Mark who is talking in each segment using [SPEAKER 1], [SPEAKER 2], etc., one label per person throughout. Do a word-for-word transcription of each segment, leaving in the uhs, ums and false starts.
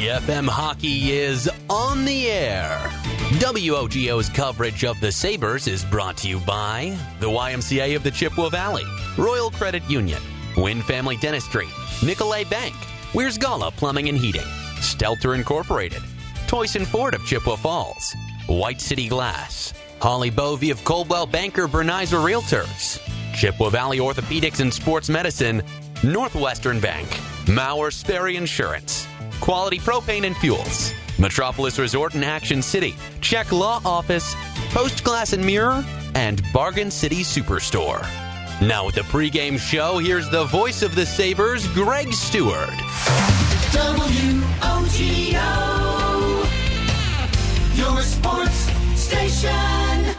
[SPEAKER 1] C F M Hockey is on the air. W O G O's coverage of the Sabres is brought to you by the Y M C A of the Chippewa Valley, Royal Credit Union, Wynn Family Dentistry, Nicolay Bank, Weir's Gala Plumbing and Heating, Stelter Incorporated, Toyson Ford of Chippewa Falls, White City Glass, Holly Bovey of Coldwell Banker Bernizer Realtors, Chippewa Valley Orthopedics and Sports Medicine, Northwestern Bank, Mauer Sperry Insurance, Quality Propane and Fuels, Metropolis Resort in Action City, Check Law Office, Post Glass and Mirror, and Bargain City Superstore. Now with the pregame show, here's the voice of the Sabres, Greg Stewart.
[SPEAKER 2] W O G O, your sports station.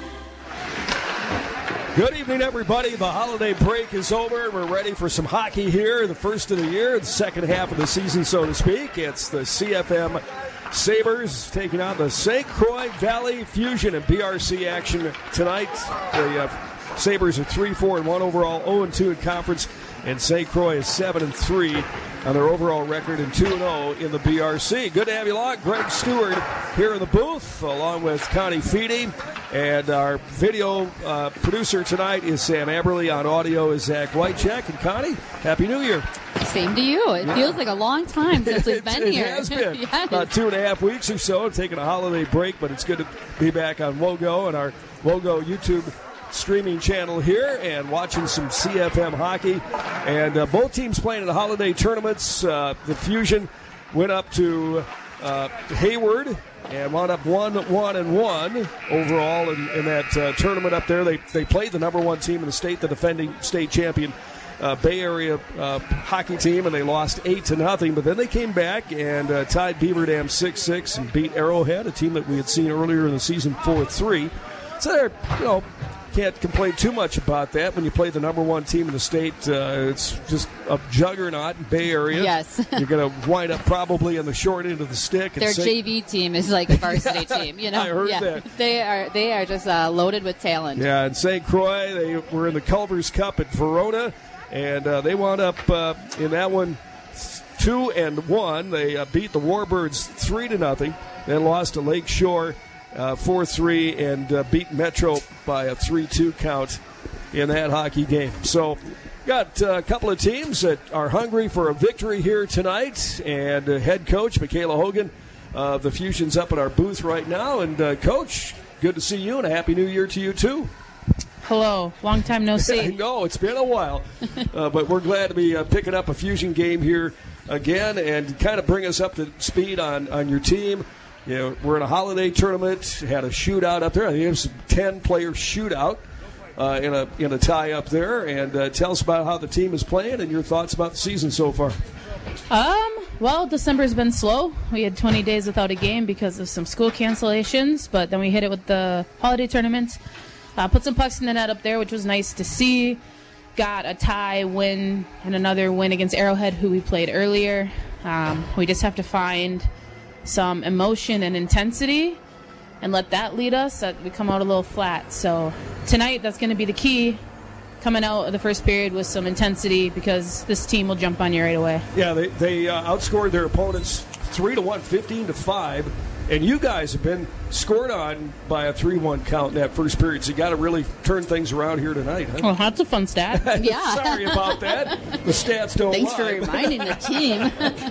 [SPEAKER 3] Good evening, everybody. The holiday break is over. We're ready for some hockey here. The first of the year, the second half of the season, so to speak. It's the C F M Sabres taking on the Saint Croix Valley Fusion in B R C action tonight. The uh, Sabres are three four and one overall, oh and two in conference, and Saint Croix is seven and three on their overall record and two and oh in the B R C. Good to have you along. Greg Stewart here in the booth, along with Connie Feedy. And our video uh, producer tonight is Sam Aberley. On audio is Zach Whitecheck. And Connie, Happy New Year.
[SPEAKER 4] Same to you. It yeah. feels like a long time since we've been
[SPEAKER 3] it,
[SPEAKER 4] here.
[SPEAKER 3] It has been.
[SPEAKER 4] Yes.
[SPEAKER 3] About two and a half weeks or so, taking a holiday break, but it's good to be back on WOGO and our WOGO YouTube streaming channel here and watching some C F M hockey. And uh, both teams playing in the holiday tournaments. Uh, the Fusion went up to uh, Hayward and wound up one, one, and one overall in, in that uh, tournament up there. They they played the number one team in the state, the defending state champion uh, Bay Area uh, hockey team, and they lost eight to nothing. But then they came back and uh, tied Beaver Dam six six and beat Arrowhead, a team that we had seen earlier in the season four three. So they're, you know, can't complain too much about that. When you play the number one team in the state, uh, it's just a juggernaut in Bay Area.
[SPEAKER 4] Yes.
[SPEAKER 3] You're going to wind up probably on the short end of the stick.
[SPEAKER 4] Their
[SPEAKER 3] say,
[SPEAKER 4] J V team is like a varsity yeah, team. You know,
[SPEAKER 3] I heard
[SPEAKER 4] yeah.
[SPEAKER 3] that.
[SPEAKER 4] They are they are just uh, loaded with talent.
[SPEAKER 3] Yeah, and Saint Croix, they were in the Culver's Cup at Verona, and uh, they wound up uh, in that one two and one. They uh, beat the Warbirds three to nothing, then lost to Lake Shore Uh, four three and uh, beat Metro by a three two count in that hockey game. So got uh, a couple of teams that are hungry for a victory here tonight, and uh, head coach Michaela Hogan of uh, the Fusion's up at our booth right now. And uh, Coach, good to see you, and a Happy New Year to you too.
[SPEAKER 5] Hello, long time no see.
[SPEAKER 3] I know, it's been a while, uh, but we're glad to be uh, picking up a Fusion game here again and kind of bring us up to speed on, on your team. You know, we're in a holiday tournament, had a shootout up there. I think it was a ten-player shootout uh, in a in a tie up there. And uh, tell us about how the team is playing and your thoughts about the season so far.
[SPEAKER 5] Um, well, December's been slow. We had twenty days without a game because of some school cancellations, but then we hit it with the holiday tournament. Uh, put some pucks in the net up there, which was nice to see. Got a tie win and another win against Arrowhead, who we played earlier. Um, we just have to find some emotion and intensity and let that lead us. That we come out a little flat. So tonight, that's going to be the key, coming out of the first period with some intensity, because this team will jump on you right away.
[SPEAKER 3] Yeah, they, they uh, outscored their opponents three to one, fifteen to five, and you guys have been scored on by a three one count in that first period, so you got to really turn things around here tonight. Huh?
[SPEAKER 5] Well, that's a fun stat.
[SPEAKER 4] Yeah.
[SPEAKER 3] Sorry about that. The stats don't
[SPEAKER 4] Thanks
[SPEAKER 3] lie.
[SPEAKER 4] for reminding the team.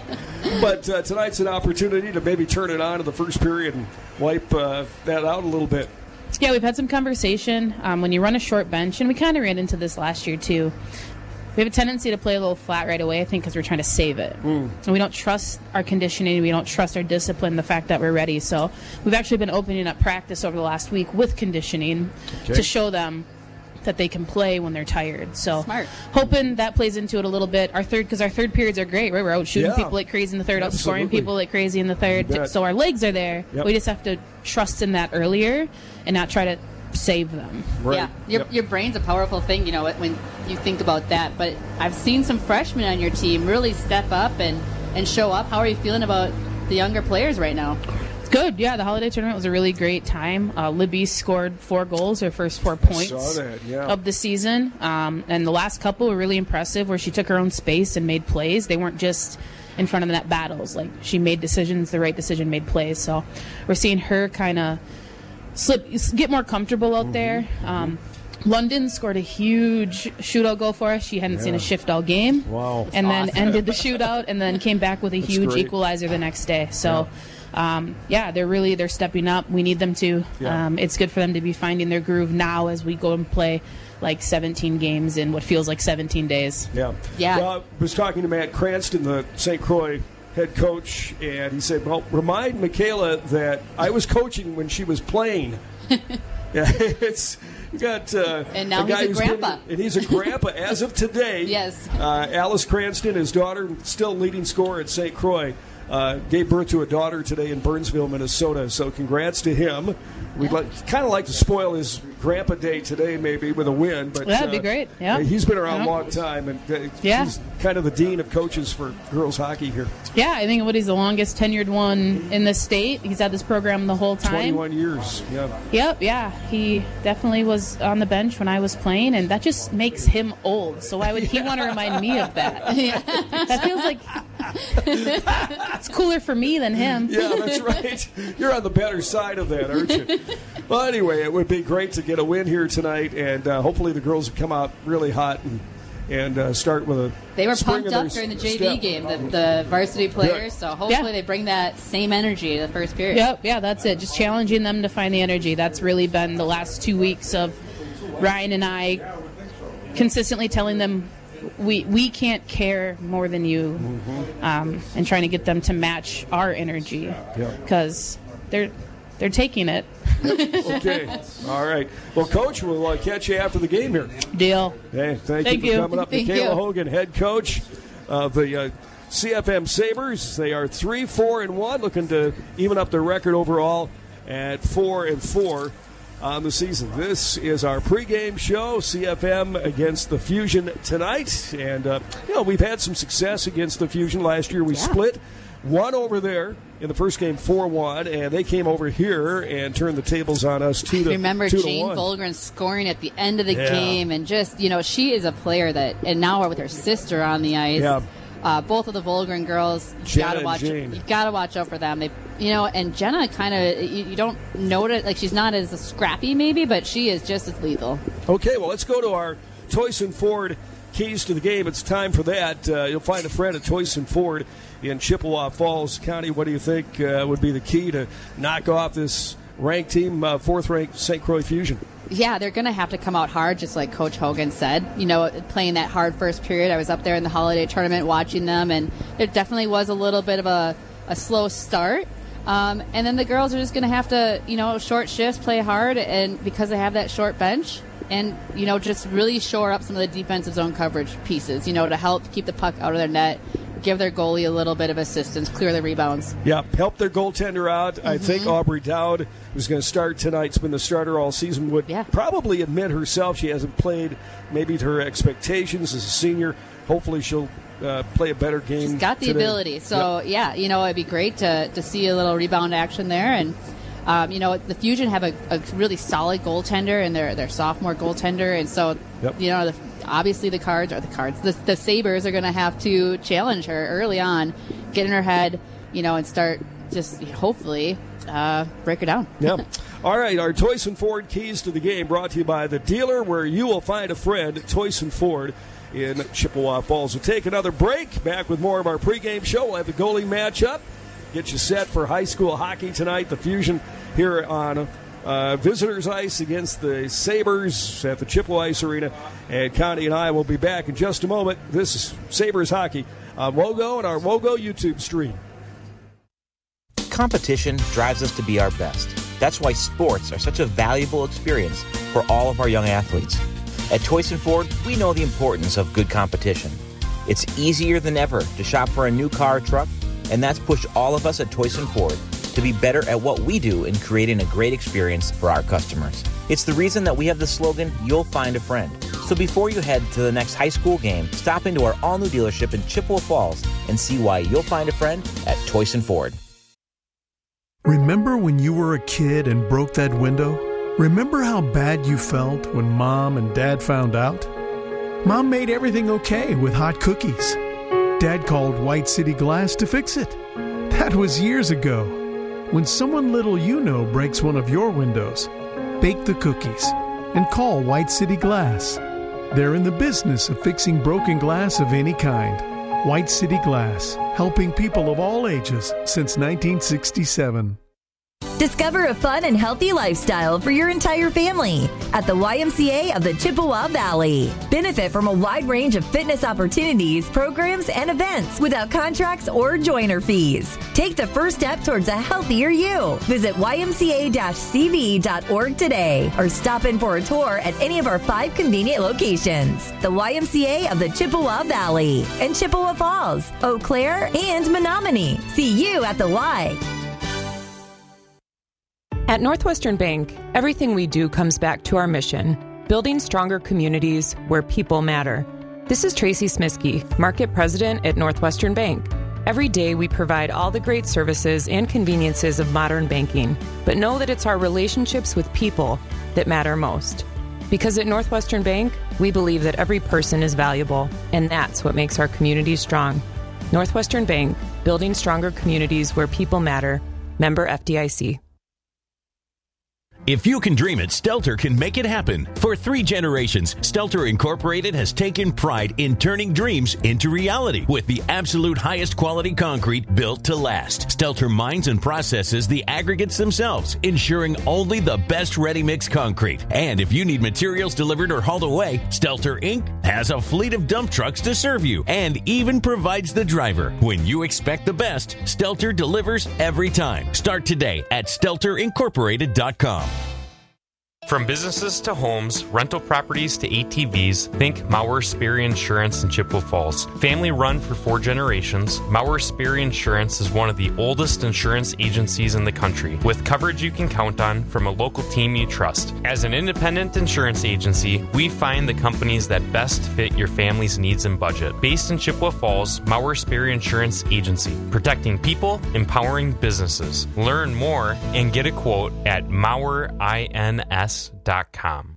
[SPEAKER 3] But uh, tonight's an opportunity to maybe turn it on in the first period and wipe uh, that out a little bit.
[SPEAKER 5] Yeah, we've had some conversation. Um, when you run a short bench, and we kind of ran into this last year too, we have a tendency to play a little flat right away, I think, because we're trying to save it. Mm. And we don't trust our conditioning. We don't trust our discipline, the fact that we're ready. So we've actually been opening up practice over the last week with conditioning okay. to show them that they can play when they're tired. So
[SPEAKER 4] Smart.
[SPEAKER 5] Hoping that plays into it a little bit. Our third, because our third periods are great, right? We're out shooting
[SPEAKER 3] yeah.
[SPEAKER 5] people like crazy in the third,
[SPEAKER 3] Absolutely.
[SPEAKER 5] outscoring people like crazy in the third. So our legs are there.
[SPEAKER 3] Yep.
[SPEAKER 5] We just have to trust in that earlier and not try to save them.
[SPEAKER 3] Right.
[SPEAKER 4] Yeah, your,
[SPEAKER 3] yep.
[SPEAKER 4] your brain's a powerful thing, you know, when you think about that. But I've seen some freshmen on your team really step up and, and show up. How are you feeling about the younger players right now?
[SPEAKER 5] Good, yeah. The holiday tournament was a really great time. Uh, Libby scored four goals, her first four points
[SPEAKER 3] Saw that, yeah.
[SPEAKER 5] of the season. Um, and the last couple were really impressive, where she took her own space and made plays. They weren't just in front of the net battles. Like, she made decisions, the right decision, made plays. So we're seeing her kind of slip, get more comfortable out mm-hmm. there. Um, London scored a huge shootout goal for us. She hadn't yeah. seen a shift all game.
[SPEAKER 3] Wow.
[SPEAKER 5] And then
[SPEAKER 3] awesome.
[SPEAKER 5] ended the shootout and then came back with a
[SPEAKER 3] That's
[SPEAKER 5] huge
[SPEAKER 3] great.
[SPEAKER 5] equalizer the next day. So, yeah. Um, yeah, they're really, they're stepping up. We need them to.
[SPEAKER 3] Yeah.
[SPEAKER 5] Um, it's good for them to be finding their groove now as we go and play like seventeen games in what feels like seventeen days.
[SPEAKER 3] Yeah.
[SPEAKER 4] Yeah.
[SPEAKER 3] Well, I was talking to Matt Cranston, the Saint Croix head coach, and he said, well, remind Michaela that I was coaching when she was playing. Yeah, it's you got uh,
[SPEAKER 4] and now
[SPEAKER 3] a guy
[SPEAKER 4] he's a
[SPEAKER 3] who's
[SPEAKER 4] grandpa.
[SPEAKER 3] Been, and he's a grandpa as of today.
[SPEAKER 4] Yes.
[SPEAKER 3] Uh, Alice Cranston, his daughter, still leading scorer at Saint Croix, uh, gave birth to a daughter today in Burnsville, Minnesota. So congrats to him. We'd
[SPEAKER 4] yeah.
[SPEAKER 3] like kind of like to spoil his grandpa day today, maybe with a win. But
[SPEAKER 5] that'd
[SPEAKER 3] uh,
[SPEAKER 5] be great. Yeah,
[SPEAKER 3] he's been around
[SPEAKER 5] yeah.
[SPEAKER 3] a long time, and uh,
[SPEAKER 5] yeah.
[SPEAKER 3] he's kind of the dean of coaches for girls hockey here.
[SPEAKER 5] Yeah, I think Woody's the longest tenured one in the state. He's had this program the whole time.
[SPEAKER 3] Twenty-one years. Yeah.
[SPEAKER 5] Yep. Yeah. He definitely was on the bench when I was playing, and that just makes him old. So why would he want to remind me of that? Yeah. That feels like it's cooler for me than him.
[SPEAKER 3] Yeah, that's right. You're on the better side of that, aren't you? Well, anyway, it would be great to get a win here tonight, and uh, hopefully the girls will come out really hot and and uh, start with a
[SPEAKER 4] They were
[SPEAKER 3] spring
[SPEAKER 4] pumped
[SPEAKER 3] of
[SPEAKER 4] up
[SPEAKER 3] their
[SPEAKER 4] during the J V
[SPEAKER 3] step.
[SPEAKER 4] game, the, the varsity players,
[SPEAKER 3] Good.
[SPEAKER 4] so hopefully
[SPEAKER 5] Yeah.
[SPEAKER 4] they bring that same energy to the first period.
[SPEAKER 5] Yep. Yeah, that's it. Just challenging them to find the energy. That's really been the last two weeks of Ryan and I consistently telling them we we can't care more than you, mm-hmm. um, and trying to get them to match our energy because
[SPEAKER 3] yeah.
[SPEAKER 5] they're they're taking it.
[SPEAKER 3] Okay. All right. Well, Coach, we'll uh, catch you after the game here.
[SPEAKER 5] Deal.
[SPEAKER 3] Hey, thank,
[SPEAKER 5] Thank
[SPEAKER 3] you for
[SPEAKER 5] you.
[SPEAKER 3] coming up.
[SPEAKER 4] Thank
[SPEAKER 3] Michaela
[SPEAKER 4] you.
[SPEAKER 3] Hogan, head coach of the uh, C F M Sabres. They are three, four, and one, looking to even up their record overall at four and four on the season. This is our pregame show, C F M against the Fusion tonight. And, uh, you know, we've had some success against the Fusion. Last year we
[SPEAKER 4] Yeah.
[SPEAKER 3] split one over there in the first game, four one, and they came over here and turned the tables on us two to
[SPEAKER 4] Remember
[SPEAKER 3] two
[SPEAKER 4] Jane
[SPEAKER 3] to one.
[SPEAKER 4] Volgren scoring at the end of the
[SPEAKER 3] Yeah.
[SPEAKER 4] game, and just, you know, she is a player that, and now with her sister on the ice.
[SPEAKER 3] Yeah.
[SPEAKER 4] Uh, both of the Volgren girls, you
[SPEAKER 3] Jenna
[SPEAKER 4] gotta
[SPEAKER 3] and
[SPEAKER 4] watch.
[SPEAKER 3] Jane.
[SPEAKER 4] You gotta watch out for them. They, you know, and Jenna kind of you, you don't notice, like she's not as scrappy maybe, but she is just as lethal.
[SPEAKER 3] Okay, well, let's go to our Toyson Ford keys to the game. It's time for that. Uh, you'll find a friend at Toyson Ford in Chippewa Falls County. What do you think uh, would be the key to knock off this ranked team, uh, fourth-ranked Saint Croix Fusion?
[SPEAKER 4] Yeah, they're going to have to come out hard, just like Coach Hogan said. You know, playing that hard first period. I was up there in the holiday tournament watching them, and there definitely was a little bit of a, a slow start. Um, and then the girls are just going to have to, you know, short shifts, play hard, and because they have that short bench, and, you know, just really shore up some of the defensive zone coverage pieces, you know, to help keep the puck out of their net, give their goalie a little bit of assistance, clear the rebounds.
[SPEAKER 3] Yeah, help their goaltender out. Mm-hmm. I think Aubrey Dowd, who's going to start tonight, has been the starter all season, would
[SPEAKER 4] Yeah.
[SPEAKER 3] probably admit herself she hasn't played maybe to her expectations as a senior. Hopefully she'll uh, play a better game.
[SPEAKER 4] She's got the
[SPEAKER 3] today.
[SPEAKER 4] ability. So,
[SPEAKER 3] Yep.
[SPEAKER 4] yeah, you know, it'd be great to, to see a little rebound action there. And, um, you know, the Fusion have a, a really solid goaltender and their, their sophomore goaltender. And so,
[SPEAKER 3] Yep.
[SPEAKER 4] you know, the, obviously the cards are the cards. The, the Sabres are going to have to challenge her early on, get in her head, you know, and start just hopefully uh, break her down.
[SPEAKER 3] Yeah. All right, our Toyson Ford keys to the game brought to you by the dealer where you will find a friend, Toyson Ford in Chippewa Falls. We'll take another break. Back with more of our pregame show. We'll have the goalie matchup. Get you set for high school hockey tonight. The Fusion here on uh, visitors' ice against the Sabres at the Chippewa Ice Arena. And Connie and I will be back in just a moment. This is Sabres Hockey on WOGO and our WOGO YouTube stream.
[SPEAKER 6] Competition drives us to be our best. That's why sports are such a valuable experience for all of our young athletes. At Toyson Ford, we know the importance of good competition. It's easier than ever to shop for a new car or truck, and that's pushed all of us at Toyson Ford to be better at what we do in creating a great experience for our customers. It's the reason that we have the slogan, "You'll find a friend." So before you head to the next high school game, stop into our all-new dealership in Chippewa Falls and see why you'll find a friend at Toyson Ford.
[SPEAKER 7] Remember when you were a kid and broke that window? Remember how bad you felt when Mom and Dad found out? Mom made everything okay with hot cookies. Dad called White City Glass to fix it. That was years ago. When someone little you know breaks one of your windows, bake the cookies and call White City Glass. They're in the business of fixing broken glass of any kind. White City Glass, helping people of all ages since nineteen sixty-seven.
[SPEAKER 8] Discover a fun and healthy lifestyle for your entire family at the Y M C A of the Chippewa Valley. Benefit from a wide range of fitness opportunities, programs, and events without contracts or joiner fees. Take the first step towards a healthier you. Visit Y M C A C V dot org today or stop in for a tour at any of our five convenient locations. The Y M C A of the Chippewa Valley and Chippewa Falls, Eau Claire, and Menominee. See you at the Y.
[SPEAKER 9] At Northwestern Bank, everything we do comes back to our mission, building stronger communities where people matter. This is Tracy Smiskey, Market President at Northwestern Bank. Every day we provide all the great services and conveniences of modern banking, but know that it's our relationships with people that matter most. Because at Northwestern Bank, we believe that every person is valuable, and that's what makes our community strong. Northwestern Bank, building stronger communities where people matter. Member F D I C.
[SPEAKER 10] If you can dream it, Stelter can make it happen. For three generations, Stelter Incorporated has taken pride in turning dreams into reality with the absolute highest quality concrete built to last. Stelter mines and processes the aggregates themselves, ensuring only the best ready-mix concrete. And if you need materials delivered or hauled away, Stelter Incorporated has a fleet of dump trucks to serve you and even provides the driver. When you expect the best, Stelter delivers every time. Start today at stelter incorporated dot com.
[SPEAKER 11] From businesses to homes, rental properties to A T Vs, think Maurer Sperry Insurance in Chippewa Falls. Family run for four generations, Maurer Sperry Insurance is one of the oldest insurance agencies in the country, with coverage you can count on from a local team you trust. As an independent insurance agency, we find the companies that best fit your family's needs and budget. Based in Chippewa Falls, Maurer Sperry Insurance Agency, protecting people, empowering businesses. Learn more and get a quote at Maurer Ins dot com.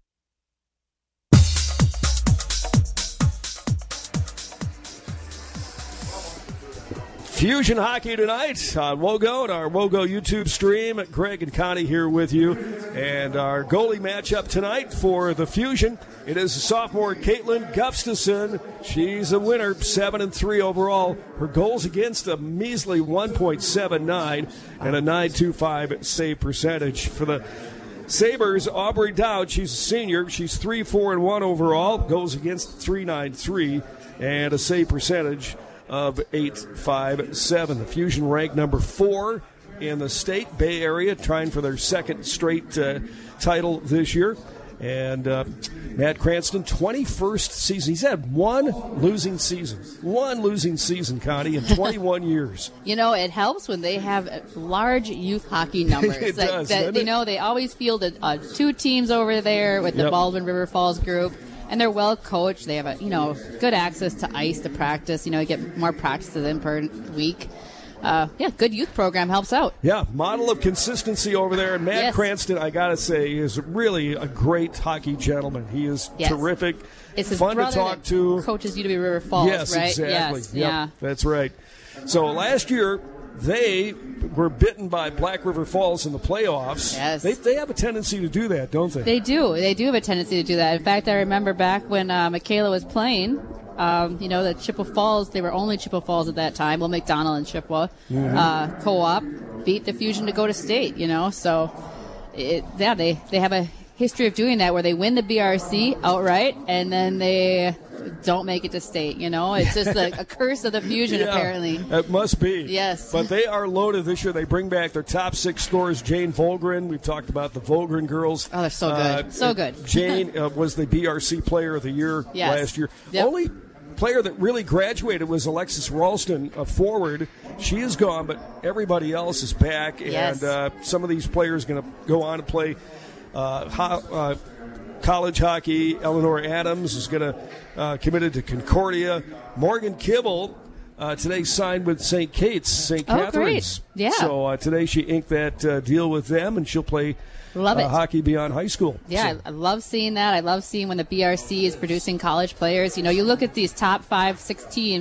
[SPEAKER 3] Fusion hockey tonight on WOGO and our WOGO YouTube stream. Greg and Connie here with you. And our goalie matchup tonight for the Fusion, it is sophomore Caitlin Gustafson. She's a winner, seven and three overall. Her goals against a measly one point seven nine and a nine twenty-five save percentage. For the Sabres, Aubrey Dowd, she's a senior. She's three four and one overall. Goals against three ninety-three and a save percentage of eight fifty-seven. The Fusion ranked number four in the state, Bay Area, trying for their second straight uh, title this year. And uh, Matt Cranston, twenty-first season. He's had one losing season. One losing season, Connie, in twenty-one years.
[SPEAKER 4] You know, it helps when they have large youth hockey numbers.
[SPEAKER 3] It
[SPEAKER 4] that,
[SPEAKER 3] does,
[SPEAKER 4] that,
[SPEAKER 3] doesn't
[SPEAKER 4] you
[SPEAKER 3] it?
[SPEAKER 4] know, they always field uh, two teams over there with the
[SPEAKER 3] Yep.
[SPEAKER 4] Baldwin River Falls group. And they're well coached. They have, a, you know, good access to ice to practice. You know, you get more practices in per week. Uh, yeah, good youth program helps out.
[SPEAKER 3] Yeah, model of consistency over there. And Matt
[SPEAKER 4] Yes.
[SPEAKER 3] Cranston, I got to say, is really a great hockey gentleman. He is
[SPEAKER 4] Yes.
[SPEAKER 3] terrific,
[SPEAKER 4] It's his
[SPEAKER 3] fun to
[SPEAKER 4] brother
[SPEAKER 3] talk
[SPEAKER 4] that
[SPEAKER 3] to.
[SPEAKER 4] coaches U W River Falls,
[SPEAKER 3] Yes,
[SPEAKER 4] right?
[SPEAKER 3] exactly.
[SPEAKER 4] Yes,
[SPEAKER 3] Yep,
[SPEAKER 4] yeah.
[SPEAKER 3] that's right. So last year, they were bitten by Black River Falls in the playoffs.
[SPEAKER 4] Yes.
[SPEAKER 3] They, they have a tendency to do that, don't they?
[SPEAKER 4] They do. They do have a tendency to do that. In fact, I remember back when uh, Michaela was playing, um, you know, the Chippewa Falls, they were only Chippewa Falls at that time. Well, McDonald and Chippewa
[SPEAKER 3] Mhm.
[SPEAKER 4] uh, co-op beat the Fusion to go to state, you know. So, it, yeah, they, they have a history of doing that where they win the B R C outright and then they don't make it to state, you know. It's just a, a curse of the Fusion,
[SPEAKER 3] Yeah,
[SPEAKER 4] apparently.
[SPEAKER 3] It must be.
[SPEAKER 4] Yes.
[SPEAKER 3] But they are loaded this year. They bring back their top six scorers, Jane Volgren. We've talked about the Volgren girls.
[SPEAKER 4] Oh, they're so good. So good.
[SPEAKER 3] Jane uh, was the B R C Player of the Year
[SPEAKER 4] Yes.
[SPEAKER 3] last year.
[SPEAKER 4] Yep.
[SPEAKER 3] Only player that really graduated was Alexis Ralston, a forward. She is gone, but everybody else is back.
[SPEAKER 4] Yes.
[SPEAKER 3] And uh, some of these players are going to go on to play uh, ho- uh, college hockey. Eleanor Adams is going to uh, committed to Concordia. Morgan Kibble uh, today signed with Saint Kate's, Saint
[SPEAKER 4] Oh, great.
[SPEAKER 3] Catharines.
[SPEAKER 4] Yeah.
[SPEAKER 3] So uh, today she inked that uh, deal with them, and she'll play
[SPEAKER 4] Love
[SPEAKER 3] uh,
[SPEAKER 4] it.
[SPEAKER 3] hockey beyond high school.
[SPEAKER 4] Yeah,
[SPEAKER 3] So-
[SPEAKER 4] I I love seeing that. I love seeing when the B R C is producing college players. You know, you look at these top five, six teams,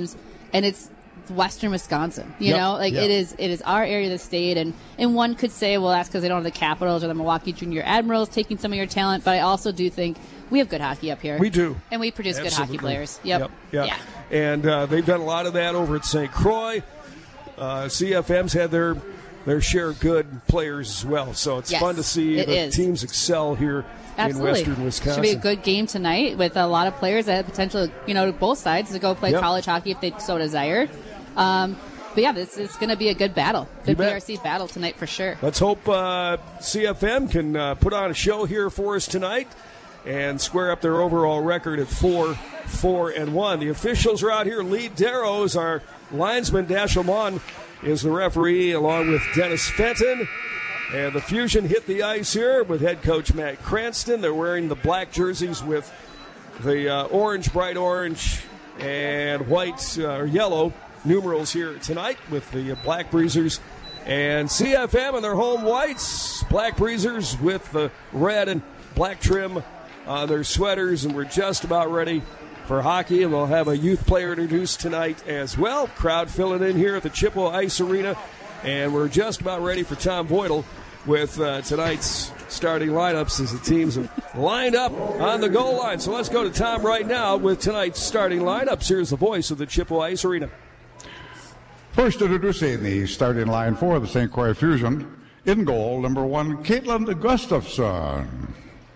[SPEAKER 4] and it's Western Wisconsin. You
[SPEAKER 3] Yep,
[SPEAKER 4] know, like
[SPEAKER 3] yep.
[SPEAKER 4] it is it is our area of the state, and, and one could say, well, that's because they don't have the Capitals or the Milwaukee Junior Admirals taking some of your talent, but I also do think we have good hockey up here.
[SPEAKER 3] We do.
[SPEAKER 4] And we produce
[SPEAKER 3] Absolutely.
[SPEAKER 4] good hockey players. Yep.
[SPEAKER 3] Yep. Yep.
[SPEAKER 4] Yeah.
[SPEAKER 3] And uh, they've done a lot of that over at Saint Croix. Uh, C F M's had their their share of good players as well. So it's
[SPEAKER 4] Yes,
[SPEAKER 3] fun to see
[SPEAKER 4] it
[SPEAKER 3] the
[SPEAKER 4] is.
[SPEAKER 3] teams excel here
[SPEAKER 4] Absolutely.
[SPEAKER 3] in Western Wisconsin.
[SPEAKER 4] Should be a good game tonight with a lot of players that have potential, you know, to both sides to go play
[SPEAKER 3] Yep.
[SPEAKER 4] college hockey if they so desire. Um, but yeah, this is going to be a good battle.
[SPEAKER 3] You
[SPEAKER 4] Good
[SPEAKER 3] bet.
[SPEAKER 4] B R C battle tonight for sure.
[SPEAKER 3] Let's hope uh, C F M can uh, put on a show here for us tonight and square up their overall record at four, four, and one. The officials are out here. Lee Darrow is our linesman. Dash Amon is the referee, along with Dennis Fenton. And the Fusion hit the ice here with head coach Matt Cranston. They're wearing the black jerseys with the uh, orange, bright orange, and white uh, or yellow numerals here tonight with the uh, Black Breezers. And C F M and their home whites, Black Breezers with the red and black trim on their sweaters. And we're just about ready for hockey. And we'll have a youth player introduced tonight as well. Crowd filling in here at the Chippewa Ice Arena. And we're just about ready for Tom Voidle with uh, tonight's starting lineups as the teams have lined up on the goal line. So let's go to Tom right now with tonight's starting lineups. Here's the voice of the Chippewa Ice Arena.
[SPEAKER 12] First introducing the starting line for the Saint Croix Fusion. In goal, number one, Caitlin Gustafson.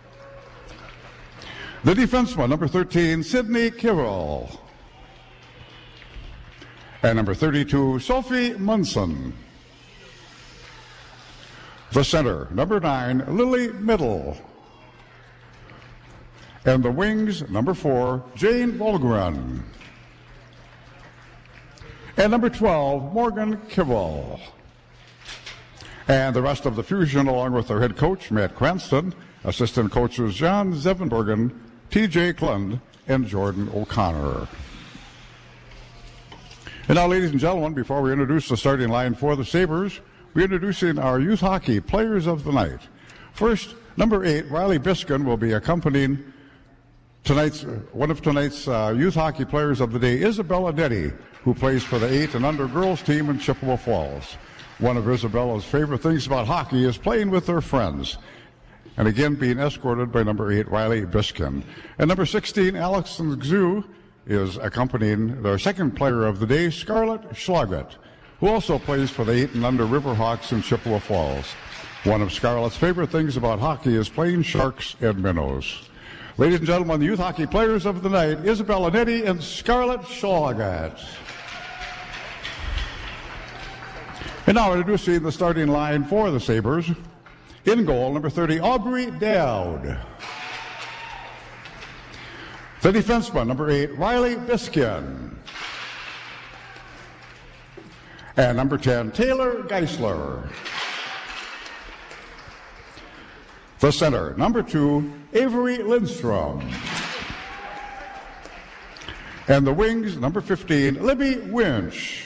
[SPEAKER 12] The defenseman, number thirteen, Sydney Kirill. And number thirty-two, Sophie Munson. The center, number nine, Lily Middle. And the wings, number four, Jane Volgren. And number twelve, Morgan Kibble. And the rest of the Fusion, along with their head coach, Matt Cranston, assistant coaches John Zevenbergen, T J Klund, and Jordan O'Connor. And now, ladies and gentlemen, before we introduce the starting line for the Sabres, we're introducing our youth hockey players of the night. First, number eight, Riley Biskin, will be accompanying tonight's one of tonight's uh, youth hockey players of the day, Isabella Nettie, who plays for the eight and under girls team in Chippewa Falls. One of Isabella's favorite things about hockey is playing with her friends. And again, being escorted by number eight, Riley Biskin. And number sixteen, Alexson Xu, is accompanying their second player of the day, Scarlett Schlaget, who also plays for the eight and under Riverhawks in Chippewa Falls. One of Scarlett's favorite things about hockey is playing sharks and minnows. Ladies and gentlemen, the youth hockey players of the night, Isabella Nettie and Scarlett Schlaget. And now introducing the starting line for the Sabres. In goal, number thirty, Aubrey Dowd. The defenseman, number eight, Riley Biskin. And number ten, Taylor Geisler. The center, number two, Avery Lindstrom. And the wings, number fifteen, Libby Winch.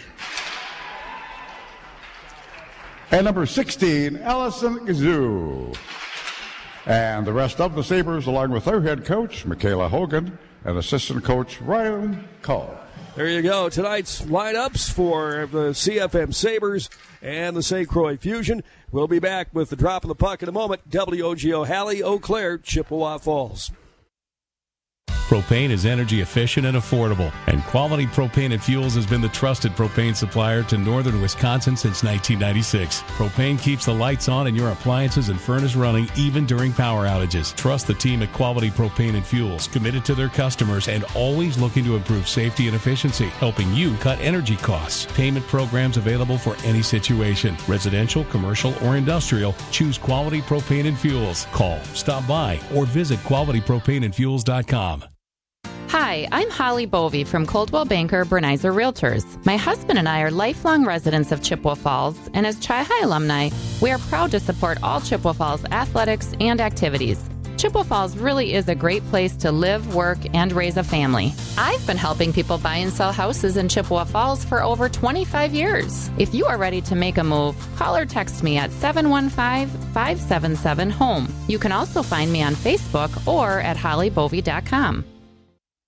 [SPEAKER 12] And number sixteen, Allison Gazoo. And the rest of the Sabres, along with their head coach, Michaela Hogan, and assistant coach, Ryan Cole.
[SPEAKER 3] There you go. Tonight's lineups for the C F M Sabres and the Saint Croix Fusion. We'll be back with the drop of the puck in a moment. W O G O Halley, Eau Claire, Chippewa Falls.
[SPEAKER 13] Propane is energy efficient and affordable, and Quality Propane and Fuels has been the trusted propane supplier to northern Wisconsin since nineteen ninety-six. Propane keeps the lights on and your appliances and furnace running even during power outages. Trust the team at Quality Propane and Fuels, committed to their customers and always looking to improve safety and efficiency, helping you cut energy costs. Payment programs available for any situation. Residential, commercial, or industrial, choose Quality Propane and Fuels. Call, stop by, or visit quality propane and fuels dot com.
[SPEAKER 9] Hi, I'm Holly Bovey from Coldwell Banker Bernizer Realtors. My husband and I are lifelong residents of Chippewa Falls, and as Chi-Hi alumni, we are proud to support all Chippewa Falls athletics and activities. Chippewa Falls really is a great place to live, work, and raise a family. I've been helping people buy and sell houses in Chippewa Falls for over twenty-five years. If you are ready to make a move, call or text me at seven one five, five seven seven, HOME. You can also find me on Facebook or at holly bovey dot com.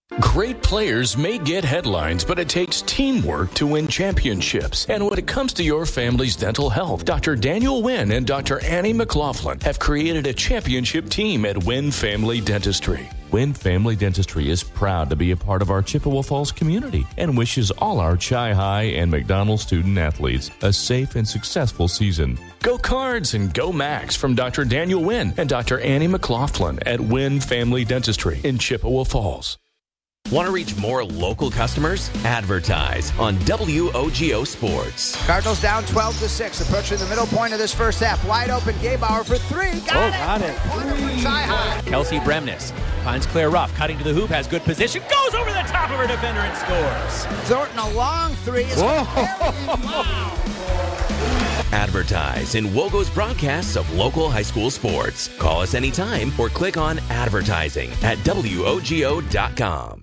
[SPEAKER 14] Great players may get headlines, but it takes teamwork to win championships. And when it comes to your family's dental health, Doctor Daniel Wynn and Doctor Annie McLaughlin have created a championship team at Wynn Family Dentistry. Wynn Family Dentistry is proud to be a part of our Chippewa Falls community and wishes all our Chi High and McDonald student athletes a safe and successful season. Go Cards and go Max from Doctor Daniel Wynn and Doctor Annie McLaughlin at Wynn Family Dentistry in Chippewa Falls.
[SPEAKER 1] Want to reach more local customers? Advertise on W O G O Sports.
[SPEAKER 15] Cardinals down twelve to six, approaching the middle point of this first half. Wide open, Gabauer for three. Got
[SPEAKER 16] oh,
[SPEAKER 15] it.
[SPEAKER 16] Got it.
[SPEAKER 15] Point for Chi High.
[SPEAKER 16] Kelsey Bremnes finds Claire Ruff, cutting to the hoop, has good position, goes over the top of her defender and scores.
[SPEAKER 15] Thornton a long three. Is wow.
[SPEAKER 1] Advertise in WOGO's broadcasts of local high school sports. Call us anytime or click on advertising at W O G O dot com.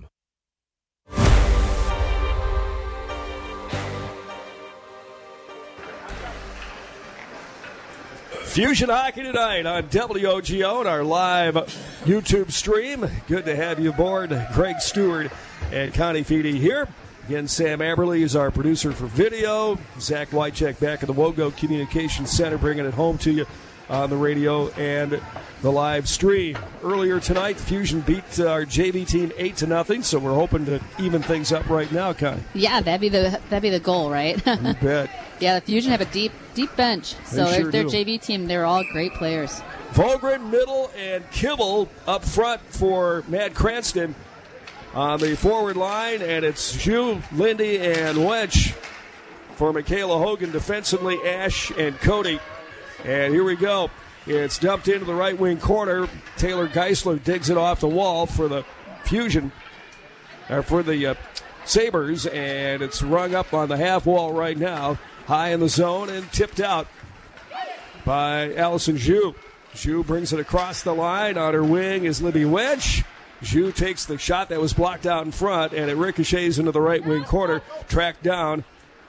[SPEAKER 3] Fusion Hockey tonight on W O G O and our live YouTube stream. Good to have you aboard. Greg Stewart and Connie Feedy here. Again, Sam Aberley is our producer for video. Zach Wycheck back at the WOGO Communications Center, bringing it home to you on the radio and the live stream. Earlier tonight, Fusion beat our J V team eight to nothing, so we're hoping to even things up right now, Connie.
[SPEAKER 4] Yeah, that'd be the that'd be the goal, right?
[SPEAKER 3] You bet.
[SPEAKER 4] Yeah, the Fusion have a deep deep bench, so
[SPEAKER 3] They
[SPEAKER 4] their,
[SPEAKER 3] sure
[SPEAKER 4] their
[SPEAKER 3] do.
[SPEAKER 4] J V team, they're all great players.
[SPEAKER 3] Volgren, Middle, and Kibble up front for Matt Cranston on the forward line, and it's Zhu, Lindy, and Wench for Michaela Hogan defensively, Ash and Cody. And here we go. It's dumped into the right wing corner. Taylor Geisler digs it off the wall for the Fusion, or for the uh, Sabres, and it's rung up on the half wall right now, high in the zone and tipped out by Allison Zhu. Zhu brings it across the line. On her wing is Libby Wench. Zhu takes the shot that was blocked out in front, and it ricochets into the right wing corner, tracked down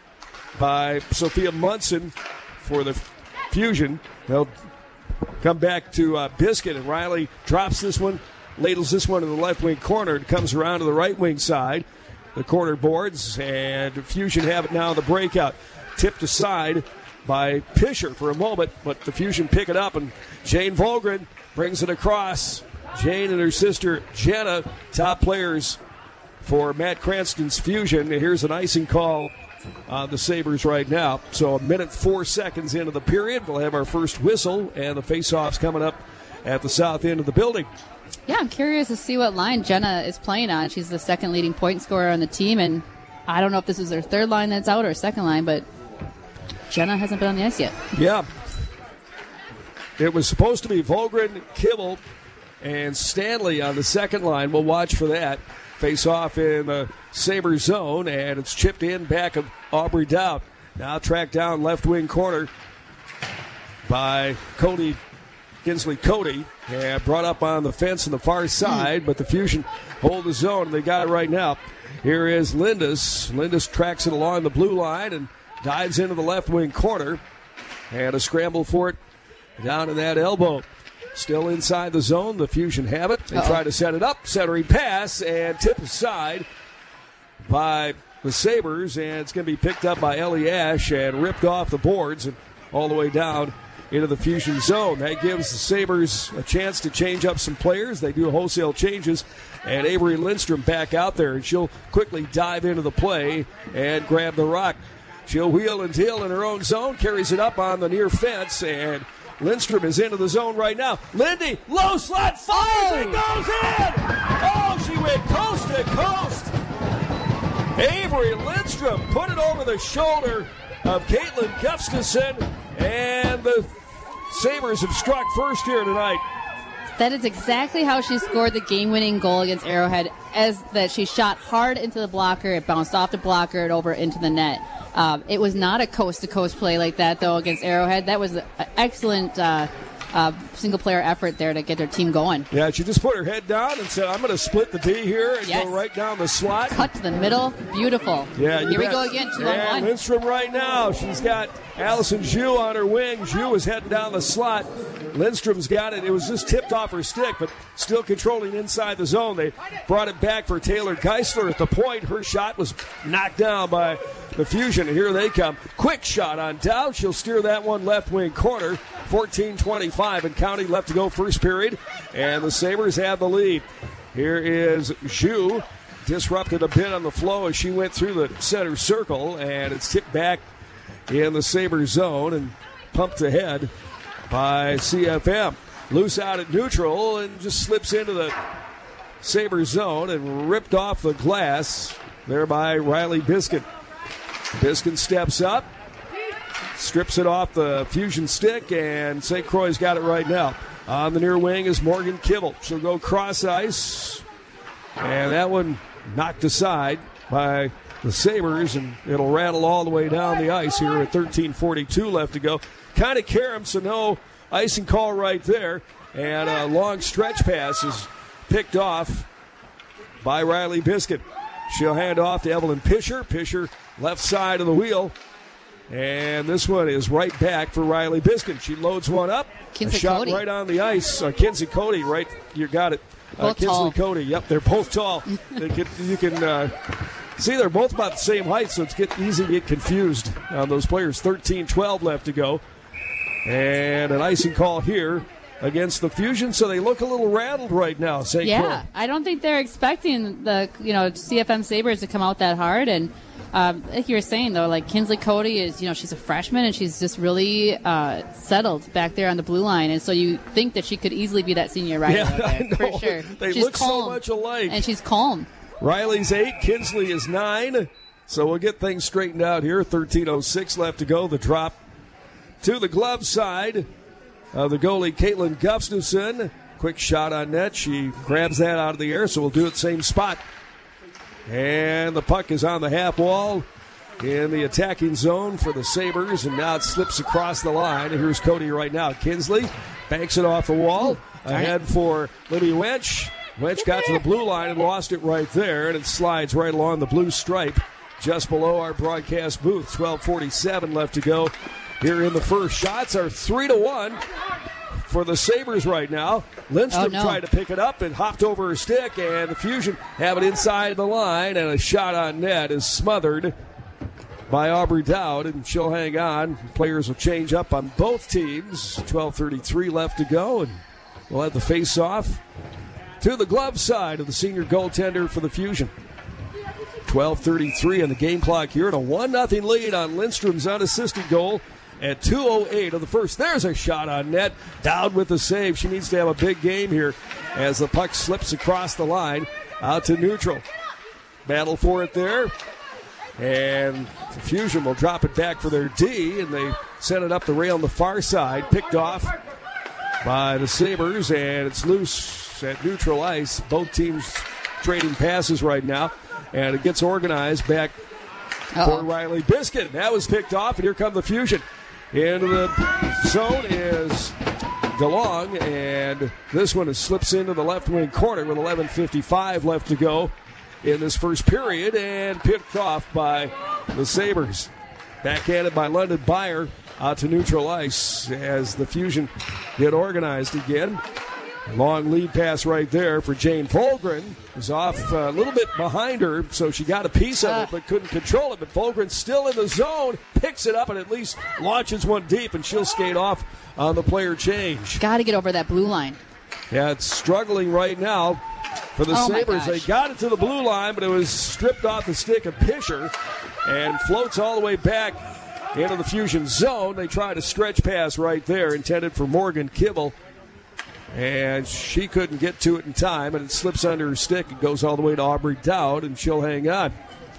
[SPEAKER 3] by Sophia Munson for the Fusion. They'll come back to uh, Biscuit, and Riley drops this one, ladles this one to the left wing corner. It comes around to the right wing side, the corner boards, and Fusion have it now, the breakout. Tipped aside by Pischer for a moment, but the Fusion pick it up, and Jane Volgren brings it across. Jane and her sister Jenna, top players for Matt Cranston's Fusion. Here's an icing call on the Sabres right now. So a minute, four seconds into the period, we'll have our first whistle, and the face-off's coming up at the south end of the building.
[SPEAKER 4] Yeah, I'm curious to see what line Jenna is playing on. She's the second leading point scorer on the team, and I don't know if this is her third line that's out or second line, but Jenna hasn't been on the ice yet.
[SPEAKER 3] Yeah. It was supposed to be Volgren, Kibble, and Stanley on the second line. We'll watch for that. Face off in the Sabres zone, and it's chipped in back of Aubrey Dowd. Now tracked down left wing corner by Cody Kinsley Cody, and brought up on the fence on the far side, but the Fusion hold the zone. They got it right now. Here is Lindis. Lindis tracks it along the blue line and dives into the left wing corner, and a scramble for it down in that elbow. Still inside the zone. The Fusion have it. They Uh-oh. try to set it up. Centering pass and tip aside by the Sabres. And it's going to be picked up by Ellie Ash and ripped off the boards and all the way down into the Fusion zone. That gives the Sabres a chance to change up some players. They do wholesale changes. And Avery Lindstrom back out there. And she'll quickly dive into the play and grab the rock. She'll wheel and deal in her own zone. Carries it up on the near fence. And Lindstrom is into the zone right now. Lindy, low slot, fires, oh. It goes in! Oh, she went coast to coast. Avery Lindstrom put it over the shoulder of Caitlin Gustafson, and the Sabres have struck first here tonight.
[SPEAKER 4] That is exactly how she scored the game-winning goal against Arrowhead, as that she shot hard into the blocker, it bounced off the blocker and over into the net. Uh, it was not a coast-to-coast play like that, though, against Arrowhead. That was an excellent uh, uh, single-player effort there to get their team going.
[SPEAKER 3] Yeah, she just put her head down and said, I'm going to split the D here and
[SPEAKER 4] yes.
[SPEAKER 3] go right down the slot.
[SPEAKER 4] Cut to the middle. Beautiful.
[SPEAKER 3] Yeah, you
[SPEAKER 4] Here
[SPEAKER 3] bet.
[SPEAKER 4] we go again, two
[SPEAKER 3] and
[SPEAKER 4] on one.
[SPEAKER 3] Lindstrom right now. She's got Allison Zhu on her wing. Zhu is heading down the slot. Lindstrom's got it. It was just tipped off her stick, but still controlling inside the zone. They brought it back for Taylor Geisler at the point. Her shot was knocked down by the Fusion, and here they come. Quick shot on Dow. She'll steer that one left wing corner. fourteen twenty-five and counting left to go first period, and the Sabres have the lead. Here is Zhu. Disrupted a bit on the flow as she went through the center circle, and it's tipped back in the Sabres zone and pumped ahead by C F M. Loose out at neutral and just slips into the Sabres zone and ripped off the glass there by Riley Biskin. Biskin steps up, strips it off the Fusion stick, and Saint Croix's got it right now. On the near wing is Morgan Kibble. She'll go cross ice, and that one knocked aside by the Sabres, and it'll rattle all the way down the ice here at thirteen forty-two left to go. Kind of carom, so no icing call right there. And a long stretch pass is picked off by Riley Biscuit. She'll hand off to Evelyn Pisher. Pisher left side of the wheel. And this one is right back for Riley Biscuit. She loads one up.
[SPEAKER 4] Kinsey
[SPEAKER 3] a shot
[SPEAKER 4] Cody.
[SPEAKER 3] right on the ice. Uh, Kinsey Cody, right, you got it. Uh,
[SPEAKER 4] Both
[SPEAKER 3] Kinsley
[SPEAKER 4] tall.
[SPEAKER 3] Cody, yep, they're both tall. they can, you can uh, see they're both about the same height, so it's get, easy to get confused on those players. thirteen twelve left to go. And an icing call here against the Fusion, so they look a little rattled right now. Saint
[SPEAKER 4] Yeah,
[SPEAKER 3] Croix.
[SPEAKER 4] I don't think they're expecting the you know C F M Sabres to come out that hard. And um, like you were saying, though, like Kinsley Cody is, you know, she's a freshman and she's just really uh, settled back there on the blue line. And so you think that she could easily be that senior rider
[SPEAKER 3] Yeah,
[SPEAKER 4] out there,
[SPEAKER 3] I know.
[SPEAKER 4] for sure.
[SPEAKER 3] They
[SPEAKER 4] she's
[SPEAKER 3] look so
[SPEAKER 4] calm,
[SPEAKER 3] much alike.
[SPEAKER 4] and she's calm.
[SPEAKER 3] Riley's eight, Kinsley is nine. So we'll get things straightened out here. thirteen oh six left to go. The drop to the glove side of the goalie, Caitlin Gustafson. Quick shot on net. She grabs that out of the air, so we'll do it same spot. And the puck is on the half wall in the attacking zone for the Sabres, and now it slips across the line. And here's Cody right now. Kinsley banks it off the wall. Ahead for Libby Wench. Wench got to the blue line and lost it right there, and it slides right along the blue stripe just below our broadcast booth. twelve forty-seven left to go here in the first. Shots are three to one for the Sabres right now. Lindstrom
[SPEAKER 4] Oh, no.
[SPEAKER 3] tried to pick it up and hopped over her stick, and the Fusion have it inside the line, and a shot on net is smothered by Aubrey Dowd, and she'll hang on. Players will change up on both teams. twelve thirty-three left to go, and we'll have the face-off to the glove side of the senior goaltender for the Fusion. twelve thirty-three on the game clock here, and a one nothing lead on Lindstrom's unassisted goal at two oh eight of the first. There's a shot on net. Dowd with the save. She needs to have a big game here as the puck slips across the line out to neutral. Battle for it there. And the Fusion will drop it back for their D, and they send it up the rail on the far side. Picked off by the Sabres, and it's loose at neutral ice. Both teams trading passes right now, and it gets organized back
[SPEAKER 4] Uh-oh.
[SPEAKER 3] for Riley Biscuit. That was picked off, and here come the Fusion. Into the zone is DeLong, and this one is slips into the left wing corner with eleven fifty-five left to go in this first period, and picked off by the Sabres. Backhanded by London Bayer out to neutral ice as the Fusion get organized again. Long lead pass right there for Jane Volgren. Was off a little bit behind her, so she got a piece of it but couldn't control it. But Volgren's still in the zone, picks it up and at least launches one deep, and she'll skate off on the player change.
[SPEAKER 4] Got to get over that blue line.
[SPEAKER 3] Yeah, it's struggling right now for the
[SPEAKER 4] Oh, my
[SPEAKER 3] Sabres. They
[SPEAKER 4] gosh.
[SPEAKER 3] got it to the blue line, but it was stripped off the stick of Pisher and floats all the way back into the Fusion zone. They tried a stretch pass right there intended for Morgan Kibble, and she couldn't get to it in time, and it slips under her stick. It goes all the way to Aubrey Dowd, and she'll hang on.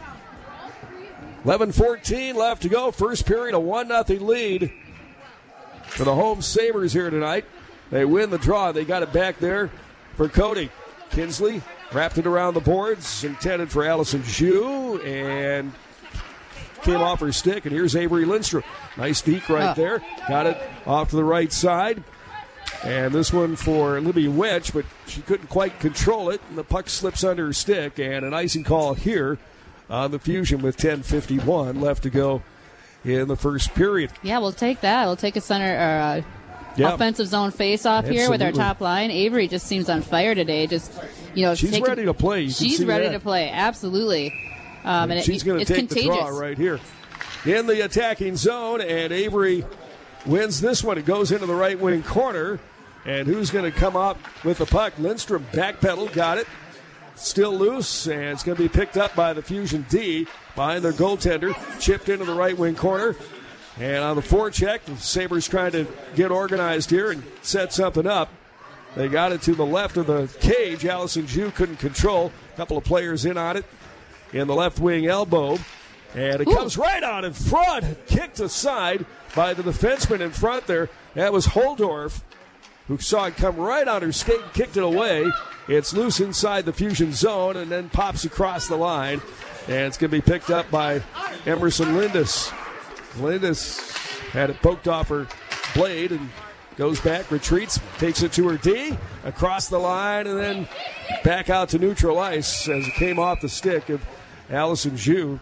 [SPEAKER 3] eleven fourteen left to go. First period, a one nothing lead for the home Sabres here tonight. They win the draw. They got it back there for Cody. Kinsley wrapped it around the boards, intended for Allison Zhu, and came off her stick. And here's Avery Lindstrom. Nice deke right
[SPEAKER 4] Oh.
[SPEAKER 3] there. Got it off to the right side. And this one for Libby Wedge, but she couldn't quite control it. And the puck slips under her stick, and an icing call here on the Fusion with ten fifty-one left to go in the first period.
[SPEAKER 4] Yeah, we'll take that. We'll take a center or uh,
[SPEAKER 3] Yeah.
[SPEAKER 4] offensive zone face-off here with our
[SPEAKER 3] Absolutely.
[SPEAKER 4] top line. Avery just seems on fire today. Just, you know,
[SPEAKER 3] She's
[SPEAKER 4] taking-
[SPEAKER 3] ready to play. You can
[SPEAKER 4] she's
[SPEAKER 3] see
[SPEAKER 4] ready
[SPEAKER 3] that.
[SPEAKER 4] to play, absolutely. Um, and
[SPEAKER 3] She's
[SPEAKER 4] it,
[SPEAKER 3] going to
[SPEAKER 4] it's
[SPEAKER 3] take
[SPEAKER 4] contagious.
[SPEAKER 3] the draw right here. In the attacking zone, and Avery wins this one. It goes into the right wing corner. And who's going to come up with the puck? Lindstrom backpedal, got it. Still loose, and it's going to be picked up by the Fusion D behind their goaltender. Chipped into the right wing corner. And on the forecheck, the Sabres trying to get organized here and set something up. They got it to the left of the cage. Allison Jew couldn't control. A couple of players in on it in the left wing elbow. And it
[SPEAKER 4] Ooh.
[SPEAKER 3] comes right out in front. Kicked aside by the defenseman in front there. That was Holdorf, who saw it come right on her skate and kicked it away. It's loose inside the Fusion zone and then pops across the line. And it's going to be picked up by Emerson Lindis. Lindis had it poked off her blade and goes back, retreats, takes it to her D, across the line, and then back out to neutral ice as it came off the stick of Allison Jew.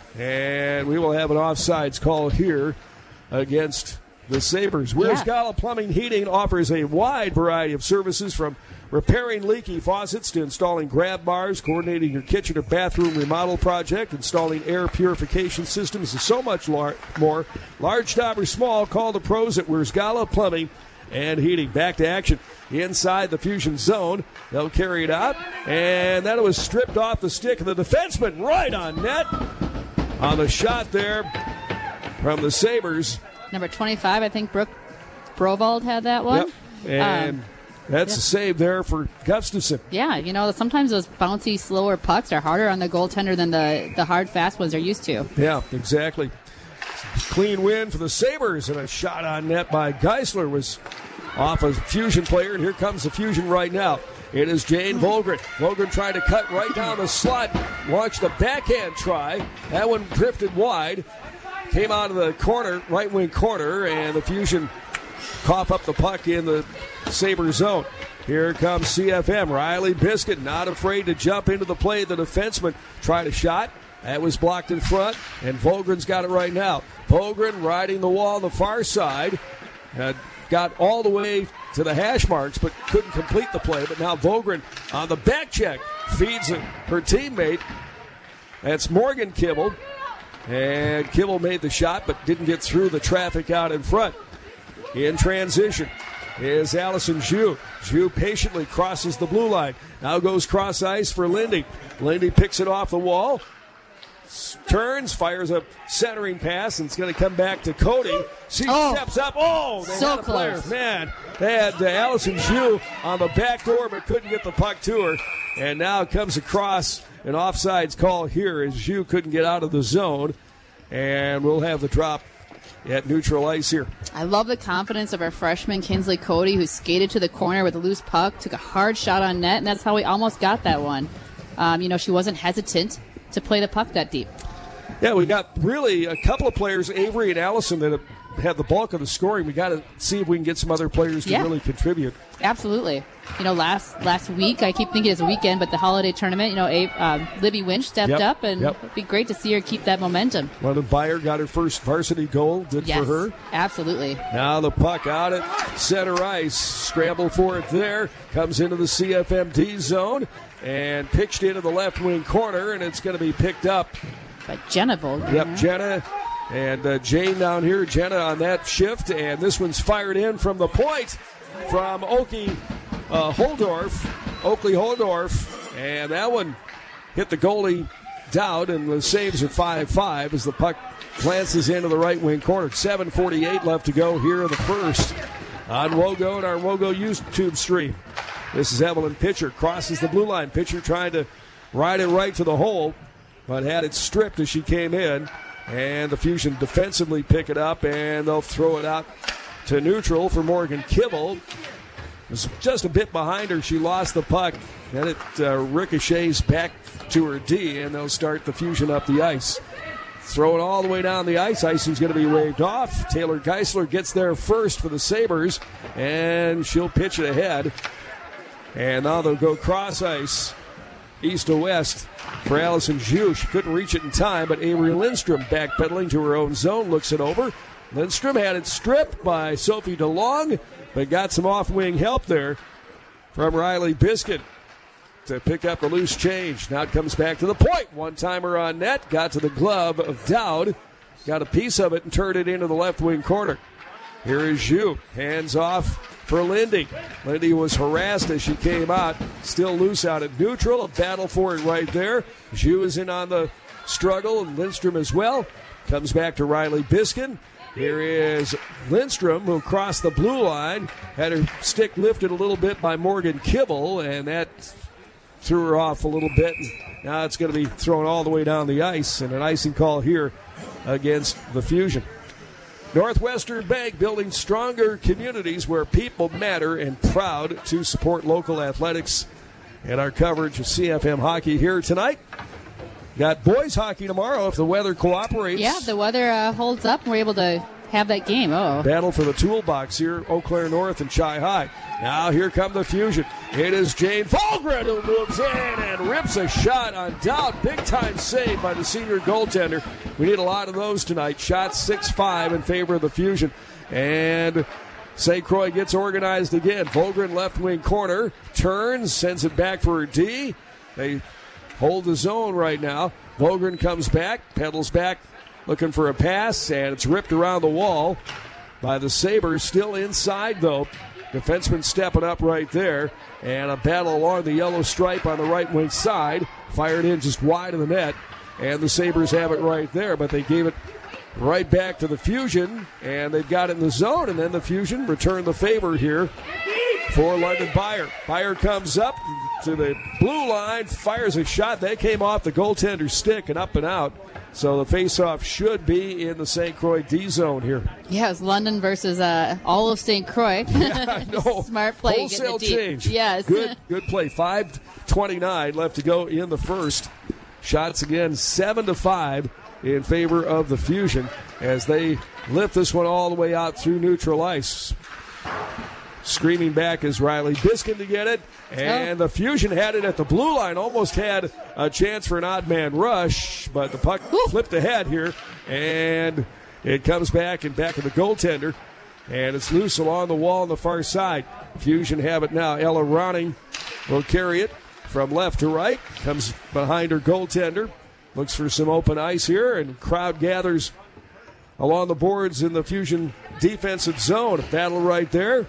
[SPEAKER 3] And we will have an offsides call here against the Sabres. Where's
[SPEAKER 4] Yeah.
[SPEAKER 3] Gala Plumbing Heating offers a wide variety of services, from repairing leaky faucets to installing grab bars, coordinating your kitchen or bathroom remodel project, installing air purification systems, and so much lar- more. Large job or small, call the pros at Where's Gala Plumbing and Heating. Back to action inside the Fusion zone. They'll carry it out, and then it was stripped off the stick of the defenseman right on net on the shot there from the Sabres.
[SPEAKER 4] Number twenty-five, I think Brooke Brovald had that one.
[SPEAKER 3] Yep. And
[SPEAKER 4] Um,
[SPEAKER 3] that's
[SPEAKER 4] yeah.
[SPEAKER 3] a save there for Gustafson.
[SPEAKER 4] Yeah, you know, sometimes those bouncy, slower pucks are harder on the goaltender than the, the hard, fast ones they're used to.
[SPEAKER 3] Yeah, exactly. Clean win for the Sabres, and a shot on net by Geisler was off a Fusion player, and here comes the Fusion right now. It is Jane Volgren. Volgren tried to cut right down the slot, launched a backhand try. That one drifted wide, came out of the corner, right wing corner, and the Fusion cough up the puck in the Sabre zone. Here comes C F M. Riley Biscuit not afraid to jump into the play. The defenseman tried a shot. That was blocked in front, and Volgren's got it right now. Volgren riding the wall on the far side. Uh, got all the way to the hash marks, but couldn't complete the play. But now Volgren on the back check feeds her teammate. That's Morgan Kibble. And Kibble made the shot, but didn't get through the traffic out in front. In transition is Allison Jew. Jew patiently crosses the blue line. Now goes cross ice for Lindy. Lindy picks it off the wall. Turns, fires a centering pass, and it's going to come back to Cody. She
[SPEAKER 4] Oh,
[SPEAKER 3] steps up. Oh, they
[SPEAKER 4] so
[SPEAKER 3] had a player.
[SPEAKER 4] close.
[SPEAKER 3] Man, they had uh, Allison Jew on the back door, but couldn't get the puck to her. And now it comes across an offsides call here as Jew couldn't get out of the zone. And we'll have the drop at neutral ice here.
[SPEAKER 4] I love the confidence of our freshman, Kinsley Cody, who skated to the corner with a loose puck, took a hard shot on net, and that's how we almost got that one. Um, you know, she wasn't hesitant to play the puck that deep.
[SPEAKER 3] Yeah, we got really a couple of players, Avery and Allison, that have had the bulk of the scoring. We got to see if we can get some other players to
[SPEAKER 4] Yeah.
[SPEAKER 3] really contribute.
[SPEAKER 4] Absolutely. You know, last last week, I keep thinking it's a weekend, but the holiday tournament, you know, Abe, uh, Libby Winch stepped
[SPEAKER 3] Yep,
[SPEAKER 4] up, and
[SPEAKER 3] yep.
[SPEAKER 4] it'd be great to see her keep that momentum.
[SPEAKER 3] London Byer got her first varsity goal. Good
[SPEAKER 4] Yes,
[SPEAKER 3] for her.
[SPEAKER 4] absolutely.
[SPEAKER 3] Now the puck out at center ice. Scramble for it there. Comes into the C F M D zone and pitched into the left wing corner, and it's going to be picked up
[SPEAKER 4] by Jenna Volgren.
[SPEAKER 3] Yep, Jenna and uh, Jane down here. Jenna on that shift, and this one's fired in from the point from Oakley uh, Holdorf. Oakley Holdorf, and that one hit the goalie down, and the saves are five five as the puck glances into the right wing corner. seven forty-eight left to go here in the first on Wogo and our Wogo YouTube stream. This is Evelyn Pitcher, crosses the blue line. Pitcher trying to ride it right to the hole, but had it stripped as she came in. And the Fusion defensively pick it up, and they'll throw it out to neutral for Morgan Kibble. It was just a bit behind her. She lost the puck. Then it uh, ricochets back to her D, and they'll start the Fusion up the ice. Throw it all the way down the ice. Icing's going to be waved off. Taylor Geisler gets there first for the Sabres, and she'll pitch it ahead. And now they'll go cross ice, east to west for Allison Jew. She couldn't reach it in time, but Avery Lindstrom backpedaling to her own zone, looks it over, Lindstrom had it stripped by Sophie DeLong, but got some off-wing help there from Riley Biscuit to pick up the loose change. Now it comes back to the point. One-timer on net. Got to the glove of Dowd. Got a piece of it and turned it into the left wing corner. Here is Zhu. Hands off for Lindy. Lindy was harassed as she came out. Still loose out at neutral. A battle for it right there. Zhu is in on the struggle, and Lindstrom as well. Comes back to Riley Biskin. Here is Lindstrom, who crossed the blue line. Had her stick lifted a little bit by Morgan Kibble, and that threw her off a little bit. Now it's going to be thrown all the way down the ice, and an icing call here against the Fusion. Northwestern Bank, building stronger communities where people matter, and proud to support local athletics. And our coverage of C F M hockey here tonight. Got boys hockey tomorrow if the weather cooperates.
[SPEAKER 4] Yeah, if the weather uh, holds up and we're able to have that game. Oh,
[SPEAKER 3] battle for the toolbox here, Eau Claire North and Chi High. Now here come the Fusion. It is Jane Falgren who moves in and rips a shot on Dowd. Big time save by the senior goaltender. We need a lot of those tonight. Shot six five in favor of the Fusion. And Saint Croix gets organized again. Volgren left wing corner, turns, sends it back for a D. They hold the zone right now. Volgren comes back, pedals back, looking for a pass, and it's ripped around the wall by the Sabres. Still inside, though. Defenseman stepping up right there, and a battle along the yellow stripe on the right wing side. Fired in just wide of the net, and the Sabres have it right there, but they gave it right back to the Fusion, and they've got it in the zone, and then the Fusion return the favor here for London Bayer. Bayer comes up to the blue line, fires a shot. That came off the goaltender's stick and up and out. So the face-off should be in the Saint Croix D zone here.
[SPEAKER 4] Yeah, it's London versus uh, all of Saint Croix.
[SPEAKER 3] Yeah, no.
[SPEAKER 4] Smart play.
[SPEAKER 3] Wholesale change.
[SPEAKER 4] Yes.
[SPEAKER 3] Good, good play. five twenty-nine left to go in the first. Shots again, seven to five in favor of the Fusion as they lift this one all the way out through neutral ice. Screaming back is Riley Biskin to get it. And oh. the Fusion had it at the blue line. Almost had a chance for an odd man rush. But the puck Woo. flipped ahead here. And it comes back and back to the goaltender. And it's loose along the wall on the far side. Fusion have it now. Ella Ronning will carry it from left to right. Comes behind her goaltender. Looks for some open ice here. And crowd gathers along the boards in the Fusion defensive zone. Battle right there.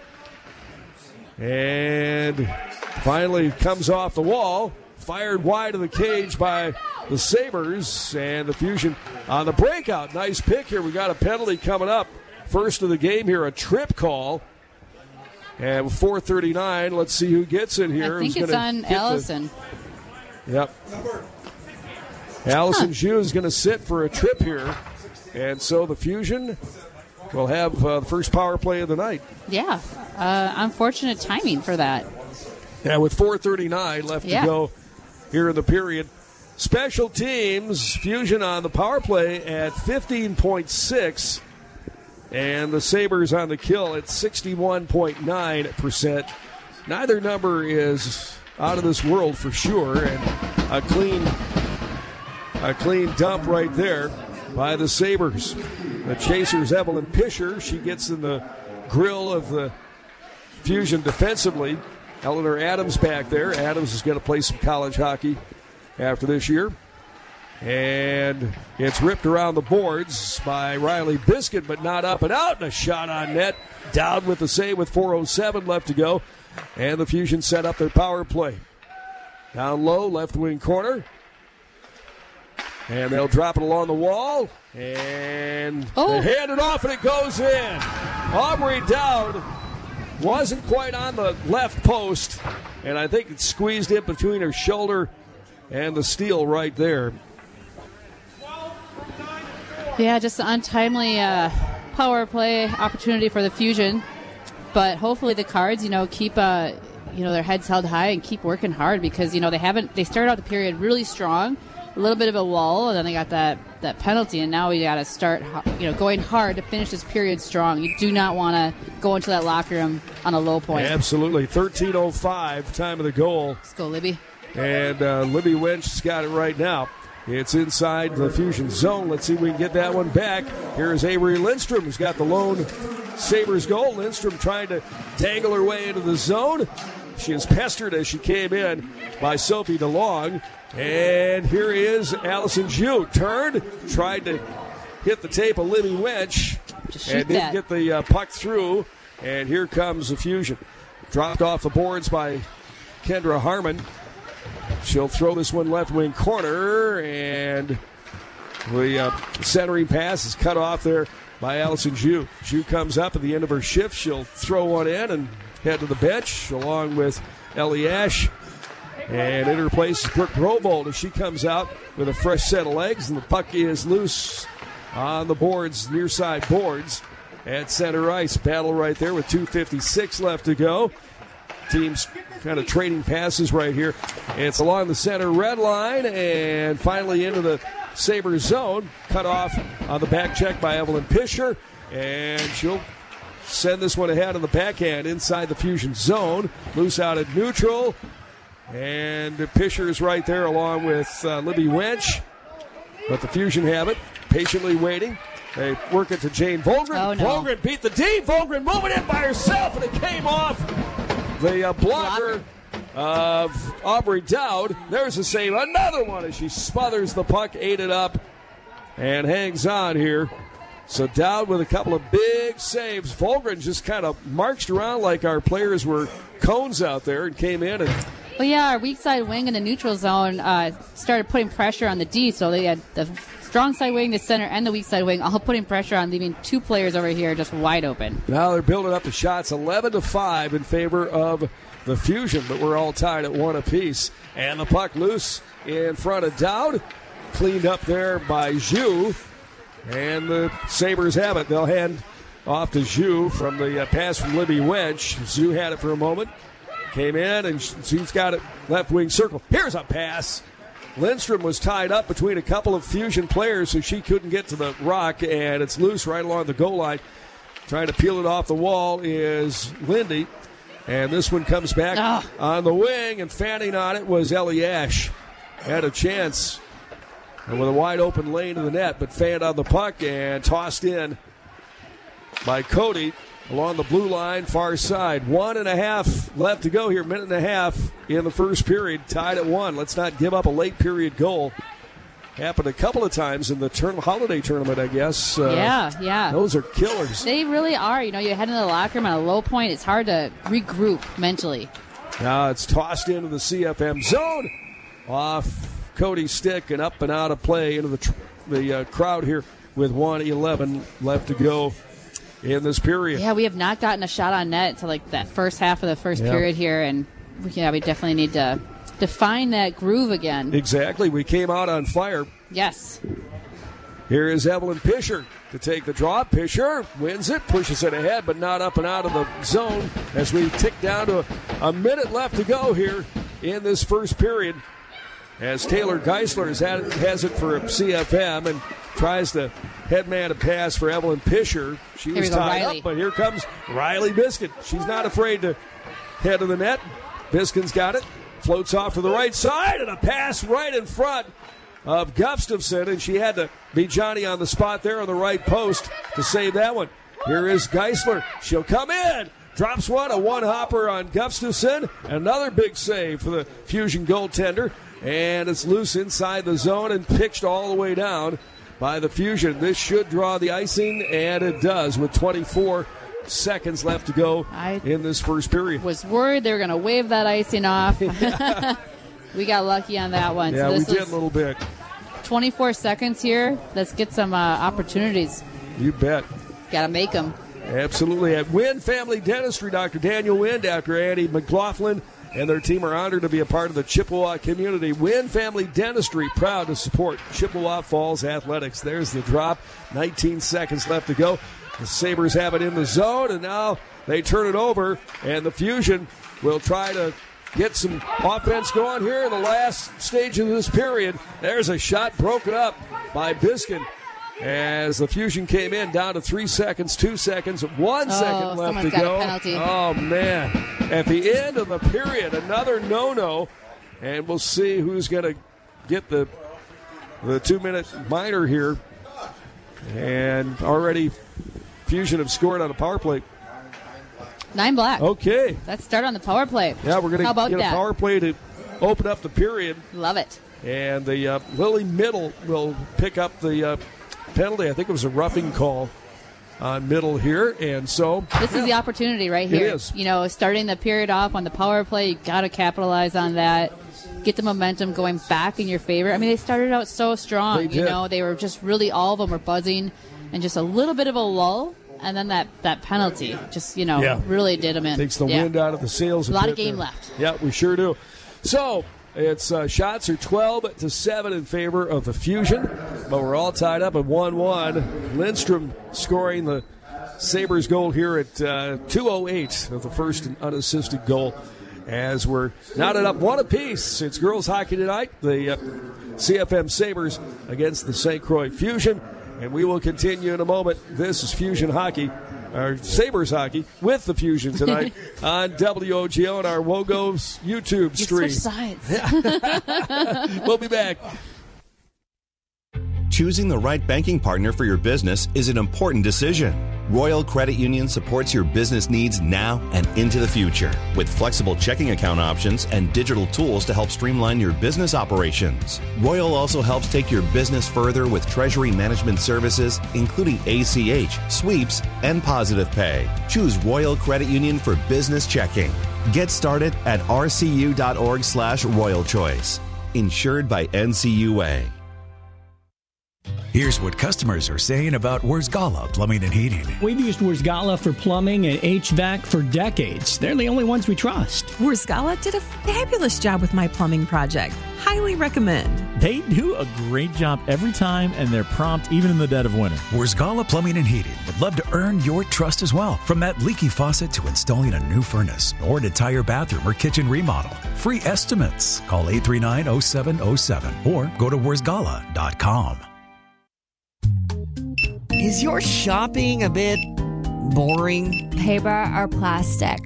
[SPEAKER 3] And finally comes off the wall. Fired wide of the cage by the Sabres. And the Fusion on the breakout. Nice pick here. We got a penalty coming up. First of the game here, a trip call. And with four thirty-nine, let's see who gets it here.
[SPEAKER 4] I think
[SPEAKER 3] Who's
[SPEAKER 4] it's on Allison.
[SPEAKER 3] The, yep. Allison Zhu is going to sit for a trip here. And so the Fusion will have uh, the first power play of the night.
[SPEAKER 4] Yeah. Uh, unfortunate timing for that.
[SPEAKER 3] Yeah, with four thirty-nine left
[SPEAKER 4] yeah.
[SPEAKER 3] to go here in the period. Special teams, Fusion on the power play at fifteen point six. And the Sabres on the kill at sixty-one point nine percent. Neither number is out of this world for sure. And a clean, a clean dump right there by the Sabres. The Chasers, Evelyn Pischer, she gets in the grill of the Fusion defensively. Eleanor Adams back there. Adams is going to play some college hockey after this year. And it's ripped around the boards by Riley Biscuit, but not up and out. And a shot on net. Down with the save with four oh seven left to go. And the Fusion set up their power play. Down low, left wing corner. And they'll drop it along the wall. And
[SPEAKER 4] oh.
[SPEAKER 3] they hand it off, and it goes in. Aubrey Dowd wasn't quite on the left post, and I think it squeezed in between her shoulder and the steel right there.
[SPEAKER 4] Yeah, just an untimely uh, power play opportunity for the Fusion. But hopefully the Cards, you know, keep uh, you know their heads held high and keep working hard because, you know, they haven't they started out the period really strong. A little bit of a lull, and then they got that, that penalty, and now we got to start, you know, going hard to finish this period strong. You do not want to go into that locker room on a low point.
[SPEAKER 3] Absolutely. thirteen oh five, time of the goal.
[SPEAKER 4] Let's go, Libby.
[SPEAKER 3] And uh, Libby Winch's got it right now. It's inside the Fusion zone. Let's see if we can get that one back. Here's Avery Lindstrom, who's got the lone Sabres goal. Lindstrom trying to dangle her way into the zone. She is pestered as she came in by Sophie DeLong. And here is Allison Jew. Turned, tried to hit the tape of Libby Wench, and didn't
[SPEAKER 4] that.
[SPEAKER 3] get the uh, puck through. And here comes the Fusion. Dropped off the boards by Kendra Harmon. She'll throw this one left wing corner, and the uh, centering pass is cut off there by Allison Jew. Jew comes up at the end of her shift. She'll throw one in and head to the bench along with Ellie Ash. And in her place is Brooke Brovold as she comes out with a fresh set of legs, and the puck is loose on the boards, near side boards at center ice. Battle right there with two fifty-six left to go. Teams kind of trading passes right here. It's along the center red line and finally into the Sabres zone. Cut off on the back check by Evelyn Pisher, and she'll send this one ahead on the backhand inside the Fusion zone. Loose out at neutral, and Pisher is right there along with uh, Libby Wench. But the Fusion have it, patiently waiting. They work it to Jane Volgren.
[SPEAKER 4] Oh, no.
[SPEAKER 3] Volgren beat the D. Volgren moving in by herself, and it came off the uh, blocker of Aubrey Dowd. There's a save. Another one as she smothers the puck, ate it up, and hangs on here. So Dowd with a couple of big saves. Volgren just kind of marched around like our players were cones out there and came in and...
[SPEAKER 4] Well, yeah, our weak side wing in the neutral zone uh, started putting pressure on the D, so they had the strong side wing, the center, and the weak side wing all putting pressure on, leaving two players over here just wide open.
[SPEAKER 3] Now they're building up the shots, eleven to five in favor of the Fusion, but we're all tied at one apiece. And the puck loose in front of Dowd, cleaned up there by Zhu, and the Sabres have it. They'll hand off to Zhu from the uh, pass from Libby Wench. Zhu had it for a moment, came in, and Zhu's got it left wing circle. Here's a pass. Lindstrom was tied up between a couple of Fusion players, so she couldn't get to the rock, and it's loose right along the goal line. Trying to peel it off the wall is Lindy, and this one comes back
[SPEAKER 4] oh.
[SPEAKER 3] on the wing, and fanning on it was Ellie Ash. Had a chance and with a wide open lane to the net, but fanned on the puck and tossed in by Cody along the blue line, far side. One and a half left to go here, minute and a half in the first period, tied at one. Let's not give up a late period goal. Happened a couple of times in the turn- holiday tournament, I guess. Uh,
[SPEAKER 4] yeah, yeah.
[SPEAKER 3] Those are killers.
[SPEAKER 4] They really are. You know, you head into the locker room at a low point. It's hard to regroup mentally.
[SPEAKER 3] Now it's tossed into the C F M zone. Off Cody's stick and up and out of play into the, tr- the uh, crowd here with one eleven left to go in this period.
[SPEAKER 4] Yeah, we have not gotten a shot on net until like that first half of the first
[SPEAKER 3] yeah.
[SPEAKER 4] period here, and yeah, we definitely need to define that groove again.
[SPEAKER 3] Exactly. We came out on fire.
[SPEAKER 4] Yes.
[SPEAKER 3] Here is Evelyn Pisher to take the draw. Pisher wins it, pushes it ahead, but not up and out of the zone as we tick down to a, a minute left to go here in this first period. As Taylor Geisler has, had, has it for C F M and tries to headman a pass for Evelyn Pisher. She
[SPEAKER 4] Here
[SPEAKER 3] was
[SPEAKER 4] we go,
[SPEAKER 3] tied
[SPEAKER 4] Riley.
[SPEAKER 3] up, but here comes Riley Biskin. She's not afraid to head to the net. Biskin's got it. Floats off to the right side, and a pass right in front of Gustafson, and she had to be Johnny on the spot there on the right post to save that one. Here is Geisler. She'll come in. Drops one, a one-hopper on Gustafson. Another big save for the Fusion goaltender. And it's loose inside the zone and pitched all the way down by the Fusion. This should draw the icing, and it does with twenty-four seconds left to go
[SPEAKER 4] I
[SPEAKER 3] in this first period.
[SPEAKER 4] Was worried they were going to wave that icing off. We got lucky on that one.
[SPEAKER 3] Yeah,
[SPEAKER 4] so
[SPEAKER 3] we
[SPEAKER 4] this
[SPEAKER 3] did a little bit.
[SPEAKER 4] twenty-four seconds here. Let's get some uh, opportunities.
[SPEAKER 3] You bet.
[SPEAKER 4] Got to make them.
[SPEAKER 3] Absolutely. At Wynn Family Dentistry, Doctor Daniel Wynn, Doctor Annie McLaughlin, and their team are honored to be a part of the Chippewa community. Wynn Family Dentistry, proud to support Chippewa Falls Athletics. There's the drop. nineteen seconds left to go. The Sabres have it in the zone, and now they turn it over, and the Fusion will try to get some offense going here in the last stage of this period. There's a shot broken up by Biskin as the Fusion came in down to three seconds, two seconds, one
[SPEAKER 4] Oh,
[SPEAKER 3] second left to
[SPEAKER 4] someone's got a
[SPEAKER 3] go.
[SPEAKER 4] penalty.
[SPEAKER 3] Oh, man. At the end of the period, another no-no, and we'll see who's going to get the the two-minute minor here. And already Fusion have scored on a power play.
[SPEAKER 4] Nine black.
[SPEAKER 3] Okay.
[SPEAKER 4] Let's start on the power play.
[SPEAKER 3] Yeah, we're going
[SPEAKER 4] How
[SPEAKER 3] to
[SPEAKER 4] about
[SPEAKER 3] get
[SPEAKER 4] that?
[SPEAKER 3] a power play to open up the period.
[SPEAKER 4] Love it.
[SPEAKER 3] And the uh, Lily Middle will pick up the uh, penalty. I think it was a roughing call on Middle here. And so
[SPEAKER 4] This is the opportunity right here.
[SPEAKER 3] It is.
[SPEAKER 4] You know, starting the period off on the power play, you got to capitalize on that. Get the momentum going back in your favor. I mean, they started out so strong.
[SPEAKER 3] They
[SPEAKER 4] You
[SPEAKER 3] did.
[SPEAKER 4] know, they were just really, all of them were buzzing, and just a little bit of a lull, and then that, that penalty just, you know,
[SPEAKER 3] Yeah.
[SPEAKER 4] really did them in.
[SPEAKER 3] Takes the
[SPEAKER 4] Yeah.
[SPEAKER 3] wind out of the sails.
[SPEAKER 4] A lot
[SPEAKER 3] bit
[SPEAKER 4] of game
[SPEAKER 3] there.
[SPEAKER 4] left.
[SPEAKER 3] Yeah, we sure do. So it's uh, shots are twelve to seven in favor of the Fusion, but we're all tied up at one one. Lindstrom scoring the Sabres goal here at uh, two oh eight of the first unassisted goal, as we're knotted up one apiece. It's girls hockey tonight. The uh, C F M Sabres against the Saint Croix Fusion. And we will continue in a moment. This is Fusion Hockey, or Sabres Hockey, with the Fusion tonight on W O G O and our Wogo's YouTube
[SPEAKER 4] You
[SPEAKER 3] stream.
[SPEAKER 4] switch sides.
[SPEAKER 3] We'll be back.
[SPEAKER 17] Choosing the right banking partner for your business is an important decision. Royal Credit Union supports your business needs now and into the future with flexible checking account options and digital tools to help streamline your business operations. Royal also helps take your business further with treasury management services, including A C H, sweeps, and positive pay. Choose Royal Credit Union for business checking. Get started at rcu.org slash Royal Choice. Insured by N C U A.
[SPEAKER 18] Here's what customers are saying about Wurzgala Plumbing and Heating.
[SPEAKER 19] We've used Wurzgala for plumbing and H V A C for decades. They're the only ones we trust.
[SPEAKER 20] Wurzgala did a fabulous job with my plumbing project. Highly recommend.
[SPEAKER 21] They do a great job every time, and they're prompt even in the dead of winter.
[SPEAKER 18] Wurzgala Plumbing and Heating would love to earn your trust as well. From that leaky faucet to installing a new furnace or an entire bathroom or kitchen remodel. Free estimates. Call eight three nine, oh seven oh seven or go to wurzgala dot com.
[SPEAKER 22] Is your shopping a bit boring?
[SPEAKER 23] Paper or plastic?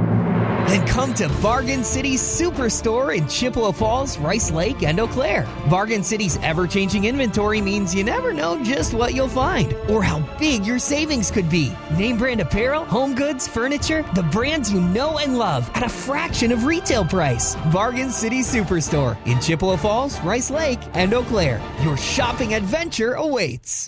[SPEAKER 22] Then come to Bargain City's Superstore in Chippewa Falls, Rice Lake, and Eau Claire. Bargain City's ever-changing inventory means you never know just what you'll find or how big your savings could be. Name brand apparel, home goods, furniture, the brands you know and love at a fraction of retail price. Bargain City Superstore in Chippewa Falls, Rice Lake, and Eau Claire. Your shopping adventure awaits.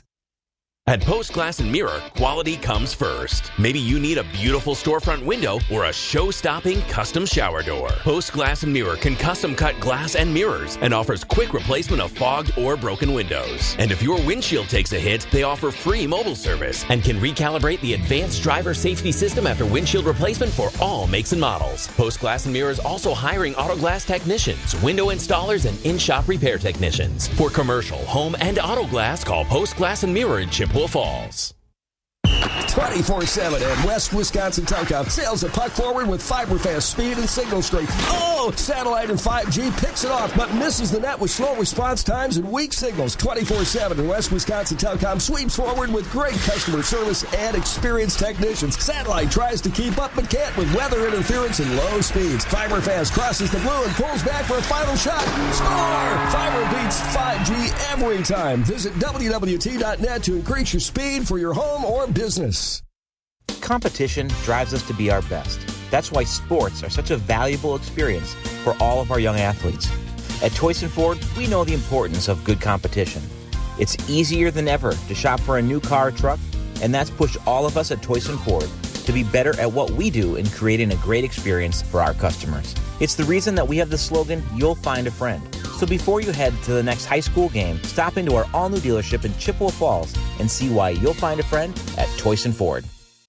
[SPEAKER 1] At Post Glass and Mirror, quality comes first. Maybe you need a beautiful storefront window or a show-stopping custom shower door. Post Glass and Mirror can custom cut glass and mirrors and offers quick replacement of fogged or broken windows. And if your windshield takes a hit, they offer free mobile service and can recalibrate the advanced driver safety system after windshield replacement for all makes and models. Post Glass and Mirror is also hiring auto glass technicians, window installers, and in-shop repair technicians. For commercial, home, and auto glass, call Post Glass and Mirror in Chippewa Falls.
[SPEAKER 24] twenty-four seven at West Wisconsin Telecom. Sails the puck forward with fiber fast speed and signal strength. Oh, satellite and five G picks it off, but misses the net with slow response times and weak signals. twenty-four seven at West Wisconsin Telecom sweeps forward with great customer service and experienced technicians. Satellite tries to keep up but can't with weather interference and low speeds. Fiber fast crosses the blue and pulls back for a final shot. Score! Fiber beats five G every time. Visit W W T dot net to increase your speed for your home or business.
[SPEAKER 6] Competition drives us to be our best. That's why sports are such a valuable experience for all of our young athletes. At Toyson Ford, we know the importance of good competition. It's easier than ever to shop for a new car or truck, and that's pushed all of us at Toyson Ford to be better at what we do in creating a great experience for our customers. It's the reason that we have the slogan, "You'll find a friend." So before you head to the next high school game, stop into our all-new dealership in Chippewa Falls and see why you'll find a friend at Toyson Ford.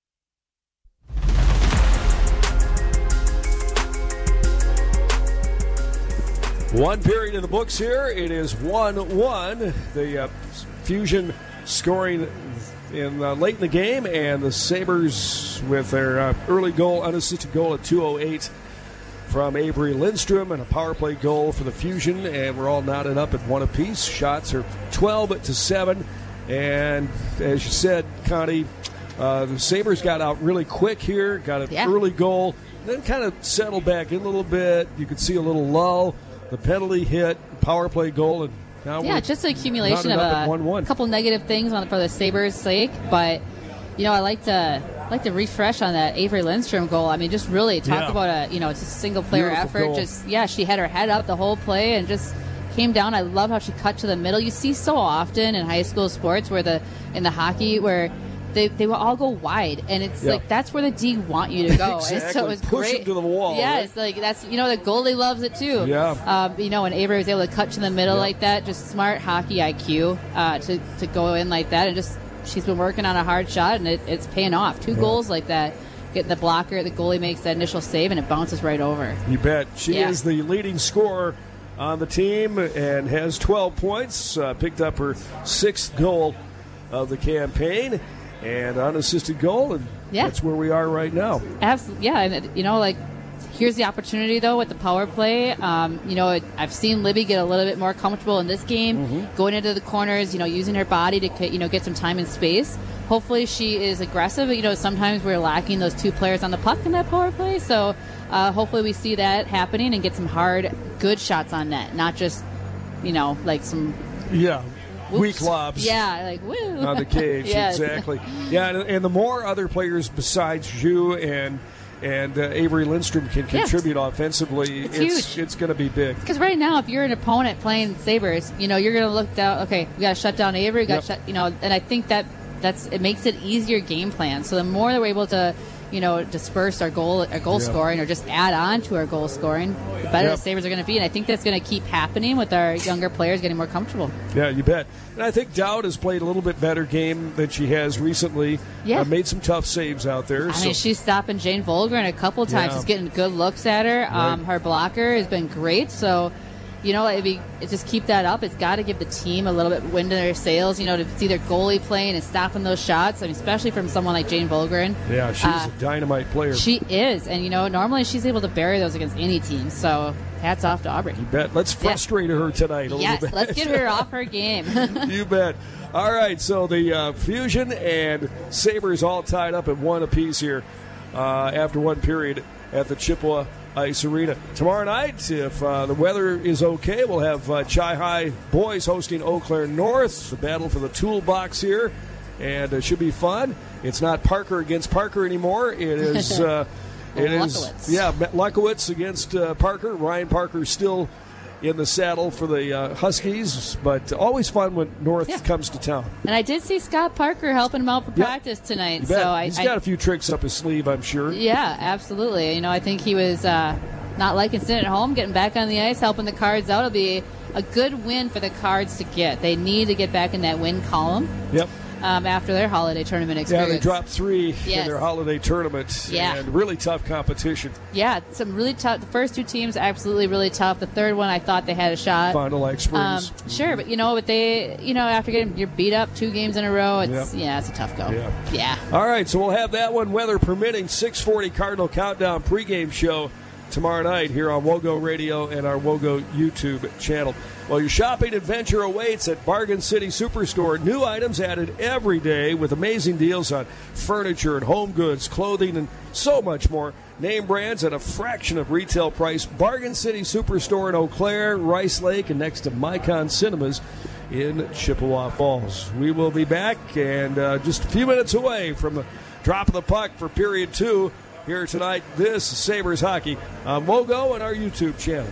[SPEAKER 3] One period in the books here. It is one one. The uh, Fusion scoring in uh, late in the game, and the Sabres with their uh, early goal, unassisted goal at two oh eight from Avery Lindstrom, and a power play goal for the Fusion, and we're all knotted up at one apiece. Shots are twelve to seven, and as you said, Connie, uh, the Sabres got out really quick here, got an
[SPEAKER 4] Yeah.
[SPEAKER 3] early goal, then kind of settled back in a little bit. You could see a little lull. The penalty hit, power play goal, and Now
[SPEAKER 4] yeah, just an accumulation of a couple negative things on for the Sabres' sake. But, you know, I like to like to refresh on that Avery Lindstrom goal. I mean, just really talk
[SPEAKER 3] Yeah.
[SPEAKER 4] about a, you know, it's a single-player
[SPEAKER 3] Beautiful
[SPEAKER 4] effort.
[SPEAKER 3] goal.
[SPEAKER 4] Just, yeah, she had her head up the whole play and just came down. I love how she cut to the middle. You see so often in high school sports where the in the hockey where they they will all go wide, and it's
[SPEAKER 3] Yeah.
[SPEAKER 4] like that's where the D want you to go.
[SPEAKER 3] Exactly.
[SPEAKER 4] And so it was
[SPEAKER 3] Push
[SPEAKER 4] great.
[SPEAKER 3] them to the wall,
[SPEAKER 4] Yeah,
[SPEAKER 3] right?
[SPEAKER 4] it's like that's you know the goalie loves it too.
[SPEAKER 3] Yeah.
[SPEAKER 4] Um, you know, when Avery was able to cut to the middle
[SPEAKER 3] Yeah.
[SPEAKER 4] like that, just smart hockey I Q uh, to to go in like that, and just she's been working on a hard shot, and it, it's paying off. Two
[SPEAKER 3] Yeah.
[SPEAKER 4] goals like that. Get the blocker, the goalie makes that initial save, and it bounces right over.
[SPEAKER 3] You bet. She
[SPEAKER 4] Yeah.
[SPEAKER 3] is the leading scorer on the team and has twelve points. Uh, picked up her sixth goal of the campaign and unassisted goal, and
[SPEAKER 4] Yeah.
[SPEAKER 3] that's where we are right now.
[SPEAKER 4] Absolutely, yeah. And you know, like here's the opportunity though with the power play. Um, you know, it, I've seen Libby get a little bit more comfortable in this game,
[SPEAKER 3] Mm-hmm.
[SPEAKER 4] going into the corners. You know, using her body to you know get some time and space. Hopefully, she is aggressive. You know, sometimes we're lacking those two players on the puck in that power play. So uh, hopefully, we see that happening and get some hard, good shots on net, not just you know like some
[SPEAKER 3] Yeah.
[SPEAKER 4] whoops.
[SPEAKER 3] Weak lobs.
[SPEAKER 4] Yeah, like woo
[SPEAKER 3] On the cage,
[SPEAKER 4] Yes.
[SPEAKER 3] exactly. Yeah, and, and the more other players besides you and and uh, Avery Lindstrom can
[SPEAKER 4] Yeah.
[SPEAKER 3] contribute offensively,
[SPEAKER 4] It's
[SPEAKER 3] it's
[SPEAKER 4] huge.
[SPEAKER 3] it's going to be big.
[SPEAKER 4] Because right now, if you're an opponent playing Sabres, you know you're going to look down. Okay, we got to shut down Avery. We got to
[SPEAKER 3] Yep.
[SPEAKER 4] shut. You know, and I think that that's it makes it easier game plan. So the more that we're able to, you know, disperse our goal, our goal
[SPEAKER 3] Yep.
[SPEAKER 4] scoring, or just add on to our goal scoring, the better
[SPEAKER 3] Yep.
[SPEAKER 4] the Sabres are going to be. And I think that's going to keep happening with our younger players getting more comfortable.
[SPEAKER 3] Yeah, you bet. And I think Dowd has played a little bit better game than she has recently.
[SPEAKER 4] Yeah.
[SPEAKER 3] Uh, made some tough saves out there.
[SPEAKER 4] I
[SPEAKER 3] so.
[SPEAKER 4] mean, she's stopping Jane Volgren a couple times.
[SPEAKER 3] Yeah.
[SPEAKER 4] She's getting good looks at her. Um,
[SPEAKER 3] Right.
[SPEAKER 4] Her blocker has been great. So, you know, it'd be, it just keep that up. It's got to give the team a little bit wind in their sails. You know, to see their goalie playing and stopping those shots. I mean, especially from someone like Jane Volgren.
[SPEAKER 3] Yeah, she's
[SPEAKER 4] Uh,
[SPEAKER 3] a dynamite player.
[SPEAKER 4] She is, and you know, normally she's able to bury those against any team. So, hats off to Aubrey.
[SPEAKER 3] You bet. Let's frustrate her tonight a
[SPEAKER 4] Yes,
[SPEAKER 3] little bit.
[SPEAKER 4] let's get her off her game.
[SPEAKER 3] You bet. All right, so the uh, Fusion and Sabres all tied up at one apiece here uh, after one period at the Chippewa Ice Arena. Tomorrow night, if uh, the weather is okay, we'll have uh, Chi High boys hosting Eau Claire North. The battle for the toolbox here, and it should be fun. It's not Parker against Parker anymore. It is... Uh, It is,
[SPEAKER 4] Lukowitz.
[SPEAKER 3] yeah, Lukowitz against uh, Parker. Ryan Parker still in the saddle for the uh, Huskies, but always fun when North
[SPEAKER 4] Yeah.
[SPEAKER 3] comes to town.
[SPEAKER 4] And I did see Scott Parker helping him out for
[SPEAKER 3] Yep.
[SPEAKER 4] practice tonight.
[SPEAKER 3] You bet.
[SPEAKER 4] So I,
[SPEAKER 3] He's
[SPEAKER 4] I
[SPEAKER 3] got a few tricks up his sleeve, I'm sure.
[SPEAKER 4] Yeah, absolutely. You know, I think he was uh, not liking sitting at home, getting back on the ice, helping the Cards out. It'll be a good win for the Cards to get. They need to get back in that win column
[SPEAKER 3] Yep.
[SPEAKER 4] um, after their holiday tournament
[SPEAKER 3] Yeah,
[SPEAKER 4] experience.
[SPEAKER 3] they dropped three in
[SPEAKER 4] Yes.
[SPEAKER 3] their holiday tournament.
[SPEAKER 4] Yeah.
[SPEAKER 3] And really tough competition.
[SPEAKER 4] Yeah, some really tough. The first two teams, absolutely really tough. The third one, I thought they had a shot.
[SPEAKER 3] Fond du Lac Springs.
[SPEAKER 4] Um, sure, but you know, but they, you know, after getting you're beat up two games in a row, it's
[SPEAKER 3] Yep.
[SPEAKER 4] yeah, it's a tough go.
[SPEAKER 3] Yeah.
[SPEAKER 4] Yeah.
[SPEAKER 3] All right, so we'll have that one, weather permitting, six forty Cardinal Countdown pregame show tomorrow night here on WOGO Radio and our WOGO YouTube channel. Well, your shopping adventure awaits at Bargain City Superstore. New items added every day with amazing deals on furniture and home goods, clothing, and so much more. Name brands at a fraction of retail price. Bargain City Superstore in Eau Claire, Rice Lake, and next to Micon Cinemas in Chippewa Falls. We will be back and uh, just a few minutes away from the drop of the puck for period two here tonight. This is Sabres Hockey on WOGO and our YouTube channel.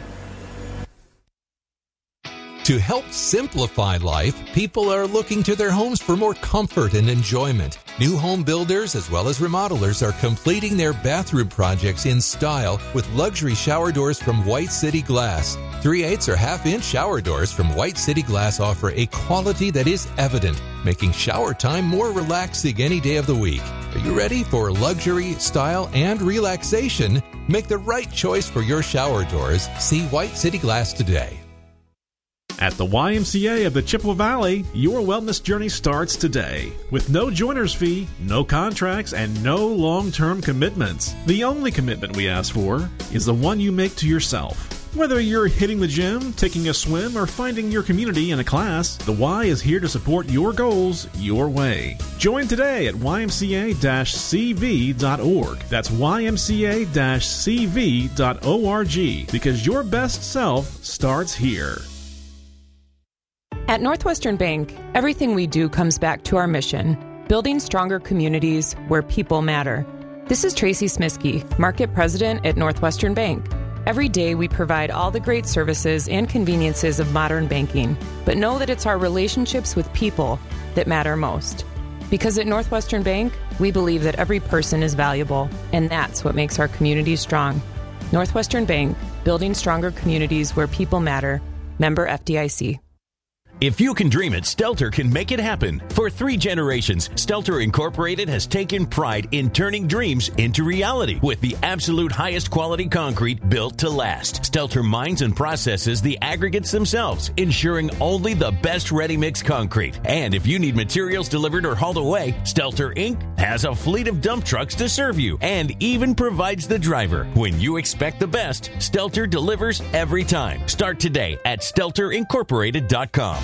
[SPEAKER 2] To help simplify life, people are looking to their homes for more comfort and enjoyment. New home builders as well as remodelers are completing their bathroom projects in style with luxury shower doors from White City Glass. three eighths or half-inch shower doors from White City Glass offer a quality that is evident, making shower time more relaxing any day of the week. Are you ready for luxury, style, and relaxation? Make the right choice for your shower doors. See White City Glass today.
[SPEAKER 21] At the Y M C A of the Chippewa Valley, your wellness journey starts today. With no joiner's fee, no contracts, and no long-term commitments. The only commitment we ask for is the one you make to yourself. Whether you're hitting the gym, taking a swim, or finding your community in a class, the Y is here to support your goals your way. Join today at Y M C A C V dot org. That's Y M C A C V dot org because your best self starts here.
[SPEAKER 9] At Northwestern Bank, everything we do comes back to our mission, building stronger communities where people matter. This is Tracy Smiskey, Market President at Northwestern Bank. Every day we provide all the great services and conveniences of modern banking, but know that it's our relationships with people that matter most. Because at Northwestern Bank, we believe that every person is valuable, and that's what makes our communities strong. Northwestern Bank, building stronger communities where people matter. Member F D I C.
[SPEAKER 5] If you can dream it, Stelter can make it happen. For three generations, Stelter Incorporated has taken pride in turning dreams into reality with the absolute highest quality concrete built to last. Stelter mines and processes the aggregates themselves, ensuring only the best ready-mix concrete. And if you need materials delivered or hauled away, Stelter Incorporated has a fleet of dump trucks to serve you and even provides the driver. When you expect the best, Stelter delivers every time. Start today at stelter incorporated dot com.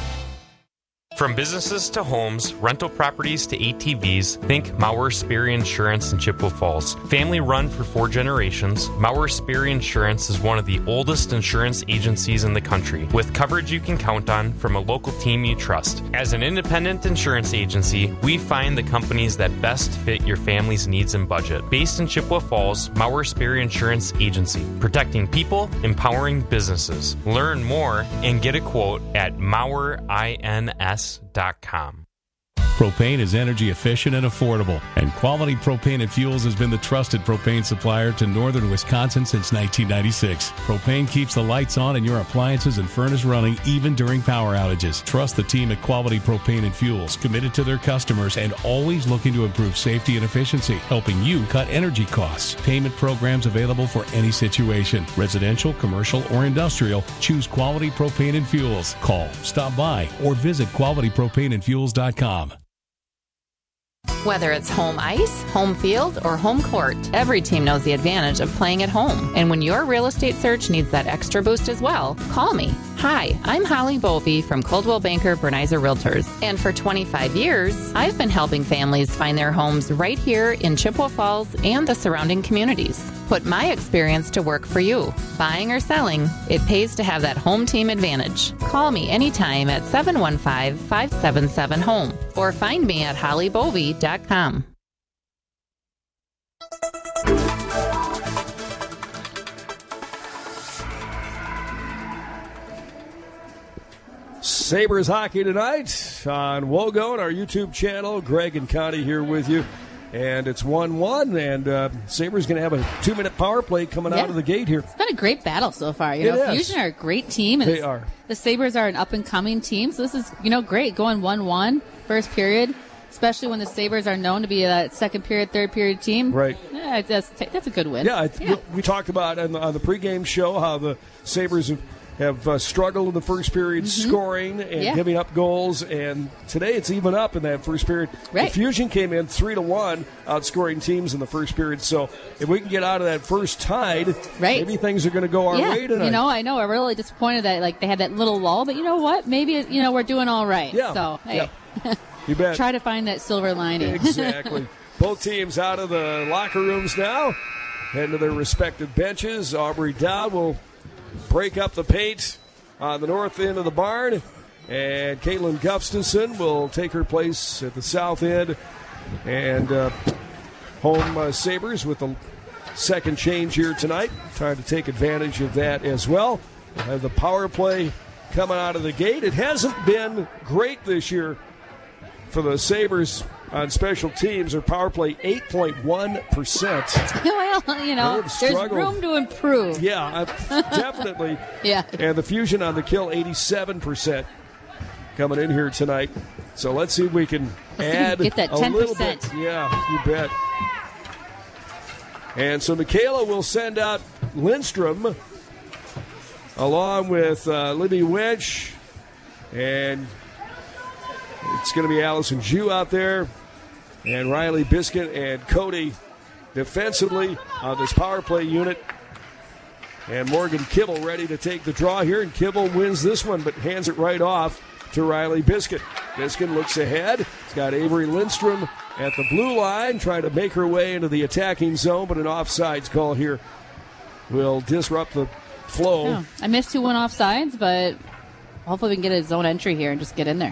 [SPEAKER 11] From businesses to homes, rental properties to A T Vs, think Mauer Sperry Insurance in Chippewa Falls. Family run for four generations, Mauer Sperry Insurance is one of the oldest insurance agencies in the country, with coverage you can count on from a local team you trust. As an independent insurance agency, we find the companies that best fit your family's needs and budget. Based in Chippewa Falls, Mauer Sperry Insurance Agency, protecting people, empowering businesses. Learn more and get a quote at mauer ins dot com.
[SPEAKER 13] Propane is energy efficient and affordable, and Quality Propane and Fuels has been the trusted propane supplier to northern Wisconsin since nineteen ninety-six. Propane keeps the lights on and your appliances and furnace running even during power outages. Trust the team at Quality Propane and Fuels, committed to their customers and always looking to improve safety and efficiency, helping you cut energy costs. Payment programs available for any situation. Residential, commercial, or industrial, choose Quality Propane and Fuels. Call, stop by, or visit quality propane and fuels dot com.
[SPEAKER 9] Whether it's home ice, home field, or home court, every team knows the advantage of playing at home. And when your real estate search needs that extra boost as well, call me. Hi, I'm Holly Bovey from Coldwell Banker Bernizer Realtors. And for twenty-five years, I've been helping families find their homes right here in Chippewa Falls and the surrounding communities. Put my experience to work for you. Buying or selling, it pays to have that home team advantage. Call me anytime at seven one five, five seven seven, HOME or find me at holly bovey dot com.
[SPEAKER 3] Sabres hockey tonight on Wogo and our YouTube channel. Greg and Connie here with you. And it's one one, and uh, Sabres going to have a two-minute power play coming yeah. out of the gate here.
[SPEAKER 4] It's been a great battle so far. You
[SPEAKER 3] it
[SPEAKER 4] know,
[SPEAKER 3] is.
[SPEAKER 4] Fusion are a great team. And
[SPEAKER 3] they are.
[SPEAKER 4] The Sabres are an up-and-coming team, so this is, you know, great. Going one one, first period, especially when the Sabres are known to be a second period, third period team.
[SPEAKER 3] Right.
[SPEAKER 4] Yeah, that's, that's a good win.
[SPEAKER 3] Yeah,
[SPEAKER 4] yeah.
[SPEAKER 3] we talked about on the, on the pregame show how the Sabres have have uh, struggled in the first period mm-hmm. scoring and
[SPEAKER 4] yeah.
[SPEAKER 3] giving up goals, and today it's even up in that first period.
[SPEAKER 4] Right.
[SPEAKER 3] The Fusion came in three to one, outscoring teams in the first period. So if we can get out of that first tide,
[SPEAKER 4] right.
[SPEAKER 3] maybe things are going to go our
[SPEAKER 4] yeah.
[SPEAKER 3] way tonight.
[SPEAKER 4] You know, I know we're really disappointed that like they had that little lull, but you know what? Maybe you know we're doing all right.
[SPEAKER 3] Yeah.
[SPEAKER 4] So hey,
[SPEAKER 3] yeah. You bet.
[SPEAKER 4] Try to find that silver lining.
[SPEAKER 3] Exactly. Both teams out of the locker rooms now, heading to their respective benches. Aubrey Dowd will break up the paint on the north end of the barn, and Caitlin Gustafson will take her place at the south end. And uh, home uh, Sabres with the second change here tonight, trying to take advantage of that as well. We'll have the power play coming out of the gate. It hasn't been great this year for the Sabres on special teams. Their power play eight point one percent.
[SPEAKER 4] Well, you know, there's room to improve.
[SPEAKER 3] Yeah, uh, definitely.
[SPEAKER 4] Yeah.
[SPEAKER 3] And the Fusion on the kill, eighty-seven percent coming in here tonight. So let's see if we can
[SPEAKER 4] let's
[SPEAKER 3] add
[SPEAKER 4] get that
[SPEAKER 3] a
[SPEAKER 4] ten
[SPEAKER 3] little
[SPEAKER 4] percent.
[SPEAKER 3] bit. Yeah, you bet. And so Michaela will send out Lindstrom along with uh, Libby Winch, and it's going to be Allison Jew out there, and Riley Biscuit and Cody defensively on this power play unit. And Morgan Kibble ready to take the draw here, and Kibble wins this one but hands it right off to Riley Biscuit. Biscuit looks ahead. He's got Avery Lindstrom at the blue line trying to make her way into the attacking zone, but an offsides call here will disrupt the flow.
[SPEAKER 4] Oh, I missed who went offsides, but hopefully we can get a zone entry here and just get in there.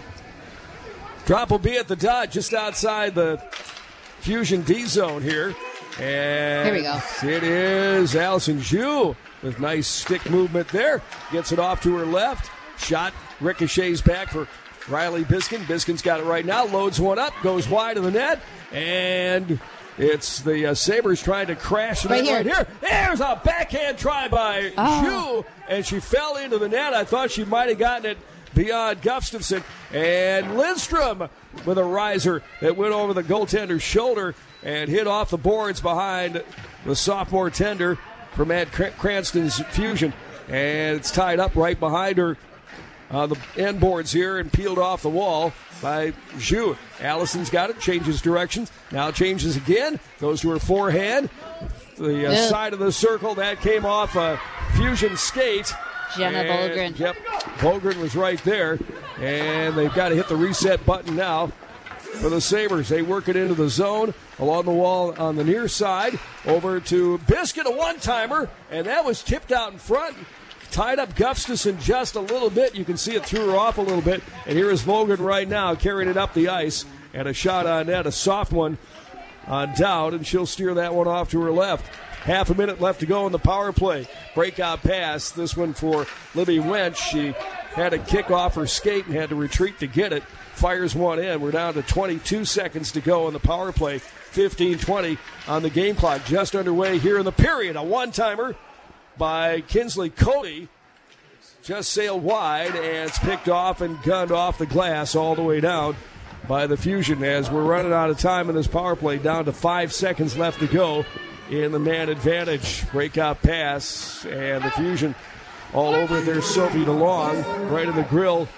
[SPEAKER 3] Drop will be at the dot just outside the Fusion D zone here. And
[SPEAKER 4] here we go.
[SPEAKER 3] It is Allison Zhu with nice stick movement there. Gets it off to her left. Shot ricochets back for Riley Biskin. Biskin's got it right now. Loads one up. Goes wide of the net. And it's the uh, Sabres trying to crash it
[SPEAKER 4] right,
[SPEAKER 3] right
[SPEAKER 4] here.
[SPEAKER 3] here. There's a backhand try by
[SPEAKER 4] oh.
[SPEAKER 3] Zhu. And she fell into the net. I thought she might have gotten it beyond Gustafson. And Lindstrom with a riser that went over the goaltender's shoulder and hit off the boards behind the sophomore tender for Matt Cranston's Fusion. And it's tied up right behind her on the end boards here and peeled off the wall by Zhu. Allison's got it, changes directions, now changes again, goes to her forehand. The uh,
[SPEAKER 4] yeah.
[SPEAKER 3] side of the circle, that came off a Fusion skate.
[SPEAKER 4] Jenna
[SPEAKER 3] and,
[SPEAKER 4] Volgren.
[SPEAKER 3] Yep, Volgren was right there. And they've got to hit the reset button now for the Sabres. They work it into the zone along the wall on the near side. Over to Biscuit, a one-timer, and that was tipped out in front. Tied up Gustafson just a little bit. You can see it threw her off a little bit. And here is Volgren right now carrying it up the ice. And a shot on net, a soft one on Dowd, and she'll steer that one off to her left. Half a minute left to go in the power play. Breakout pass. This one for Libby Wench. She had to kick off her skate and had to retreat to get it. Fires one in. We're down to twenty-two seconds to go in the power play. fifteen twenty on the game clock. Just underway here in the period. A one-timer by Kinsley Cody. Just sailed wide, and it's picked off and gunned off the glass all the way down by the Fusion as we're running out of time in this power play. Down to five seconds left to go in the man advantage. Breakout pass, and the Fusion all over it. There's Sophie DeLong right in the grill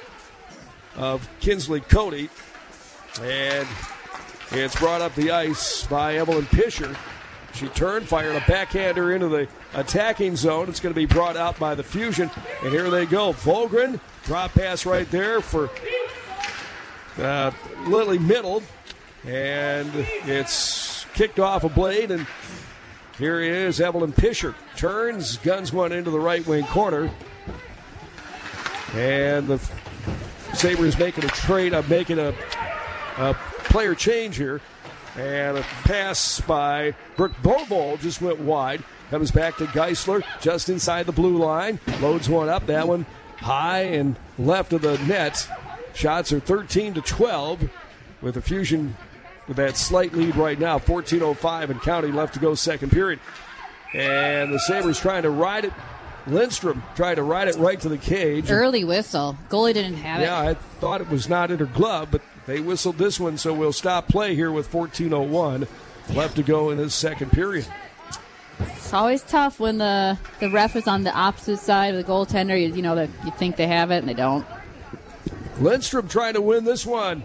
[SPEAKER 3] of Kinsley Cody. And it's brought up the ice by Evelyn Pisher. She turned, fired a backhander into the attacking zone. It's going to be brought out by the Fusion. And here they go. Volgren, drop pass right there for uh, Lily Middle. And it's kicked off a blade. And here is Evelyn Pisher. Turns, guns one into the right wing corner. And the Sabres making a trade, uh, making a, a player change here. And a pass by Brooke Bovold just went wide. Comes back to Geisler just inside the blue line. Loads one up. That one high and left of the net. Shots are thirteen to twelve with the Fusion with that slight lead right now. fourteen oh five and counting left to go second period. And the Sabres trying to ride it. Lindstrom tried to ride it right to the cage.
[SPEAKER 4] Early whistle. Goalie didn't have
[SPEAKER 3] yeah,
[SPEAKER 4] it.
[SPEAKER 3] Yeah, I thought it was not in her glove, but they whistled this one, so we'll stop play here with fourteen oh one left to go in this second period.
[SPEAKER 4] It's always tough when the, the ref is on the opposite side of the goaltender. You, you know, that you think they have it, and they don't.
[SPEAKER 3] Lindstrom trying to win this one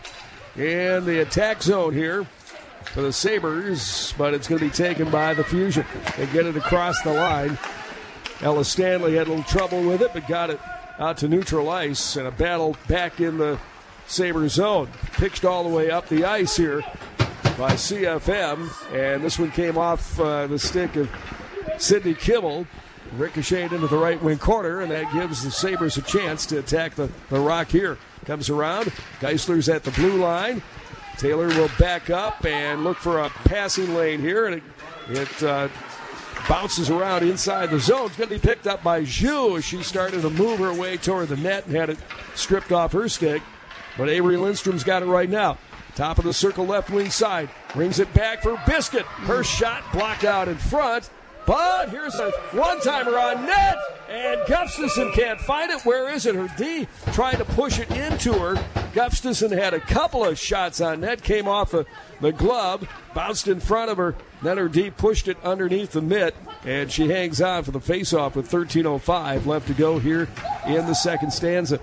[SPEAKER 3] in the attack zone here for the Sabres, but it's going to be taken by the Fusion. They get it across the line. Ella Stanley had a little trouble with it, but got it out to neutral ice, and a battle back in the Sabre zone. Pitched all the way up the ice here by C F M, and this one came off uh, the stick of Sydney Kimmel. Ricocheted into the right wing corner, and that gives the Sabres a chance to attack the, the rock here. Comes around. Geisler's at the blue line. Taylor will back up and look for a passing lane here, and it, it uh, bounces around inside the zone. It's going to be picked up by Zhu as she started to move her way toward the net and had it stripped off her stick. But Avery Lindstrom's got it right now. Top of the circle left wing side. Brings it back for Biscuit. Her shot blocked out in front. But here's a one-timer on net. And Gustafson can't find it. Where is it? Her D trying to push it into her. Gustafson had a couple of shots on net. Came off the, the glove. Bounced in front of her. Then her D pushed it underneath the mitt. And she hangs on for the faceoff with thirteen oh five left to go here in the second stanza.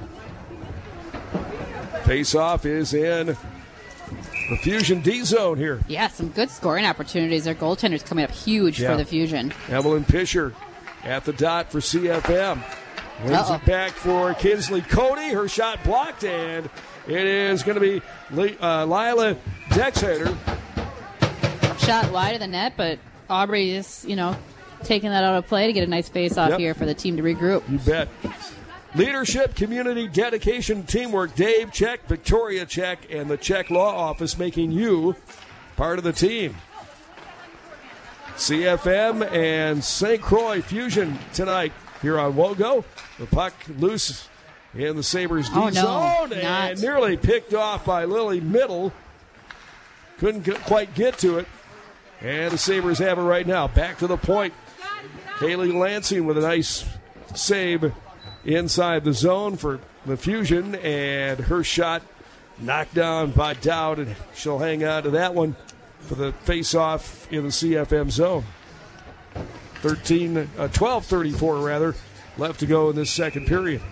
[SPEAKER 3] Face-off is in the Fusion D zone here.
[SPEAKER 4] Yeah, some good scoring opportunities. Their goaltender's coming up huge
[SPEAKER 3] yeah.
[SPEAKER 4] for the Fusion.
[SPEAKER 3] Evelyn Pisher at the dot for C F M. Wins Uh-oh. it back for Kinsley Cody. Her shot blocked, and it is going to be uh, Lila Dexhater.
[SPEAKER 4] Shot wide of the net, but Aubrey is, you know, taking that out of play to get a nice face-off
[SPEAKER 3] yep.
[SPEAKER 4] here for the team to regroup.
[SPEAKER 3] You bet. Leadership, community, dedication, teamwork. Dave Check, Victoria Check, and the Check Law Office making you part of the team. C F M and Saint Croix Fusion tonight here on WOGO. The puck loose in the Sabres D
[SPEAKER 4] oh, no,
[SPEAKER 3] zone and
[SPEAKER 4] not.
[SPEAKER 3] nearly picked off by Lily Middle. Couldn't get, quite get to it. And the Sabres have it right now. Back to the point. Kaylee Lansing with a nice save inside the zone for the Fusion, and her shot knocked down by Dowd, and she'll hang on to that one for the face-off in the C F M zone. thirteen, uh, twelve thirty-four rather, left to go in this second period.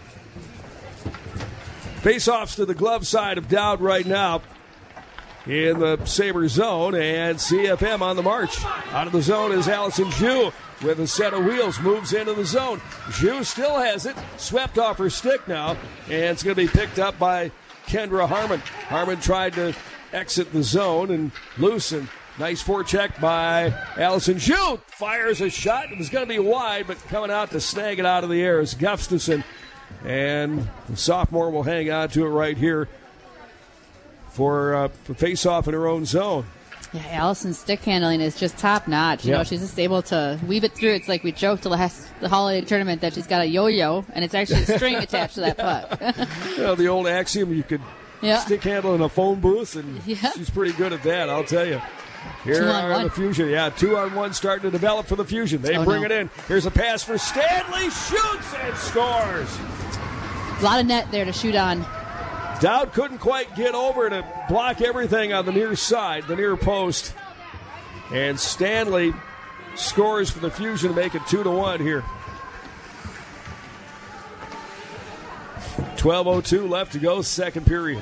[SPEAKER 3] Face-offs to the glove side of Dowd right now in the Sabres zone, and C F M on the march. Out of the zone is Allison Zhu with a set of wheels, moves into the zone. Zhu still has it, swept off her stick now, and it's going to be picked up by Kendra Harmon. Harmon tried to exit the zone and loosen. Nice forecheck by Allison Zhu. Fires a shot. It was going to be wide, but coming out to snag it out of the air is Gustafson. And the sophomore will hang on to it right here for uh, the face-off in her own zone.
[SPEAKER 4] Yeah, Allison's stick handling is just top-notch. You
[SPEAKER 3] yeah.
[SPEAKER 4] know, she's just able to weave it through. It's like we joked the last the holiday tournament that she's got a yo-yo, and it's actually a string attached to that puck.
[SPEAKER 3] You know, the old axiom, you could
[SPEAKER 4] yeah.
[SPEAKER 3] stick handle in a phone booth, and
[SPEAKER 4] yeah.
[SPEAKER 3] she's pretty good at that, I'll tell you. Here are
[SPEAKER 4] one.
[SPEAKER 3] the Fusion. Yeah, two on one starting to develop for the Fusion. They
[SPEAKER 4] oh,
[SPEAKER 3] bring
[SPEAKER 4] no.
[SPEAKER 3] it in. Here's a pass for Stanley. Shoots and scores.
[SPEAKER 4] A lot of net there to shoot on.
[SPEAKER 3] Dowd couldn't quite get over to block everything on the near side, the near post. And Stanley scores for the Fusion to make it two to one here. twelve oh two left to go, second period.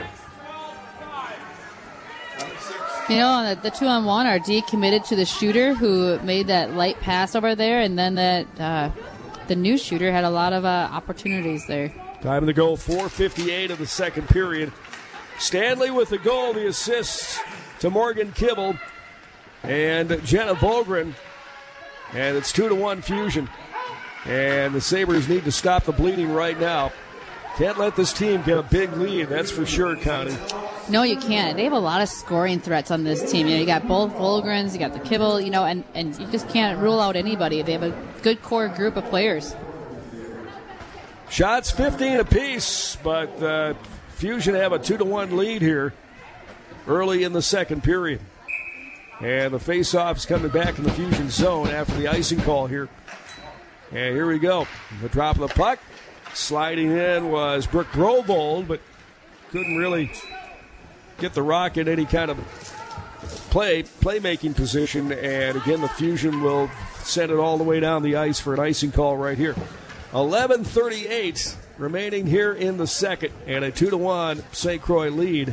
[SPEAKER 4] You know, the, the two-on-one, our D committed to the shooter who made that light pass over there, and then that uh, the new shooter had a lot of uh, opportunities there.
[SPEAKER 3] Time to go, four fifty-eight of the second period. Stanley with the goal, the assists to Morgan Kibble and Jenna Volgren. And it's two to one Fusion. And the Sabres need to stop the bleeding right now. Can't let this team get a big lead, that's for sure, Connie.
[SPEAKER 4] No, you can't. They have a lot of scoring threats on this team. You know, you got both Volgrens, you got the Kibble, you know, and, and you just can't rule out anybody. They have a good core group of players.
[SPEAKER 3] Shots fifteen apiece, but uh, Fusion have a two to one lead here early in the second period. And the face-off is coming back in the Fusion zone after the icing call here. And here we go. The drop of the puck. Sliding in was Brooke Grovold, but couldn't really get the rock in any kind of play, playmaking position. And again, the Fusion will send it all the way down the ice for an icing call right here. eleven thirty-eight remaining here in the second, and a two to one Saint Croix lead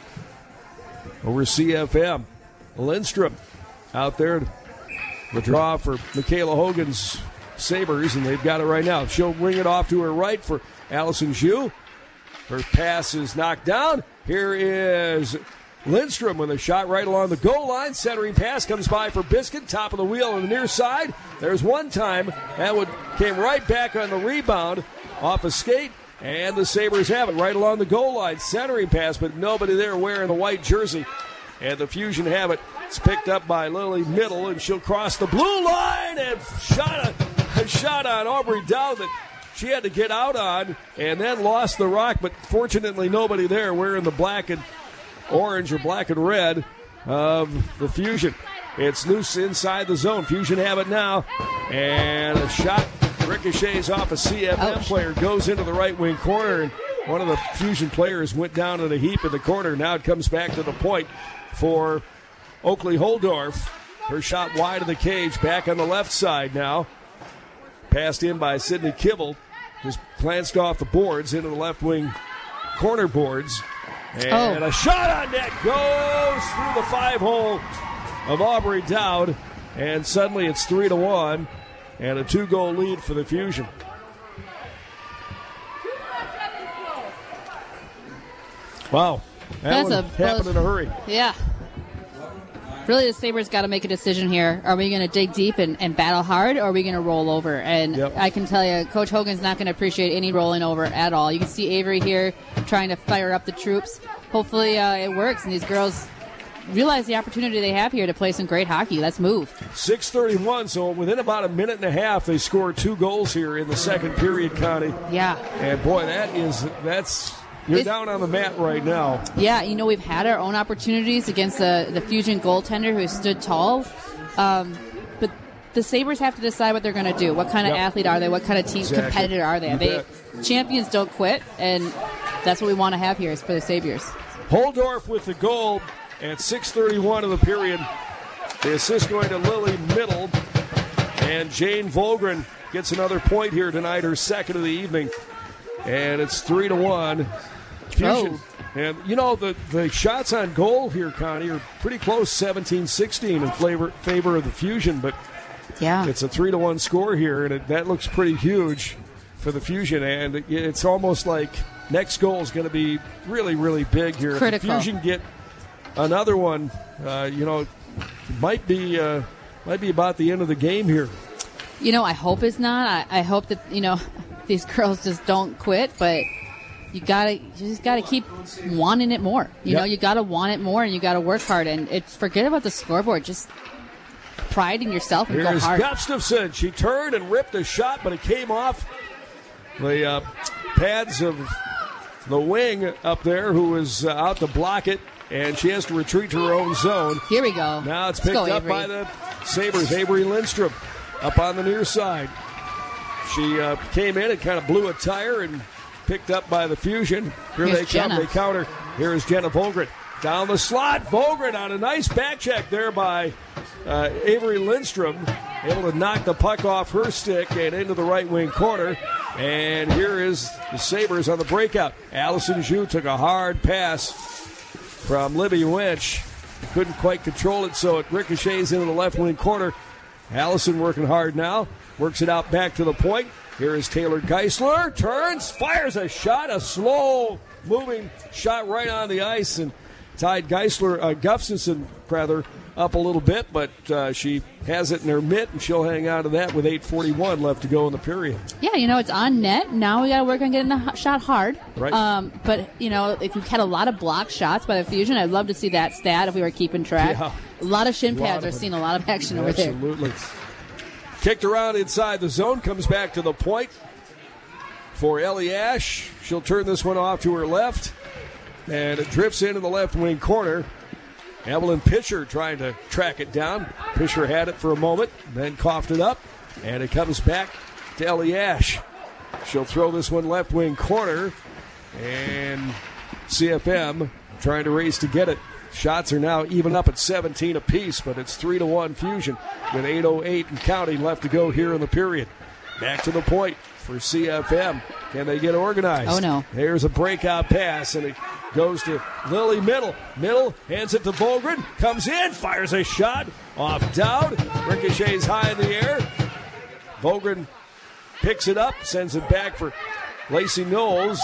[SPEAKER 3] over C F M. Lindstrom out there, the draw for Michaela Hogan's Sabres, and they've got it right now. She'll bring it off to her right for Allison Zhu. Her pass is knocked down. Here is Lindstrom with a shot right along the goal line. Centering pass comes by for Biscuit. Top of the wheel on the near side. There's one time that would came right back on the rebound off a skate. And the Sabres have it right along the goal line. Centering pass, but nobody there wearing the white jersey. And the Fusion have it. It's picked up by Lily Middle, and she'll cross the blue line and shot a, a shot on Aubrey Dowd that she had to get out on and then lost the rock, but fortunately nobody there wearing the black and orange or black and red of the Fusion. It's loose inside the zone. Fusion have it now, and a shot ricochets off a C F M Ouch. player, goes into the right wing corner, and one of the Fusion players went down in a heap in the corner. Now it comes back to the point for Oakley Holdorf. Her shot wide of the cage, back on the left side now. Passed in by Sydney Kibble. Just glanced off the boards into the left wing corner boards. And oh. a shot on net goes through the five hole of Aubrey Dowd. And suddenly it's three to one and a two goal lead for the Fusion. Wow. That
[SPEAKER 4] That's
[SPEAKER 3] one
[SPEAKER 4] a
[SPEAKER 3] happened in a hurry.
[SPEAKER 4] Yeah. really the Sabres got to make a decision here. Are we going to dig deep and, and battle hard, or are we going to roll over? And yep. I can tell you, Coach Hogan's not going to appreciate any rolling over at all. You can see Avery here trying to fire up the troops. Hopefully uh, it works, and these girls realize the opportunity they have here to play some great hockey. Let's move.
[SPEAKER 3] six thirty-one, so within about a minute and a half, they scored two goals here in the second period, Connie.
[SPEAKER 4] Yeah.
[SPEAKER 3] And, boy, that is, that's, you're it's, down on the mat right now.
[SPEAKER 4] Yeah, you know, we've had our own opportunities against the, the Fusion goaltender who stood tall. Um, but the Sabres have to decide what they're going to do. What kind of yep. athlete are they? What kind of team exactly. competitor are they? Are they champions don't quit, and that's what we want to have here is for the Sabres.
[SPEAKER 3] Holdorf with the goal. At six thirty-one of the period, the assist going to Lily Middle, and Jane Volgren gets another point here tonight, her second of the evening, and it's three to one. Fusion. Oh. And, you know, the, the shots on goal here, Connie, are pretty close, seventeen sixteen in favor, favor of the Fusion, but
[SPEAKER 4] yeah,
[SPEAKER 3] it's a three to one score here, and it, that looks pretty huge for the Fusion, and it's almost like next goal is going to be really, really big here.
[SPEAKER 4] Critical.
[SPEAKER 3] If the Fusion get another one, uh, you know, might be uh, might be about the end of the game here.
[SPEAKER 4] You know, I hope it's not. I, I hope that, you know, these girls just don't quit, but you gotta, you just gotta keep wanting it more. You yep. know, you gotta want it more, and you gotta work hard. And it's forget about the scoreboard. Just pride in yourself and
[SPEAKER 3] Here's
[SPEAKER 4] go hard.
[SPEAKER 3] Gustafson. She turned and ripped a shot, but it came off the uh, pads of the wing up there, who was uh, out to block it. And she has to retreat to her own zone.
[SPEAKER 4] Here we go.
[SPEAKER 3] Now it's
[SPEAKER 4] Let's
[SPEAKER 3] picked
[SPEAKER 4] go,
[SPEAKER 3] up
[SPEAKER 4] Avery.
[SPEAKER 3] by the Sabres. Avery Lindstrom up on the near side. She uh, came in and kind of blew a tire and picked up by the Fusion. Here
[SPEAKER 4] Here's
[SPEAKER 3] they
[SPEAKER 4] Jenna.
[SPEAKER 3] come. They counter. Here is Jenna Volgren. Down the slot. Volgren on a nice back check there by uh, Avery Lindstrom. Able to knock the puck off her stick and into the right wing corner. And here is the Sabres on the breakout. Allison Zhu took a hard pass from Libby Winch. Couldn't quite control it, so it ricochets into the left wing corner. Allison working hard now. Works it out back to the point. Here is Taylor Geisler. Turns, fires a shot, a slow-moving shot right on the ice, and tied Geisler, uh, Gustafson, rather, up a little bit, but uh, she has it in her mitt, and she'll hang on to that with eight forty-one left to go in the period.
[SPEAKER 4] Yeah, you know, it's on net. Now we got to work on getting the shot hard.
[SPEAKER 3] Right.
[SPEAKER 4] Um, but, you know, if you've had a lot of block shots by the Fusion, I'd love to see that stat if we were keeping track.
[SPEAKER 3] Yeah.
[SPEAKER 4] A lot of shin pads
[SPEAKER 3] are
[SPEAKER 4] are seeing a lot of action over
[SPEAKER 3] Absolutely.
[SPEAKER 4] there.
[SPEAKER 3] Absolutely. Kicked around inside the zone, comes back to the point for Ellie Ash. She'll turn this one off to her left, and it drifts into the left wing corner. Evelyn Pischer trying to track it down. Pischer had it for a moment, then coughed it up, and it comes back to Ellie Ash. She'll throw this one left wing corner, and C F M trying to race to get it. Shots are now even up at seventeen apiece, but it's three to one Fusion with eight oh eight and counting left to go here in the period. Back to the point for C F M. Can they get organized?
[SPEAKER 4] Oh, no.
[SPEAKER 3] There's a breakout pass, and it goes to Lily Middle. Middle hands it to Volgren. Comes in, fires a shot off Dowd. Ricochets high in the air. Volgren picks it up, sends it back for Lacey Knowles.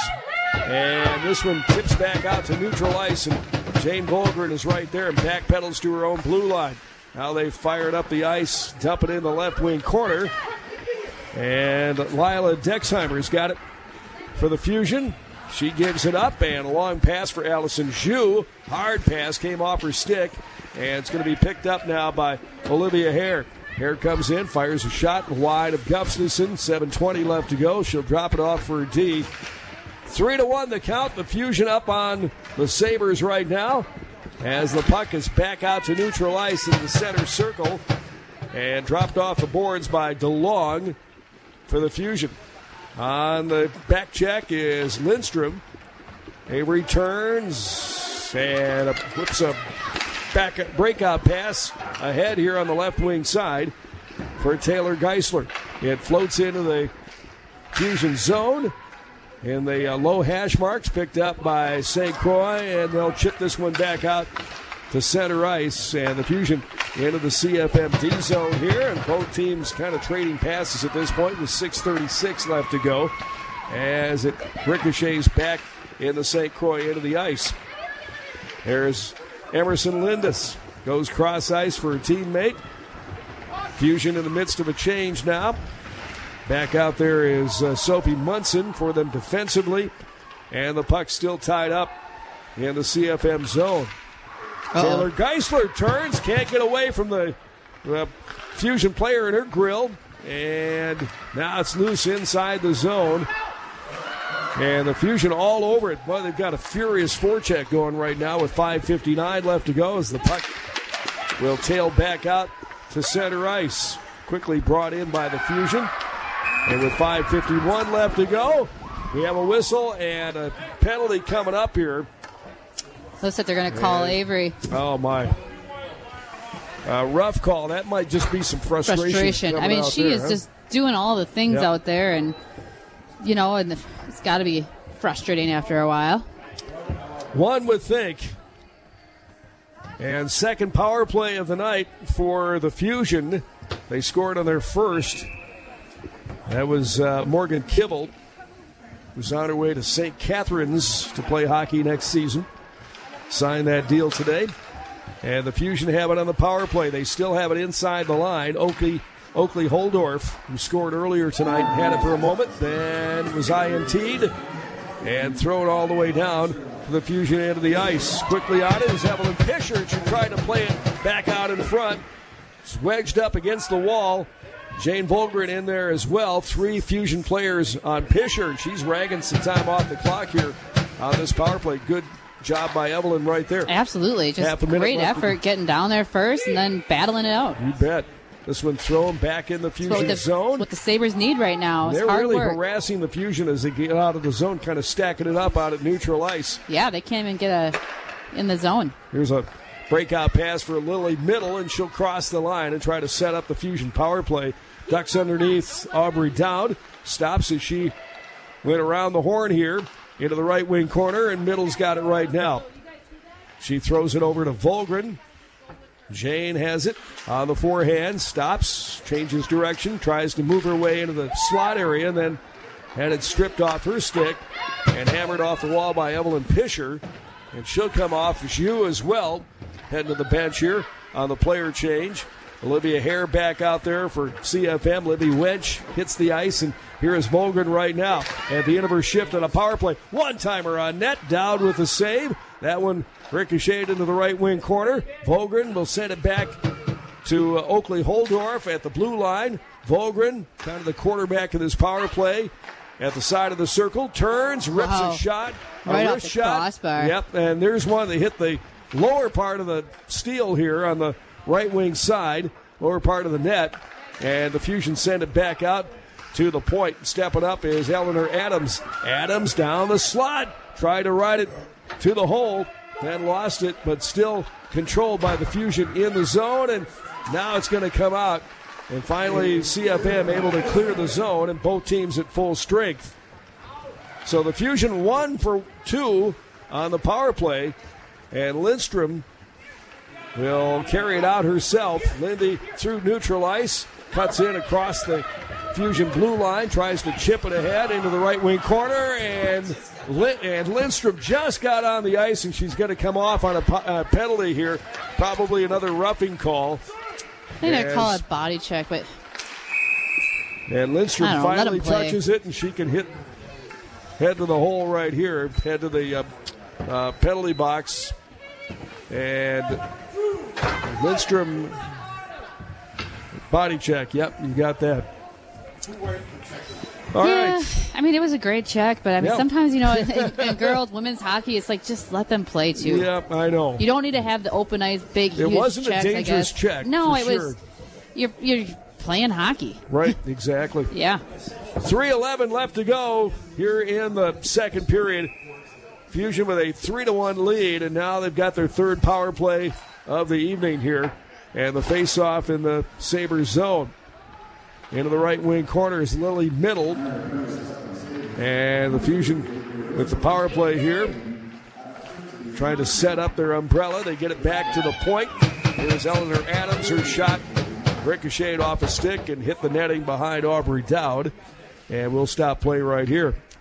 [SPEAKER 3] And this one tips back out to neutral ice, and Jane Volgren is right there and backpedals to her own blue line. Now they've fired up the ice, dump it in the left wing corner. And Lila Dexheimer's got it for the Fusion. She gives it up, and a long pass for Allison Zhu. Hard pass came off her stick, and it's going to be picked up now by Olivia Hare. Hare comes in, fires a shot wide of Gustafson. seven twenty left to go. She'll drop it off for a D. Three to one the count. The Fusion up on the Sabres right now as the puck is back out to neutral ice in the center circle and dropped off the boards by DeLong for the Fusion. On the back check is Lindstrom. Avery turns and a, whips a back breakout pass ahead here on the left wing side for Taylor Geisler. It floats into the Fusion zone. In the uh, low hash marks picked up by Saint Croix, and they'll chip this one back out to center ice. And the Fusion into the C F M D zone here, and both teams kind of trading passes at this point with six thirty-six left to go as it ricochets back in the Saint Croix into the ice. There's Emerson Lindis Goes cross ice for a teammate. Fusion in the midst of a change now. Back out there is uh, Sophie Munson for them defensively. And the puck still tied up in the C F M zone. Uh-oh. Taylor Geisler turns, can't get away from the uh, Fusion player in her grill. And now it's loose inside the zone. And the Fusion all over it. Boy, they've got a furious forecheck going right now with five fifty-nine left to go as the puck will tail back out to center ice. Quickly brought in by the Fusion. And with five fifty-one left to go, we have a whistle and a penalty coming up here.
[SPEAKER 4] Looks like they're going to call and, Avery.
[SPEAKER 3] Oh, my. Uh, rough call. That might just be some frustration.
[SPEAKER 4] Frustration. I mean, she
[SPEAKER 3] there,
[SPEAKER 4] is
[SPEAKER 3] huh?
[SPEAKER 4] just doing all the things
[SPEAKER 3] yep.
[SPEAKER 4] out there, and, you know, and it's got to be frustrating after a while.
[SPEAKER 3] One would think. And second power play of the night for the Fusion. They scored on their first. That was uh, Morgan Kibble, who's on her way to Saint Catharines to play hockey next season. Signed that deal today. And the Fusion have it on the power play. They still have it inside the line. Oakley Oakley Holdorf, who scored earlier tonight, had it for a moment, then was I N T'd and thrown all the way down to the Fusion end of the ice. Quickly on it is Evelyn Pisher. She tried to play it back out in front. It's wedged up against the wall. Jane Volgren in there as well. Three Fusion players on Pisher. She's ragging some time off the clock here on this power play. Good job by Evelyn right there.
[SPEAKER 4] Absolutely. Just great effort getting down there first and then battling it out.
[SPEAKER 3] You bet. This one thrown back in the Fusion
[SPEAKER 4] what the,
[SPEAKER 3] zone.
[SPEAKER 4] What the Sabres need right now is
[SPEAKER 3] They're
[SPEAKER 4] hard
[SPEAKER 3] really
[SPEAKER 4] work.
[SPEAKER 3] harassing the Fusion as they get out of the zone, kind of stacking it up out at neutral ice.
[SPEAKER 4] Yeah, they can't even get a in the zone.
[SPEAKER 3] Here's a breakout pass for Lily Middle, and she'll cross the line and try to set up the Fusion power play. Ducks underneath Aubrey Dowd. Stops as she went around the horn here into the right wing corner, and Middle's got it right now. She throws it over to Volgren. Jane has it on the forehand, stops, changes direction, tries to move her way into the slot area, and then had it stripped off her stick and hammered off the wall by Evelyn Pisher. And she'll come off as you as well, heading to the bench here on the player change. Olivia Hare back out there for C F M. Libby Wedge hits the ice, and here is Volgren right now at the end of her shift on a power play. One-timer on net, Dowd with a save. That one ricocheted into the right wing corner. Volgren will send it back to uh, Oakley Holdorf at the blue line. Volgren, kind of the quarterback of this power play, at the side of the circle, turns, rips wow. a shot, a
[SPEAKER 4] right
[SPEAKER 3] wrist
[SPEAKER 4] off the
[SPEAKER 3] shot.
[SPEAKER 4] Crossbar.
[SPEAKER 3] Yep, and there's one that hit the lower part of the steel here on the right wing side, lower part of the net, and the Fusion send it back out to the point. Stepping up is Eleanor Adams. Adams down the slot, tried to ride it to the hole, then lost it, but still controlled by the Fusion in the zone, and now it's going to come out. And finally, C F M able to clear the zone, and both teams at full strength. So the Fusion one for two on the power play, and Lindstrom will carry it out herself. Lindy through neutral ice, cuts in across the Fusion blue line, tries to chip it ahead into the right wing corner, and and Lindstrom just got on the ice, and she's going to come off on a uh, penalty here, probably another roughing call.
[SPEAKER 4] I think they call it body check, but
[SPEAKER 3] and Lindstrom
[SPEAKER 4] know,
[SPEAKER 3] finally touches it, and she can hit head to the hole right here, head to the uh, uh, penalty box, and Lindstrom body check. Yep, you got that. All
[SPEAKER 4] yeah,
[SPEAKER 3] right.
[SPEAKER 4] I mean, it was a great check, but I mean,
[SPEAKER 3] yep.
[SPEAKER 4] sometimes, you know, in, in girls, women's hockey, it's like, just let them play, too.
[SPEAKER 3] Yep, I know.
[SPEAKER 4] You don't need to have the open ice, big,
[SPEAKER 3] it
[SPEAKER 4] huge
[SPEAKER 3] wasn't
[SPEAKER 4] checks,
[SPEAKER 3] a dangerous
[SPEAKER 4] I guess.
[SPEAKER 3] check.
[SPEAKER 4] No, it
[SPEAKER 3] sure.
[SPEAKER 4] was, you're, you're playing hockey.
[SPEAKER 3] Right, exactly.
[SPEAKER 4] Yeah.
[SPEAKER 3] three eleven left to go here in the second period. Fusion with a three to one lead, and now they've got their third power play of the evening here. And the face-off in the Sabres zone. Into the right wing corner is Lily Middle. And the Fusion with the power play here, trying to set up their umbrella. They get it back to the point. Here's Eleanor Adams. Her shot ricocheted off a stick and hit the netting behind Aubrey Dowd. And we'll stop play right here.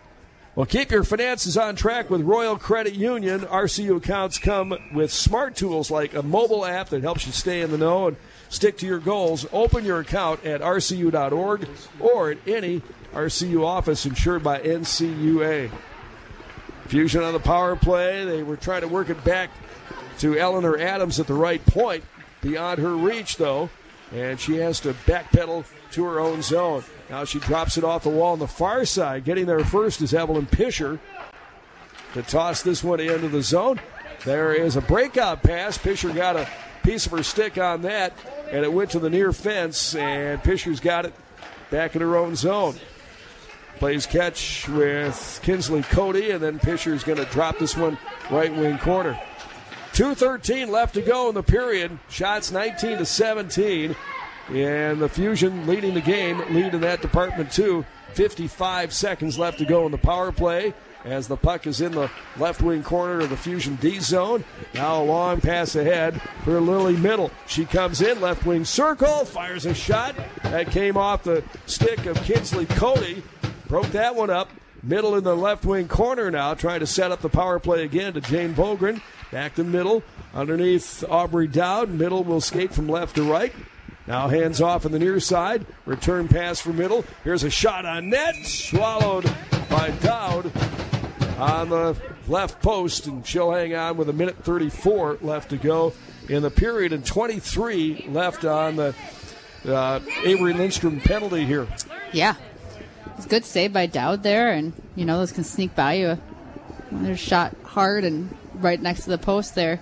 [SPEAKER 3] Well, keep your finances on track with Royal Credit Union. R C U accounts come with smart tools like a mobile app that helps you stay in the know and stick to your goals. Open your account at R C U dot org or at any R C U office insured by N C U A. Fusion on the power play. They were trying to work it back to Eleanor Adams at the right point. Beyond her reach, though, and she has to backpedal to her own zone. Now she drops it off the wall on the far side. Getting there first is Evelyn Pisher to toss this one into the zone. There is a breakout pass. Pisher got a piece of her stick on that, and it went to the near fence, and Pisher's got it back in her own zone. Plays catch with Kinsley Cody, and then Pisher's going to drop this one right wing corner. two thirteen left to go in the period. Shots nineteen to seventeen. And the Fusion leading the game, lead in that department too. fifty-five seconds left to go in the power play as the puck is in the left wing corner of the Fusion D zone. Now a long pass ahead for Lily Middle. She comes in, left wing circle, fires a shot. That came off the stick of Kinsley Cody. Broke that one up. Middle in the left wing corner now, trying to set up the power play again to Jane Bogren. Back to Middle, underneath Aubrey Dowd. Middle will skate from left to right. Now hands off on the near side. Return pass for Middle. Here's a shot on net. Swallowed by Dowd on the left post. And she'll hang on with a minute thirty-four left to go in the period. And twenty-three left on the uh, Avery Lindstrom penalty here.
[SPEAKER 4] Yeah. It's a good save by Dowd there. And, you know, those can sneak by you when they're shot hard and right next to the post there.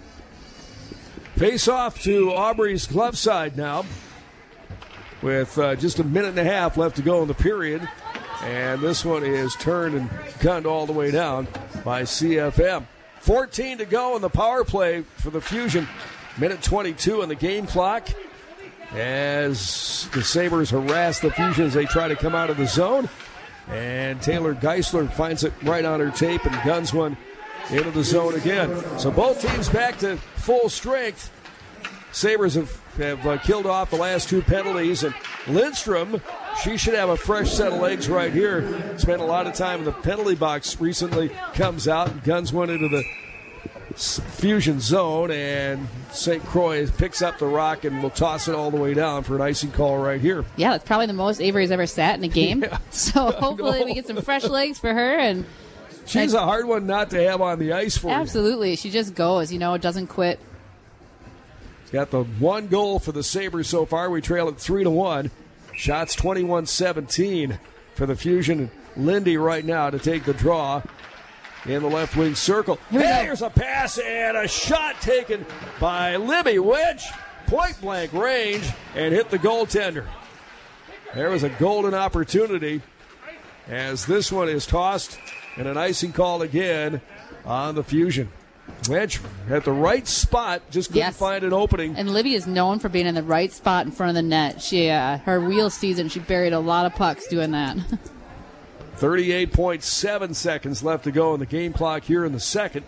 [SPEAKER 3] Face off to Aubrey's glove side now with uh, just a minute and a half left to go in the period. And this one is turned and gunned all the way down by C F M. fourteen to go in the power play for the Fusion. Minute twenty-two on the game clock as the Sabres harass the Fusion as they try to come out of the zone. And Taylor Geisler finds it right on her tape and guns one into the zone again. So both teams back to full strength. Sabres have, have uh, killed off the last two penalties. And Lindstrom, she should have a fresh set of legs right here. Spent a lot of time in the penalty box recently. Comes out and guns one into the Fusion zone. And Saint Croix picks up the rock and will toss it all the way down for an icing call right here.
[SPEAKER 4] Yeah, that's probably the most Avery's ever sat in a game.
[SPEAKER 3] Yeah.
[SPEAKER 4] So hopefully we get some fresh legs for her. And
[SPEAKER 3] she's a hard one not to have on the ice for
[SPEAKER 4] Absolutely. You. She just goes, you know, doesn't quit.
[SPEAKER 3] She's got the one goal for the Sabres so far. We trail at three to one. Shots twenty-one seventeen for the Fusion. Lindy right now to take the draw in the left wing circle.
[SPEAKER 4] Here
[SPEAKER 3] hey, here's a pass and a shot taken by Libby Wedge. Point blank range and hit the goaltender. There was a golden opportunity as this one is tossed and an icing call again on the Fusion. Wedge at the right spot, just couldn't
[SPEAKER 4] yes.
[SPEAKER 3] find an opening.
[SPEAKER 4] And Libby is known for being in the right spot in front of the net. She, uh, her wheel season, she buried a lot of pucks doing that.
[SPEAKER 3] thirty-eight point seven seconds left to go in the game clock here in the second.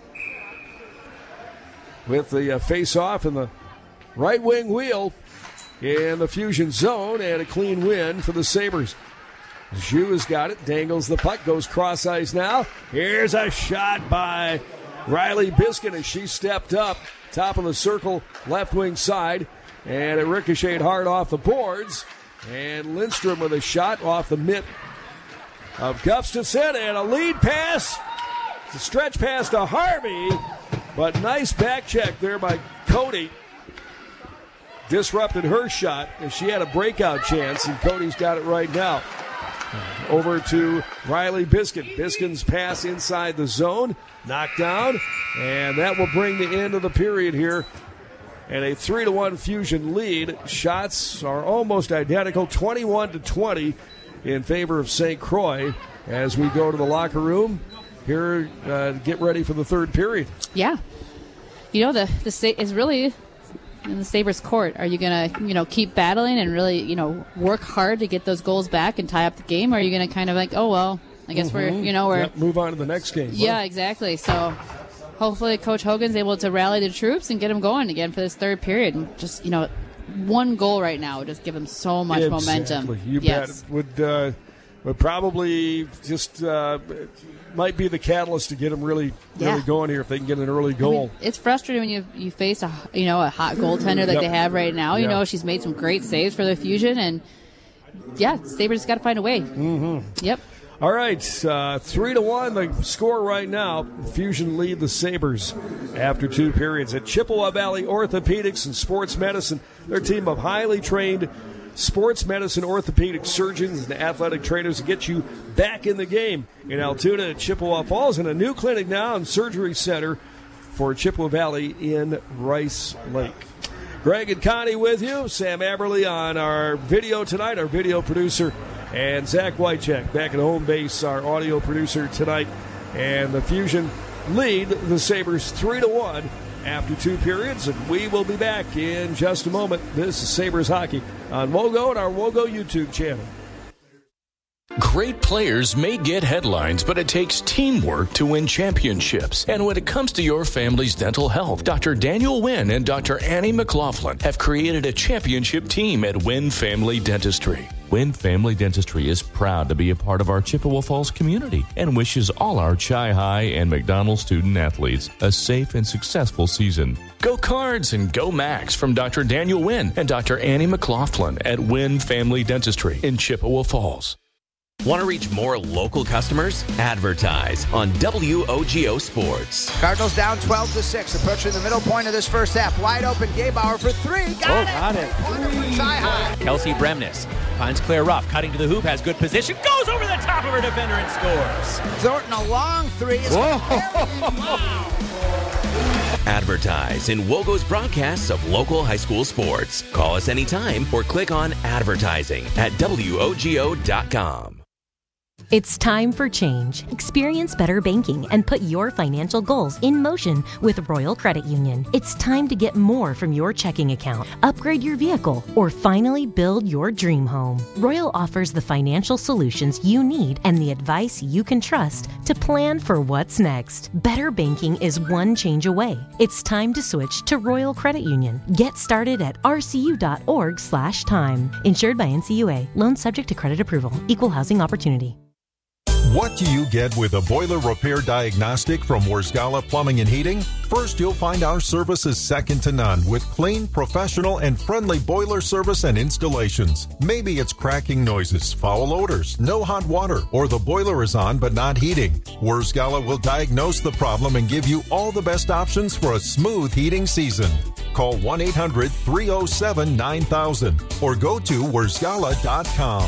[SPEAKER 3] With the uh, face-off in the right wing wheel in the Fusion zone and a clean win for the Sabres. Zhu has got it, dangles the puck, goes cross ice now. Here's a shot by Riley Biskin as she stepped up, top of the circle, left wing side, and it ricocheted hard off the boards. And Lindstrom with a shot off the mitt of Gustafson, and a lead pass. It's a stretch pass to Harvey, but nice back check there by Cody. Disrupted her shot as she had a breakout chance, and Cody's got it right now. Over to Riley Biskin. Biskin's pass inside the zone, knocked down, and that will bring the end of the period here. And a three to one Fusion lead. Shots are almost identical, twenty-one to twenty in favor of Saint Croix as we go to the locker room here uh, to get ready for the third period.
[SPEAKER 4] Yeah. You know, the the state is really in the Sabres' court. Are you going to, you know, keep battling and really, you know, work hard to get those goals back and tie up the game? Or are you going to kind of like, oh, well, I guess mm-hmm. we're, you know, we're...
[SPEAKER 3] Yep, move on to the next game.
[SPEAKER 4] Yeah, well. Exactly. So hopefully Coach Hogan's able to rally the troops and get them going again for this third period. And just, you know, one goal right now would just give them so much
[SPEAKER 3] exactly.
[SPEAKER 4] momentum.
[SPEAKER 3] You
[SPEAKER 4] yes.
[SPEAKER 3] bet. Would, uh, but probably just uh, might be the catalyst to get them really,
[SPEAKER 4] Yeah.
[SPEAKER 3] really going here if they can get an early goal.
[SPEAKER 4] I mean, it's frustrating when you you face a you know a hot goaltender that
[SPEAKER 3] Yep.
[SPEAKER 4] they have right now. You
[SPEAKER 3] Yeah.
[SPEAKER 4] know, she's made some great saves for the Fusion, and yeah, Sabres just got to find a way.
[SPEAKER 3] Mm-hmm.
[SPEAKER 4] Yep.
[SPEAKER 3] All right, uh, three to one. The score right now. Fusion lead the Sabres after two periods at Chippewa Valley Orthopedics and Sports Medicine. Their team of highly trained sports medicine orthopedic surgeons and athletic trainers to get you back in the game in Altoona at Chippewa Falls, and a new clinic now and surgery center for Chippewa Valley in Rice Lake. Greg and Connie with you. Sam Aberley on our video tonight, our video producer, and Zach Wycheck back at home base, our audio producer tonight. And the Fusion lead the Sabres three to one after two periods, and we will be back in just a moment. This is Sabres Hockey on Wogo and our Wogo YouTube channel.
[SPEAKER 14] Great players may get headlines, but it takes teamwork to win championships. And when it comes to your family's dental health, Doctor Daniel Wynn and Doctor Annie McLaughlin have created a championship team at Wynn Family Dentistry. Wynn Family Dentistry is proud to be a part of our Chippewa Falls community and wishes all our Chi High and McDonald student athletes a safe and successful season. Go Cards and go Max from Doctor Daniel Wynn and Doctor Annie McLaughlin at Wynn Family Dentistry in Chippewa Falls.
[SPEAKER 1] Want to reach more local customers? Advertise on W O G O Sports.
[SPEAKER 15] Cardinals down twelve to six. Approaching the middle point of this first half. Wide open. Gabauer for three. Got
[SPEAKER 16] Oh,
[SPEAKER 15] it.
[SPEAKER 16] got it.
[SPEAKER 15] Pointer for Chi-High.
[SPEAKER 16] Kelsey Bremnes finds Claire Ruff, cutting to the hoop, has good position, goes over the top of her defender and scores.
[SPEAKER 15] Thornton a long three. Is wow.
[SPEAKER 1] Advertise in Wogo's broadcasts of local high school sports. Call us anytime or click on advertising at W O G O dot com.
[SPEAKER 7] It's time for change. Experience better banking and put your financial goals in motion with Royal Credit Union. It's time to get more from your checking account, upgrade your vehicle, or finally build your dream home. Royal offers the financial solutions you need and the advice you can trust to plan for what's next. Better banking is one change away. It's time to switch to Royal Credit Union. Get started at r c u dot org slash time. Insured by N C U A. Loan subject to credit approval. Equal housing opportunity.
[SPEAKER 8] What do you get with a boiler repair diagnostic from Warzgala Plumbing and Heating? First, you'll find our service is second to none with clean, professional, and friendly boiler service and installations. Maybe it's cracking noises, foul odors, no hot water, or the boiler is on but not heating. Warzgala will diagnose the problem and give you all the best options for a smooth heating season. Call one eight hundred three oh seven nine thousand or go to warzgala dot com.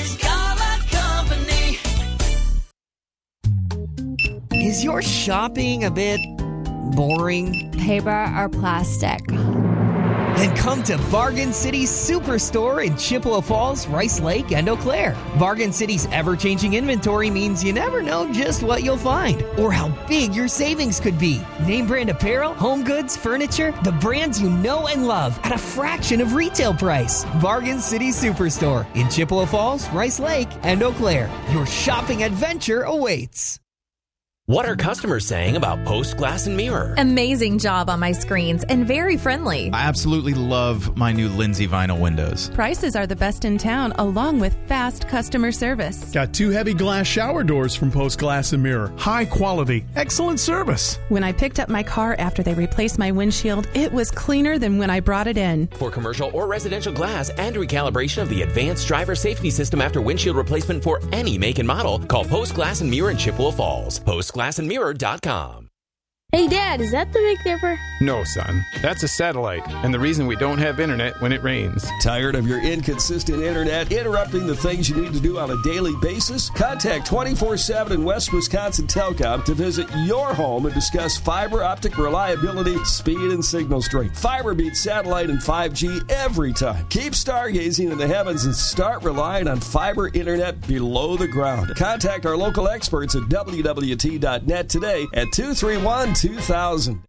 [SPEAKER 22] Is your shopping a bit boring?
[SPEAKER 23] Paper or plastic?
[SPEAKER 22] Then come to Bargain City Superstore in Chippewa Falls, Rice Lake, and Eau Claire. Bargain City's ever-changing inventory means you never know just what you'll find or how big your savings could be. Name brand apparel, home goods, furniture, the brands you know and love at a fraction of retail price. Bargain City Superstore in Chippewa Falls, Rice Lake, and Eau Claire. Your shopping adventure awaits.
[SPEAKER 1] What are customers saying about Post Glass and Mirror?
[SPEAKER 10] Amazing job on my screens and very friendly.
[SPEAKER 12] I absolutely love my new Lindsay vinyl windows.
[SPEAKER 25] Prices are the best in town, along with fast customer service.
[SPEAKER 26] Got two heavy glass shower doors from Post Glass and Mirror. High quality, excellent service.
[SPEAKER 25] When I picked up my car after they replaced my windshield, it was cleaner than when I brought it in.
[SPEAKER 1] For commercial or residential glass and recalibration of the advanced driver safety system after windshield replacement for any make and model, call Post Glass and Mirror in Chippewa Falls. Post glass and mirror dot com.
[SPEAKER 27] Hey, Dad, is that the Big Dipper?
[SPEAKER 28] No, son. That's a satellite, and the reason we don't have internet when it rains.
[SPEAKER 3] Tired of your inconsistent internet interrupting the things you need to do on a daily basis? Contact twenty-four seven and West Wisconsin Telecom to visit your home and discuss fiber optic reliability, speed, and signal strength. Fiber beats satellite and five G every time. Keep stargazing in the heavens and start relying on fiber internet below the ground. Contact our local experts at W W T dot net today at two three one, two thousand.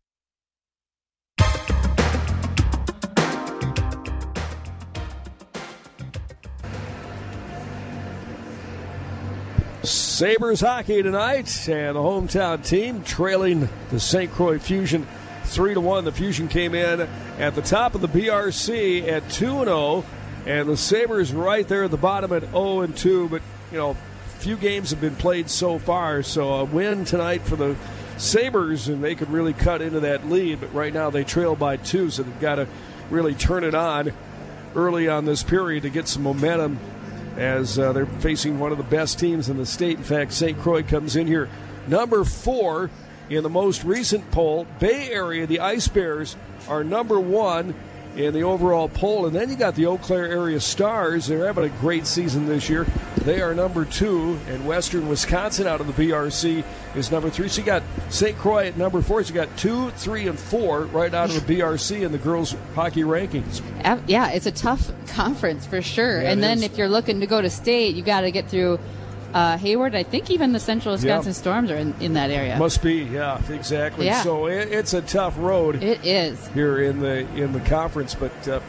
[SPEAKER 3] Sabres hockey tonight, and the hometown team trailing the Saint Croix Fusion three to one. The Fusion came in at the top of the B R C at two and oh, and the Sabres right there at the bottom at oh and two. But, you know, few games have been played so far, so a win tonight for the Sabres, and they could really cut into that lead. But right now they trail by two, so they've got to really turn it on early on this period to get some momentum as uh, they're facing one of the best teams in the state. In fact, Saint Croix comes in here number four in the most recent poll. Bay Area, the Ice Bears, are number one in the overall poll. And then you got the Eau Claire Area Stars. They're having a great season this year. They are number two, and Western Wisconsin out of the B R C is number three. So you got Saint Croix at number four. So you got two, three, and four right out of the B R C in the girls' hockey rankings.
[SPEAKER 4] Yeah, it's a tough conference for sure.
[SPEAKER 3] Yeah,
[SPEAKER 4] and then
[SPEAKER 3] is.
[SPEAKER 4] if you're looking to go to state, you got to get through uh, Hayward. I think even the Central Wisconsin
[SPEAKER 3] Yeah.
[SPEAKER 4] Storms are in, in that area.
[SPEAKER 3] Must be, yeah, exactly.
[SPEAKER 4] Yeah.
[SPEAKER 3] So it, it's a tough road.
[SPEAKER 4] It is
[SPEAKER 3] here in the in the conference, but uh,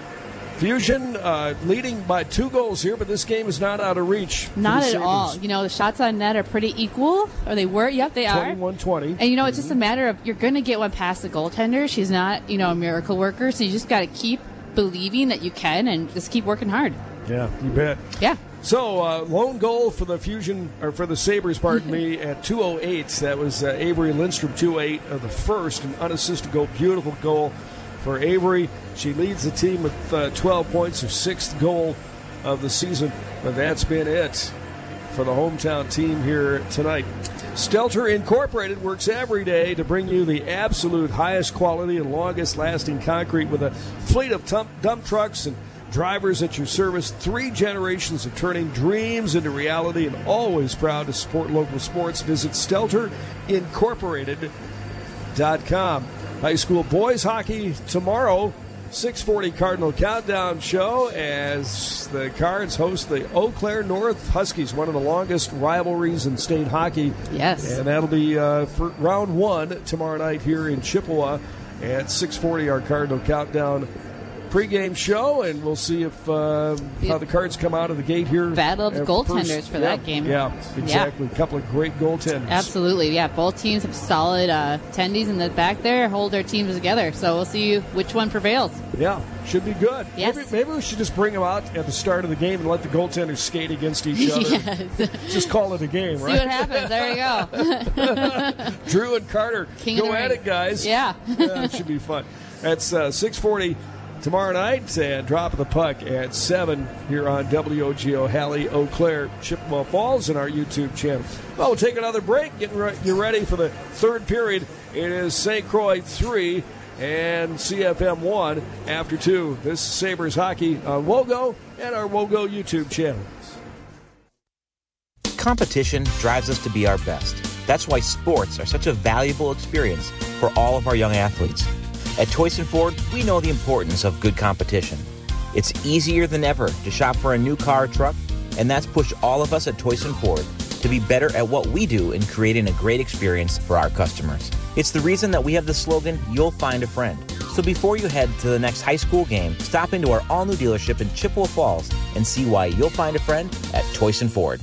[SPEAKER 3] Fusion uh, leading by two goals here, but this game is not out of reach. for
[SPEAKER 4] Not
[SPEAKER 3] the
[SPEAKER 4] at
[SPEAKER 3] Sabres.
[SPEAKER 4] all. You know, the shots on net are pretty equal, or they were. Yep, they are.
[SPEAKER 3] twenty-one twenty.
[SPEAKER 4] And, you know, it's just a matter of you're going to get one past the goaltender. She's not, you know, a miracle worker, so you just got to keep believing that you can and just keep working hard.
[SPEAKER 3] Yeah, you bet.
[SPEAKER 4] Yeah.
[SPEAKER 3] So, uh, lone goal for the Fusion, or for the Sabres, pardon me, at two oh eight. That was uh, Avery Lindstrom, two oh eight of the first, an unassisted goal. Beautiful goal for Avery. She leads the team with uh, twelve points, her sixth goal of the season. But that's been it for the hometown team here tonight. Stelter Incorporated works every day to bring you the absolute highest quality and longest lasting concrete with a fleet of dump, dump trucks and drivers at your service. Three generations of turning dreams into reality, and always proud to support local sports. Visit Stelter Incorporated dot com. High school boys hockey tomorrow, six forty Cardinal Countdown show as the Cards host the Eau Claire North Huskies, one of the longest rivalries in state hockey.
[SPEAKER 4] Yes.
[SPEAKER 3] And that'll be uh, for round one tomorrow night here in Chippewa at six forty, our Cardinal Countdown pregame show, and we'll see if uh, how the Cards come out of the gate here.
[SPEAKER 4] Battle of the
[SPEAKER 3] at
[SPEAKER 4] goaltenders
[SPEAKER 3] first.
[SPEAKER 4] for
[SPEAKER 3] Yeah,
[SPEAKER 4] that game.
[SPEAKER 3] Yeah, exactly. A couple of great goaltenders.
[SPEAKER 4] Absolutely, yeah. Both teams have solid uh, attendees in the back there, hold their teams together. So we'll see which one prevails.
[SPEAKER 3] Yeah, should be good.
[SPEAKER 4] Yes.
[SPEAKER 3] Maybe, maybe we should just bring them out at the start of the game and let the goaltenders skate against each other.
[SPEAKER 4] Yes.
[SPEAKER 3] Just call it a game,
[SPEAKER 4] See
[SPEAKER 3] right?
[SPEAKER 4] what happens. There you go.
[SPEAKER 3] Drew and Carter,
[SPEAKER 4] King of
[SPEAKER 3] go
[SPEAKER 4] the
[SPEAKER 3] at
[SPEAKER 4] ring.
[SPEAKER 3] it, guys.
[SPEAKER 4] Yeah.
[SPEAKER 3] Yeah, it should be fun. That's uh, six forty tomorrow night, and drop of the puck at seven here on W O G O Halley, Eau Claire, Chippewa Falls, and our YouTube channel. Well, we'll take another break. Getting re- you ready for the third period. It is Saint Croix three and C F M one after two. This is Sabres Hockey on Wogo and our Wogo YouTube channel.
[SPEAKER 2] Competition drives us to be our best. That's why sports are such a valuable experience for all of our young athletes. At Toyson Ford, we know the importance of good competition. It's easier than ever to shop for a new car or truck, and that's pushed all of us at Toyson Ford to be better at what we do in creating a great experience for our customers. It's the reason that we have the slogan, "You'll find a friend." So before you head to the next high school game, stop into our all-new dealership in Chippewa Falls and see why you'll find a friend at Toyson Ford.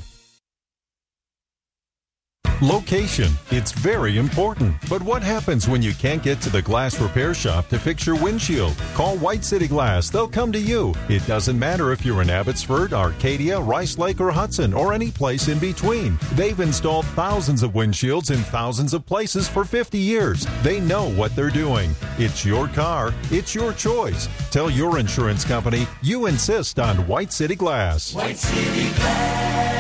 [SPEAKER 8] Location, it's very important. But what happens when you can't get to the glass repair shop to fix your windshield? Call White City Glass. They'll come to you. It doesn't matter if you're in Abbotsford, Arcadia, Rice Lake, or Hudson, or any place in between. They've installed thousands of windshields in thousands of places for fifty years. They know what they're doing. It's your car. It's your choice. Tell your insurance company you insist on White City Glass.
[SPEAKER 6] White City Glass.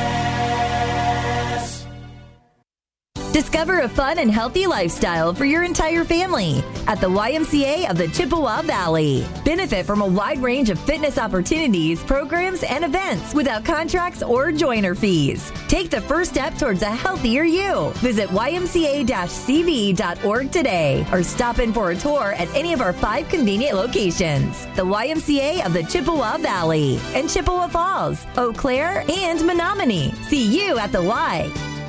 [SPEAKER 10] Discover a fun and healthy lifestyle for your entire family at the Y M C A of the Chippewa Valley. Benefit from a wide range of fitness opportunities, programs, and events without contracts or joiner fees. Take the first step towards a healthier you. Visit Y M C A C V dot org today or stop in for a tour at any of our five convenient locations. The Y M C A of the Chippewa Valley and Chippewa Falls, Eau Claire, and Menominee. See you at the Y.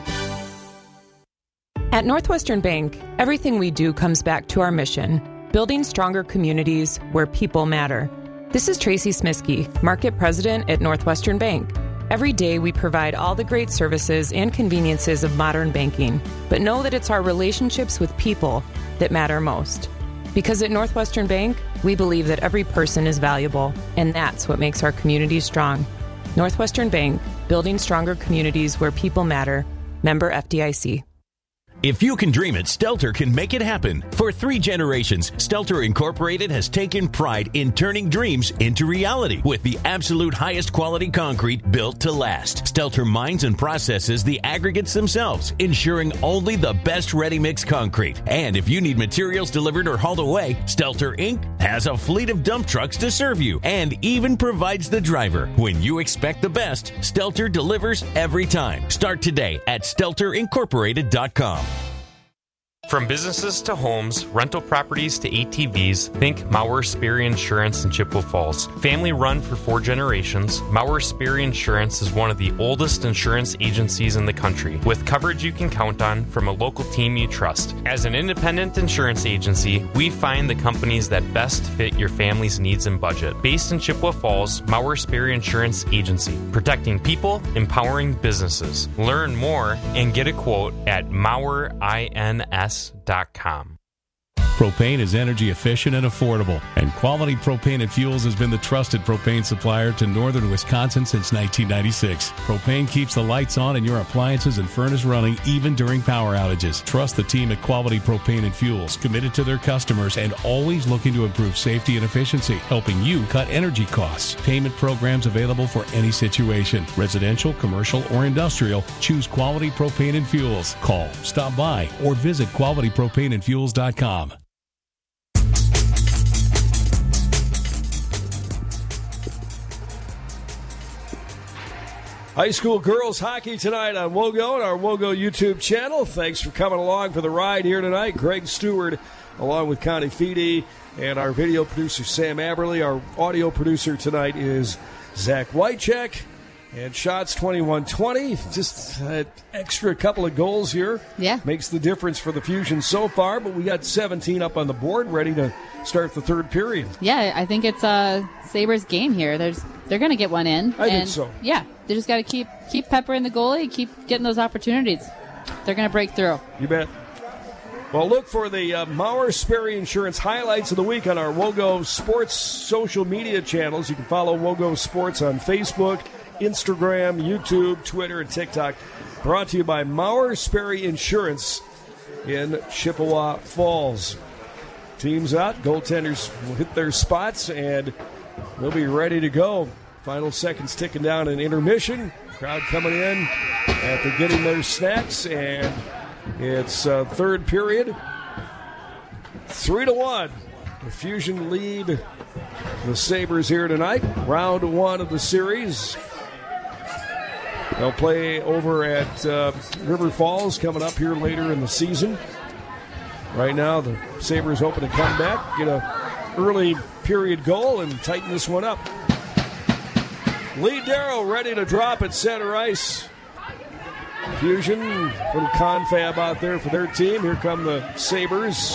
[SPEAKER 9] At Northwestern Bank, everything we do comes back to our mission, building stronger communities where people matter. This is Tracy Smiskey, Market President at Northwestern Bank. Every day we provide all the great services and conveniences of modern banking, but know that it's our relationships with people that matter most. Because at Northwestern Bank, we believe that every person is valuable, and that's what makes our community strong. Northwestern Bank, building stronger communities where people matter. Member F D I C.
[SPEAKER 5] If you can dream it, Stelter can make it happen. For three generations, Stelter Incorporated has taken pride in turning dreams into reality with the absolute highest quality concrete built to last. Stelter mines and processes the aggregates themselves, ensuring only the best ready-mix concrete. And if you need materials delivered or hauled away, Stelter Incorporated has a fleet of dump trucks to serve you and even provides the driver. When you expect the best, Stelter delivers every time. Start today at stelter incorporated dot com.
[SPEAKER 11] From businesses to homes, rental properties to A T Vs, think Maurer Sperry Insurance in Chippewa Falls. Family run for four generations, Maurer Sperry Insurance is one of the oldest insurance agencies in the country, with coverage you can count on from a local team you trust. As an independent insurance agency, we find the companies that best fit your family's needs and budget. Based in Chippewa Falls, Maurer Sperry Insurance Agency, protecting people, empowering businesses. Learn more and get a quote at Maurer Ins dot com.
[SPEAKER 13] Propane is energy efficient and affordable, and Quality Propane and Fuels has been the trusted propane supplier to northern Wisconsin since nineteen ninety-six. Propane keeps the lights on and your appliances and furnace running even during power outages. Trust the team at Quality Propane and Fuels, committed to their customers and always looking to improve safety and efficiency, helping you cut energy costs. Payment programs available for any situation. Residential, commercial, or industrial, choose Quality Propane and Fuels. Call, stop by, or visit quality propane and fuels dot com.
[SPEAKER 3] High school girls hockey tonight on Wogo and our Wogo YouTube channel. Thanks for coming along for the ride here tonight. Greg Stewart, along with Connie Feedy, and our video producer Sam Aberley. Our audio producer tonight is Zach Wycheck. And shots twenty-one twenty. Just an extra couple of goals here.
[SPEAKER 4] Yeah.
[SPEAKER 3] Makes the difference for the Fusion so far, but we got seventeen up on the board, ready to start the third period.
[SPEAKER 4] Yeah, I think it's a Sabres game here. There's They're going to get one in.
[SPEAKER 3] I
[SPEAKER 4] and
[SPEAKER 3] think so.
[SPEAKER 4] Yeah, they just got to keep keep peppering the goalie, keep getting those opportunities. They're going to break through.
[SPEAKER 3] You bet. Well, look for the uh, Maurer Sperry Insurance highlights of the week on our Wogo Sports social media channels. You can follow Wogo Sports on Facebook, Instagram, YouTube, Twitter, and TikTok. Brought to you by Maurer Sperry Insurance in Chippewa Falls. Teams out. Goaltenders will hit their spots, and they'll be ready to go. Final seconds ticking down in intermission. Crowd coming in after getting their snacks, and it's uh, third period. Three to one. The Fusion lead the Sabres here tonight. Round one of the series. They'll play over at uh, River Falls coming up here later in the season. Right now, the Sabres hoping to come back, get a early period goal, and tighten this one up. Lee Darrow ready to drop at center ice. Fusion, little confab out there for their team. Here come the Sabres,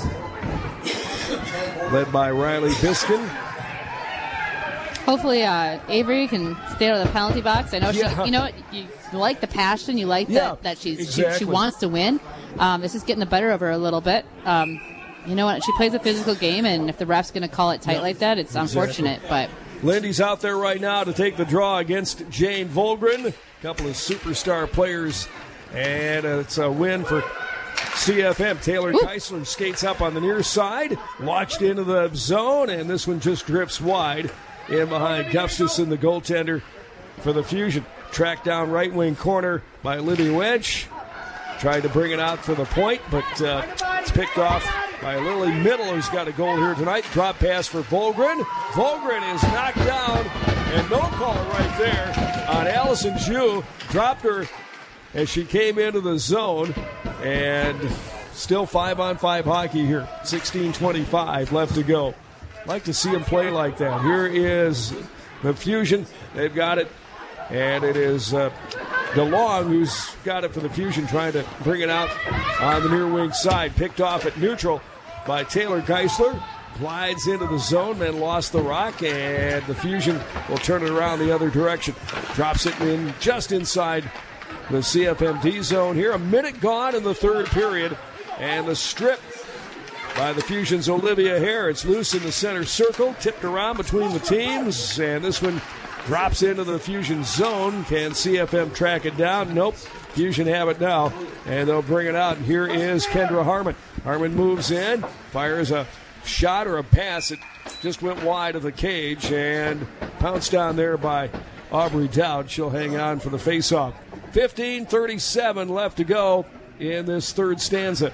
[SPEAKER 3] led by Riley Biskin.
[SPEAKER 4] Hopefully, uh, Avery can stay out of the penalty box. I know
[SPEAKER 3] Yeah.
[SPEAKER 4] she, you know, you like the passion, you like
[SPEAKER 3] Yeah,
[SPEAKER 4] that, that she's
[SPEAKER 3] exactly.
[SPEAKER 4] she, she wants to win. Um, this is getting the better of her a little bit. Um, you know what? She plays a physical game, and if the ref's going to call it tight
[SPEAKER 3] Yeah,
[SPEAKER 4] like that, it's
[SPEAKER 3] exactly.
[SPEAKER 4] unfortunate. But
[SPEAKER 3] Lindy's out there right now to take the draw against Jane Volgren. A couple of superstar players, and it's a win for C F M. Taylor
[SPEAKER 4] Ooh.
[SPEAKER 3] Keisler skates up on the near side, launched into the zone, and this one just drifts wide in behind Gustafson, the goaltender for the Fusion. Tracked down right wing corner by Libby Wench. Tried to bring it out for the point, but uh, it's picked off by Lily Middle, who's got a goal here tonight. Drop pass for Volgren. Volgren is knocked down, and no call right there on Allison Jew. Dropped her as she came into the zone, and still five on five hockey here. sixteen twenty-five left to go. Like to see them play like that. Here is the Fusion. They've got it, and it is uh, DeLong who's got it for the Fusion, trying to bring it out on the near wing side. Picked off at neutral by Taylor Geisler. Glides into the zone, then lost the rock, and the Fusion will turn it around the other direction. Drops it in just inside the C F M D zone here. A minute gone in the third period, and the strip by the Fusion's Olivia Hare. It's loose in the center circle, tipped around between the teams, and this one Drops into the Fusion zone. Can C F M track it down? Nope. Fusion have it now, and they'll bring it out. Here is Kendra Harmon. Harmon moves in, fires a shot or a pass. It just went wide of the cage and pounced down there by Aubrey Dowd. She'll hang on for the faceoff. fifteen thirty-seven left to go in this third stanza.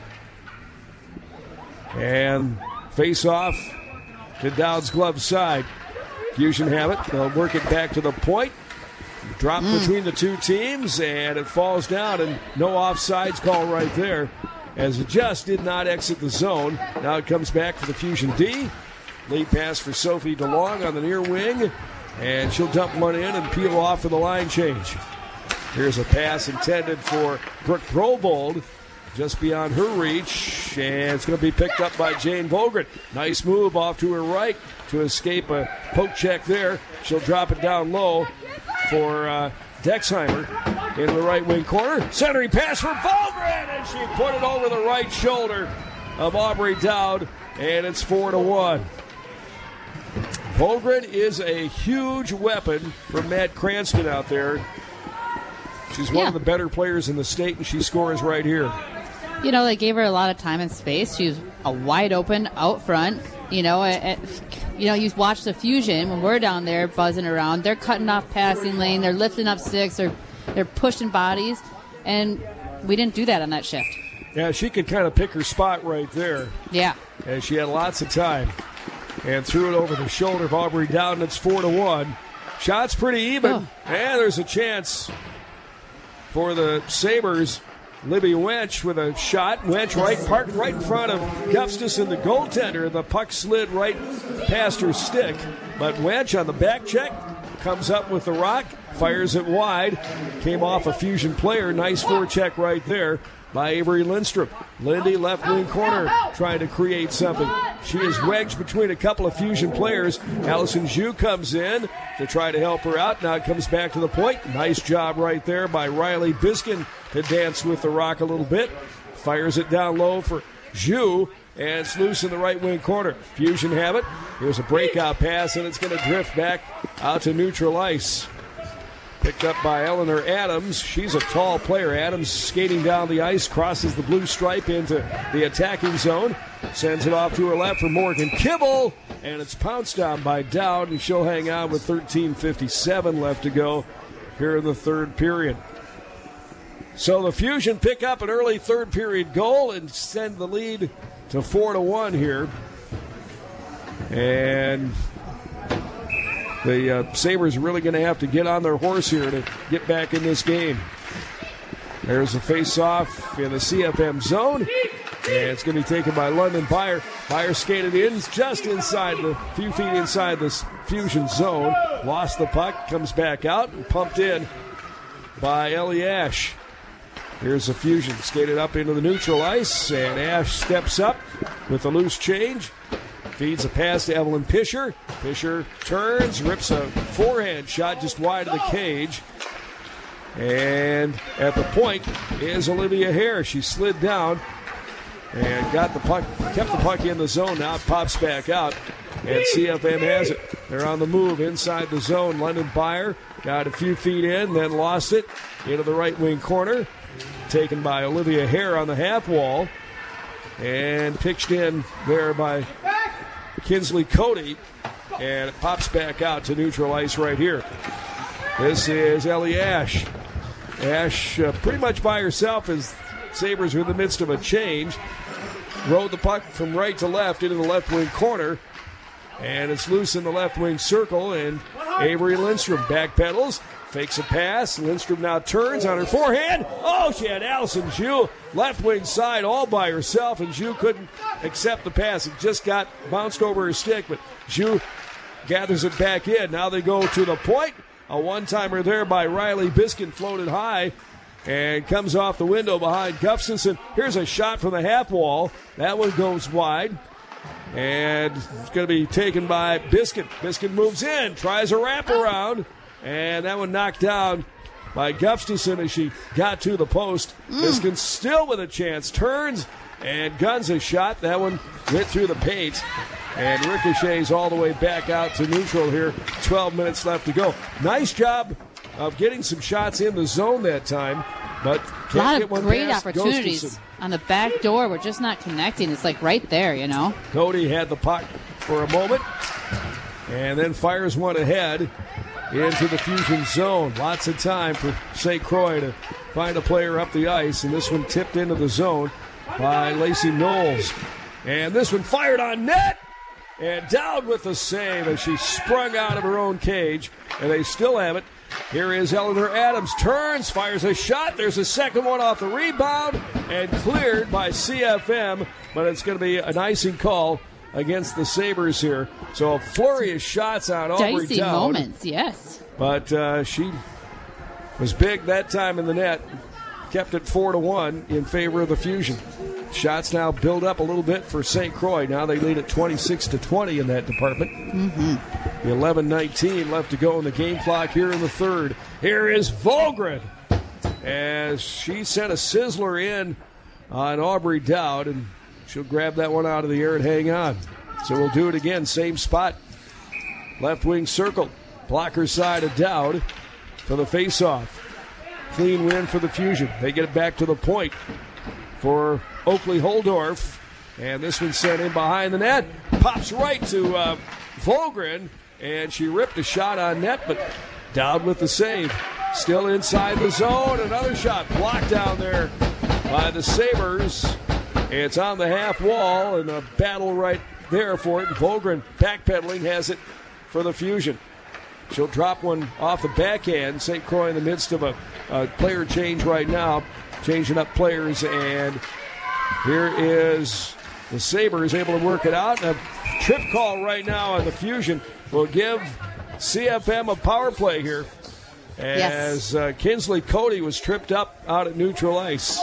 [SPEAKER 3] And faceoff to Dowd's glove side. Fusion have it. They'll work it back to the point. Drop mm. between the two teams, and it falls down, and no offsides call right there, as it just did not exit the zone. Now it comes back for the Fusion D. Lead pass for Sophie DeLong on the near wing, and she'll dump one in and peel off for the line change. Here's a pass intended for Brooke Provold, just beyond her reach, and it's going to be picked up by Jane Vogren. Nice move off to her right to escape a poke check there. She'll drop it down low for uh, Dexheimer in the right wing corner. Centering pass for Vogren, and she put it over the right shoulder of Aubrey Dowd, and it's four to one. Vogren is a huge weapon for Matt Cranston out there. She's one
[SPEAKER 4] yeah.
[SPEAKER 3] of the better players in the state, and she scores right here.
[SPEAKER 4] You know, they gave her a lot of time and space. She was a wide open out front. You know, it, it, you know, you watch the Fusion when we're down there buzzing around. They're cutting off passing lane. They're lifting up sticks. They're they're pushing bodies, and we didn't do that on that shift.
[SPEAKER 3] Yeah, she could kind of pick her spot right there.
[SPEAKER 4] Yeah,
[SPEAKER 3] and she had lots of time, and threw it over the shoulder of Aubrey Dowd, and it's four to one. Shots pretty even, oh. and there's a chance for the Sabres. Libby Wench with a shot. Wench right parked right in front of Gustafson, the goaltender. The puck slid right past her stick. But Wench on the back check comes up with the rock, fires it wide. Came off a Fusion player. Nice forecheck right there by Avery Lindstrom. Lindy left wing corner trying to create something. She is wedged between a couple of Fusion players. Allison Zhu comes in to try to help her out. Now it comes back to the point. Nice job right there by Riley Biskin to dance with the rock a little bit. Fires it down low for Zhu, and it's loose in the right wing corner. Fusion have it. Here's a breakout pass, and it's going to drift back out to neutral ice. Picked up by Eleanor Adams. She's a tall player. Adams skating down the ice, crosses the blue stripe into the attacking zone. Sends it off to her left for Morgan Kibble, and it's pounced down by Dowd, and she'll hang on with thirteen fifty-seven left to go here in the third period. So the Fusion pick up an early third period goal and send the lead to four to one here. And the uh, Sabres are really going to have to get on their horse here to get back in this game. There's a face-off in the C F M zone, and it's going to be taken by London Byer. Byer skated in just inside, the few feet inside this Fusion zone. Lost the puck, comes back out, and pumped in by Ellie Ash. Here's the Fusion, skated up into the neutral ice, and Ash steps up with a loose change. Feeds a pass to Evelyn Pisher. Pisher turns, rips a forehand shot just wide of the cage. And at the point is Olivia Hare. She slid down and got the puck, kept the puck in the zone. Now it pops back out, and C F M has it. They're on the move inside the zone. London Byer got a few feet in, then lost it into the right wing corner. Taken by Olivia Hare on the half wall, and pitched in there by Kinsley Cody, and it pops back out to neutral ice right here. This is Ellie Ash. Ash uh, pretty much by herself as Sabres are in the midst of a change. Rode the puck from right to left into the left wing corner, and it's loose in the left wing circle, and Avery Lindstrom backpedals. Fakes a pass. Lindstrom now turns on her forehand. Oh, she had Allison Zhu left wing side all by herself, and Zhu couldn't accept the pass. It just got bounced over her stick, but Zhu gathers it back in. Now they go to the point. A one-timer there by Riley Biskin, floated high and comes off the window behind Gustafson. Here's a shot from the half wall. That one goes wide, and it's going to be taken by Biskin. Biskin moves in, tries a wraparound. And that one knocked down by Gustafson as she got to the post. Mm. Biskin still with a chance. Turns and guns a shot. That one went through the paint. And ricochets all the way back out to neutral here. twelve minutes left to go. Nice job of getting some shots in the zone that time. But
[SPEAKER 4] a lot of great opportunities on the back door. We're just not connecting. It's like right there, you know.
[SPEAKER 3] Cody had the puck for a moment and then fires one ahead into the Fusion zone. Lots of time for Saint Croix to find a player up the ice, and this one tipped into the zone by Lacey Knowles. And this one fired on net, and Dowd with the save as she sprung out of her own cage, and they still have it. Here is Eleanor Adams, turns, fires a shot. There's a second one off the rebound and cleared by C F M, but it's going to be an icing call against the Sabres here. So a flurry of shots on Aubrey
[SPEAKER 4] Dicey
[SPEAKER 3] Dowd.
[SPEAKER 4] moments, yes.
[SPEAKER 3] But uh, she was big that time in the net, kept it four to one in favor of the Fusion. Shots now build up a little bit for Saint Croix. Now they lead at twenty-six to twenty in that department.
[SPEAKER 4] Mm-hmm.
[SPEAKER 3] eleven nineteen left to go in the game clock here in the third. Here is Volgren as she sent a sizzler in on Aubrey Dowd, and she'll grab that one out of the air and hang on. So we'll do it again. Same spot. Left wing circle. Blocker side of Dowd for the faceoff. Clean win for the Fusion. They get it back to the point for Oakley Holdorf. And this one sent in behind the net. Pops right to uh, Volgren. And she ripped a shot on net, but Dowd with the save. Still inside the zone. Another shot blocked down there by the Sabres. It's on the half wall, and a battle right there for it. Volgren backpedaling has it for the Fusion. She'll drop one off the backhand. Saint Croix in the midst of a, a player change right now, changing up players, and here is the Sabres able to work it out. And a trip call right now on the Fusion will give C F M a power play here as yes. uh, Kinsley Cody was tripped up out at neutral ice.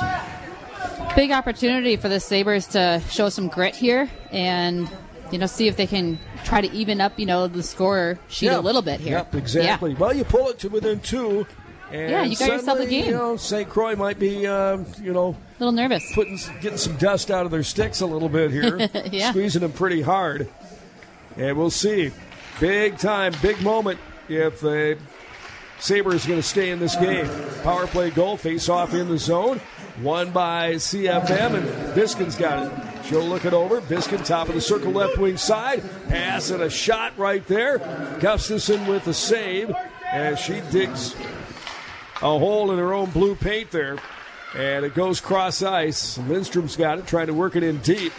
[SPEAKER 4] Big opportunity for the Sabres to show some grit here and, you know, see if they can try to even up, you know, the score sheet
[SPEAKER 3] yep.
[SPEAKER 4] a little bit here.
[SPEAKER 3] Yep, exactly. Yeah. Well, you pull it to within two. And
[SPEAKER 4] yeah, you got
[SPEAKER 3] suddenly,
[SPEAKER 4] yourself a game.
[SPEAKER 3] You know, Saint Croix might be, um, you know,
[SPEAKER 4] a little nervous,
[SPEAKER 3] putting, getting some dust out of their sticks a little bit here,
[SPEAKER 4] yeah.
[SPEAKER 3] squeezing them pretty hard. And we'll see. Big time, big moment if the Sabres going to stay in this game. Power play goal, face off in the zone. Won by C F M, and Biskin's got it. She'll look it over. Biskin, top of the circle, left wing side. Pass and a shot right there. Gustafson with the save as she digs a hole in her own blue paint there. And it goes cross ice. Lindstrom's got it, trying to work it in deep.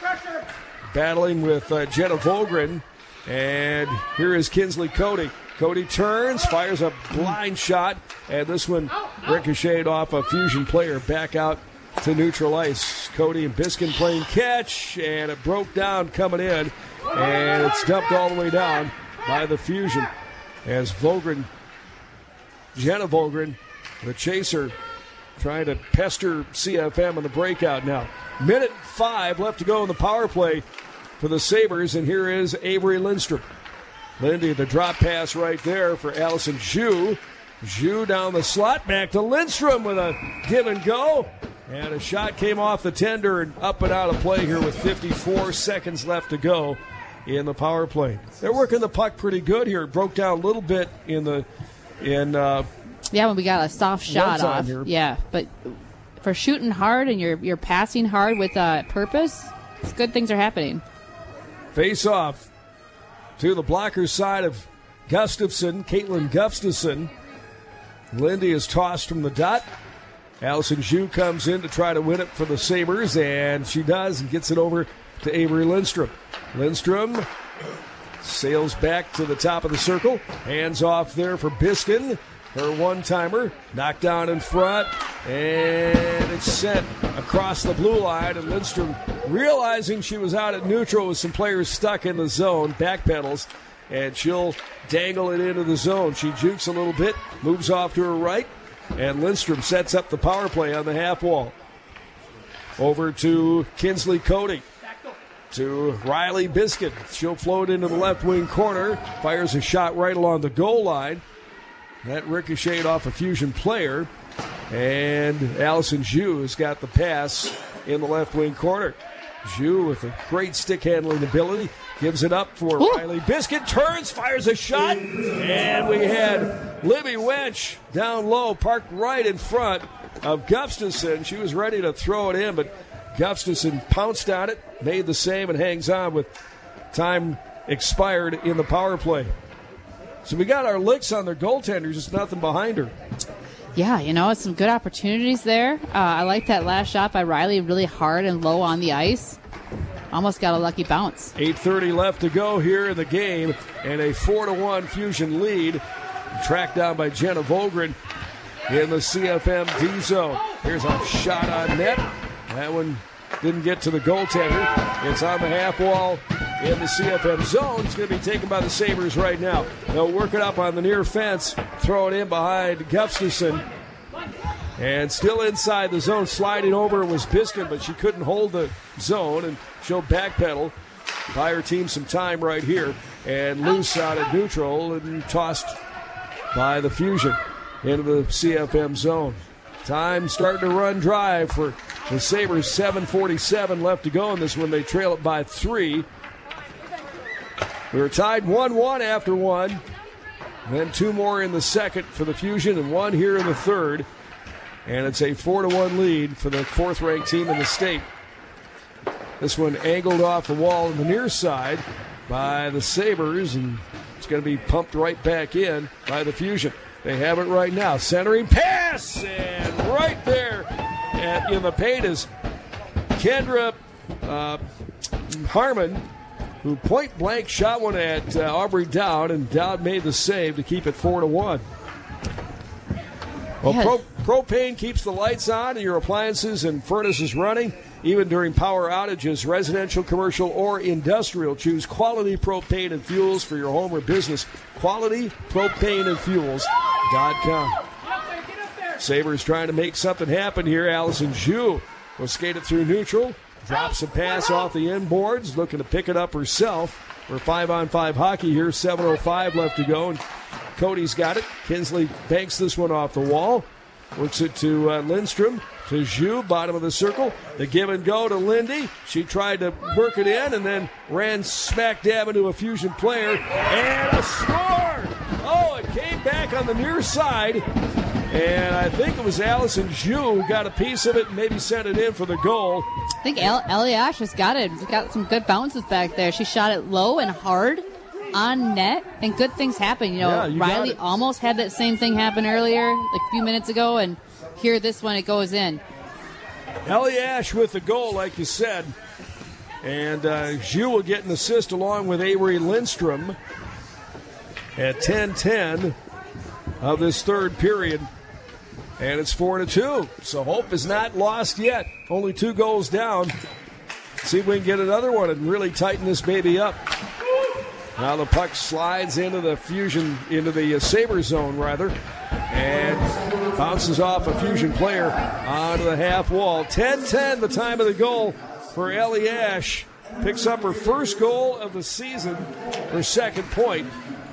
[SPEAKER 3] Battling with uh, Jenna Volgren. And here is Kinsley Cody. Cody turns, fires a blind shot, and this one ricocheted off a Fusion player back out to neutral ice. Cody and Biskin playing catch, and it broke down coming in, and it's dumped all the way down by the Fusion as Volgren, Jenna Volgren, the chaser, trying to pester C F M on the breakout now. Minute five left to go in the power play for the Sabres, and here is Avery Lindstrom. Lindy, the drop pass right there for Allison Zhu. Zhu down the slot, back to Lindstrom with a give and go. And a shot came off the tender and up and out of play here with fifty-four seconds left to go in the power play. They're working the puck pretty good here. It broke down a little bit in the in uh,
[SPEAKER 4] yeah when we got a soft shot off.
[SPEAKER 3] Here.
[SPEAKER 4] Yeah, but for shooting hard and you're you're passing hard with uh, purpose, it's good things are happening.
[SPEAKER 3] Face off to the blocker side of Gustafson, Caitlin Gustafson. Lindy is tossed from the dot. Allison Zhu comes in to try to win it for the Sabres, and she does and gets it over to Avery Lindstrom. Lindstrom sails back to the top of the circle. Hands off there for Biskin. Her one-timer knocked down in front, and it's sent across the blue line, and Lindstrom, realizing she was out at neutral with some players stuck in the zone, backpedals, and she'll dangle it into the zone. She jukes a little bit, moves off to her right, and Lindstrom sets up the power play on the half wall. Over to Kinsley Cody. To Riley Biskin. She'll float into the left wing corner, fires a shot right along the goal line. That ricocheted off a Fusion player, and Allison Zhu has got the pass in the left wing corner. Zhu with a great stick handling ability. Gives it up for
[SPEAKER 4] Ooh.
[SPEAKER 3] Riley Biscuit. Turns, fires a shot. And we had Libby Wench down low, parked right in front of Gustafson. She was ready to throw it in, but Gustafson pounced on it, made the save, and hangs on with time expired in the power play. So we got our licks on their goaltenders, just nothing behind her.
[SPEAKER 4] Yeah, you know, it's some good opportunities there. Uh, I like that last shot by Riley, really hard and low on the ice. Almost got a lucky bounce.
[SPEAKER 3] eight thirty left to go here in the game, and a four to one Fusion lead. Tracked down by Jenna Volgren in the C F M D zone. Here's a shot on net. That one didn't get to the goaltender. It's on the half wall in the C F M zone. It's going to be taken by the Sabres right now. They'll work it up on the near fence, throw it in behind Gustafson. And still inside the zone, sliding over was Biscuit, but she couldn't hold the zone, and she'll backpedal, buy her team some time right here, and loose out at neutral and tossed by the Fusion into the C F M zone. Time starting to run dry for the Sabres. seven forty-seven left to go in this one. They trail it by three. We were tied one one after one. Then two more in the second for the Fusion and one here in the third. And it's a four to one lead for the fourth-ranked team in the state. This one angled off the wall on the near side by the Sabres, and it's going to be pumped right back in by the Fusion. They have it right now. Centering pass, and right there at, in the paint is Kendra uh, Harmon, who point-blank shot one at uh, Aubrey Dowd, and Dowd made the save to keep it four to one. Well, Pro, propane keeps the lights on and your appliances and furnaces running, even during power outages, residential, commercial, or industrial. Choose quality propane and fuels for your home or business. quality propane and fuels dot com. Sabres trying to make something happen here. Allison Zhu will skate it through neutral. Drops a pass off the inboards, looking to pick it up herself. We're five-on-five hockey here, seven oh five left to go, and Cody's got it. Kinsley banks this one off the wall. Works it to uh, Lindstrom, to Zhu, bottom of the circle. The give and go to Lindy. She tried to work it in and then ran smack dab into a Fusion player. And a score! Oh, it came back on the near side. And I think it was Allison Zhu who got a piece of it and maybe sent it in for the goal.
[SPEAKER 4] I think El- Ellie Ash has got it. She's got some good bounces back there. She shot it low and hard on net, and good things happen. You know,
[SPEAKER 3] Yeah, you
[SPEAKER 4] Riley
[SPEAKER 3] got it.
[SPEAKER 4] almost had that same thing happen earlier, like a few minutes ago, and here this one, it goes in.
[SPEAKER 3] Ellie Ash with the goal, like you said. And uh, Zhu will get an assist along with Avery Lindstrom at ten ten of this third period. And it's four to two. So hope is not lost yet. Only two goals down. See if we can get another one and really tighten this baby up. Now the puck slides into the Fusion, into the uh, Sabre zone, rather, and bounces off a Fusion player onto the half wall. ten ten, the time of the goal for Ellie Ash. Picks up her first goal of the season, her second point.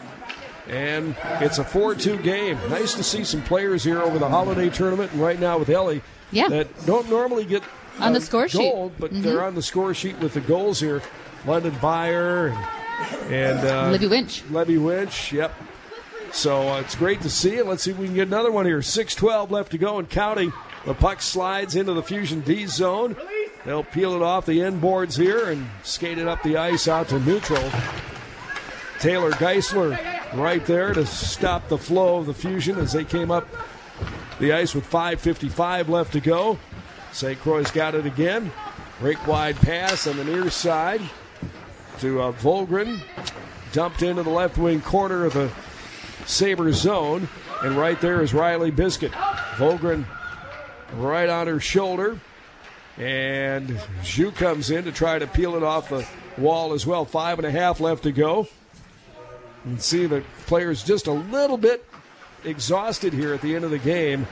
[SPEAKER 3] And it's a four two game. Nice to see some players here over the holiday tournament, and right now with Ellie,
[SPEAKER 4] yeah,
[SPEAKER 3] that don't normally get
[SPEAKER 4] on the
[SPEAKER 3] uh,
[SPEAKER 4] score
[SPEAKER 3] gold,
[SPEAKER 4] sheet,
[SPEAKER 3] but
[SPEAKER 4] mm-hmm.
[SPEAKER 3] they're on the score sheet with the goals here. London Byer and, and uh,
[SPEAKER 4] Levy Winch.
[SPEAKER 3] Levy Winch, yep. So uh, it's great to see it. Let's see if we can get another one here. six twelve left to go and counting. The puck slides into the Fusion D zone. They'll peel it off the end boards here and skate it up the ice out to neutral. Taylor Geisler right there to stop the flow of the Fusion as they came up the ice with five fifty-five left to go. Saint Croix's got it again. Break wide pass on the near side to uh, Volgren. Dumped into the left wing corner of the Sabre zone. And right there is Riley Biscuit. Volgren right on her shoulder. And Zhu comes in to try to peel it off the wall as well. Five and a half left to go. And see the players just a little bit exhausted here at the end of the game.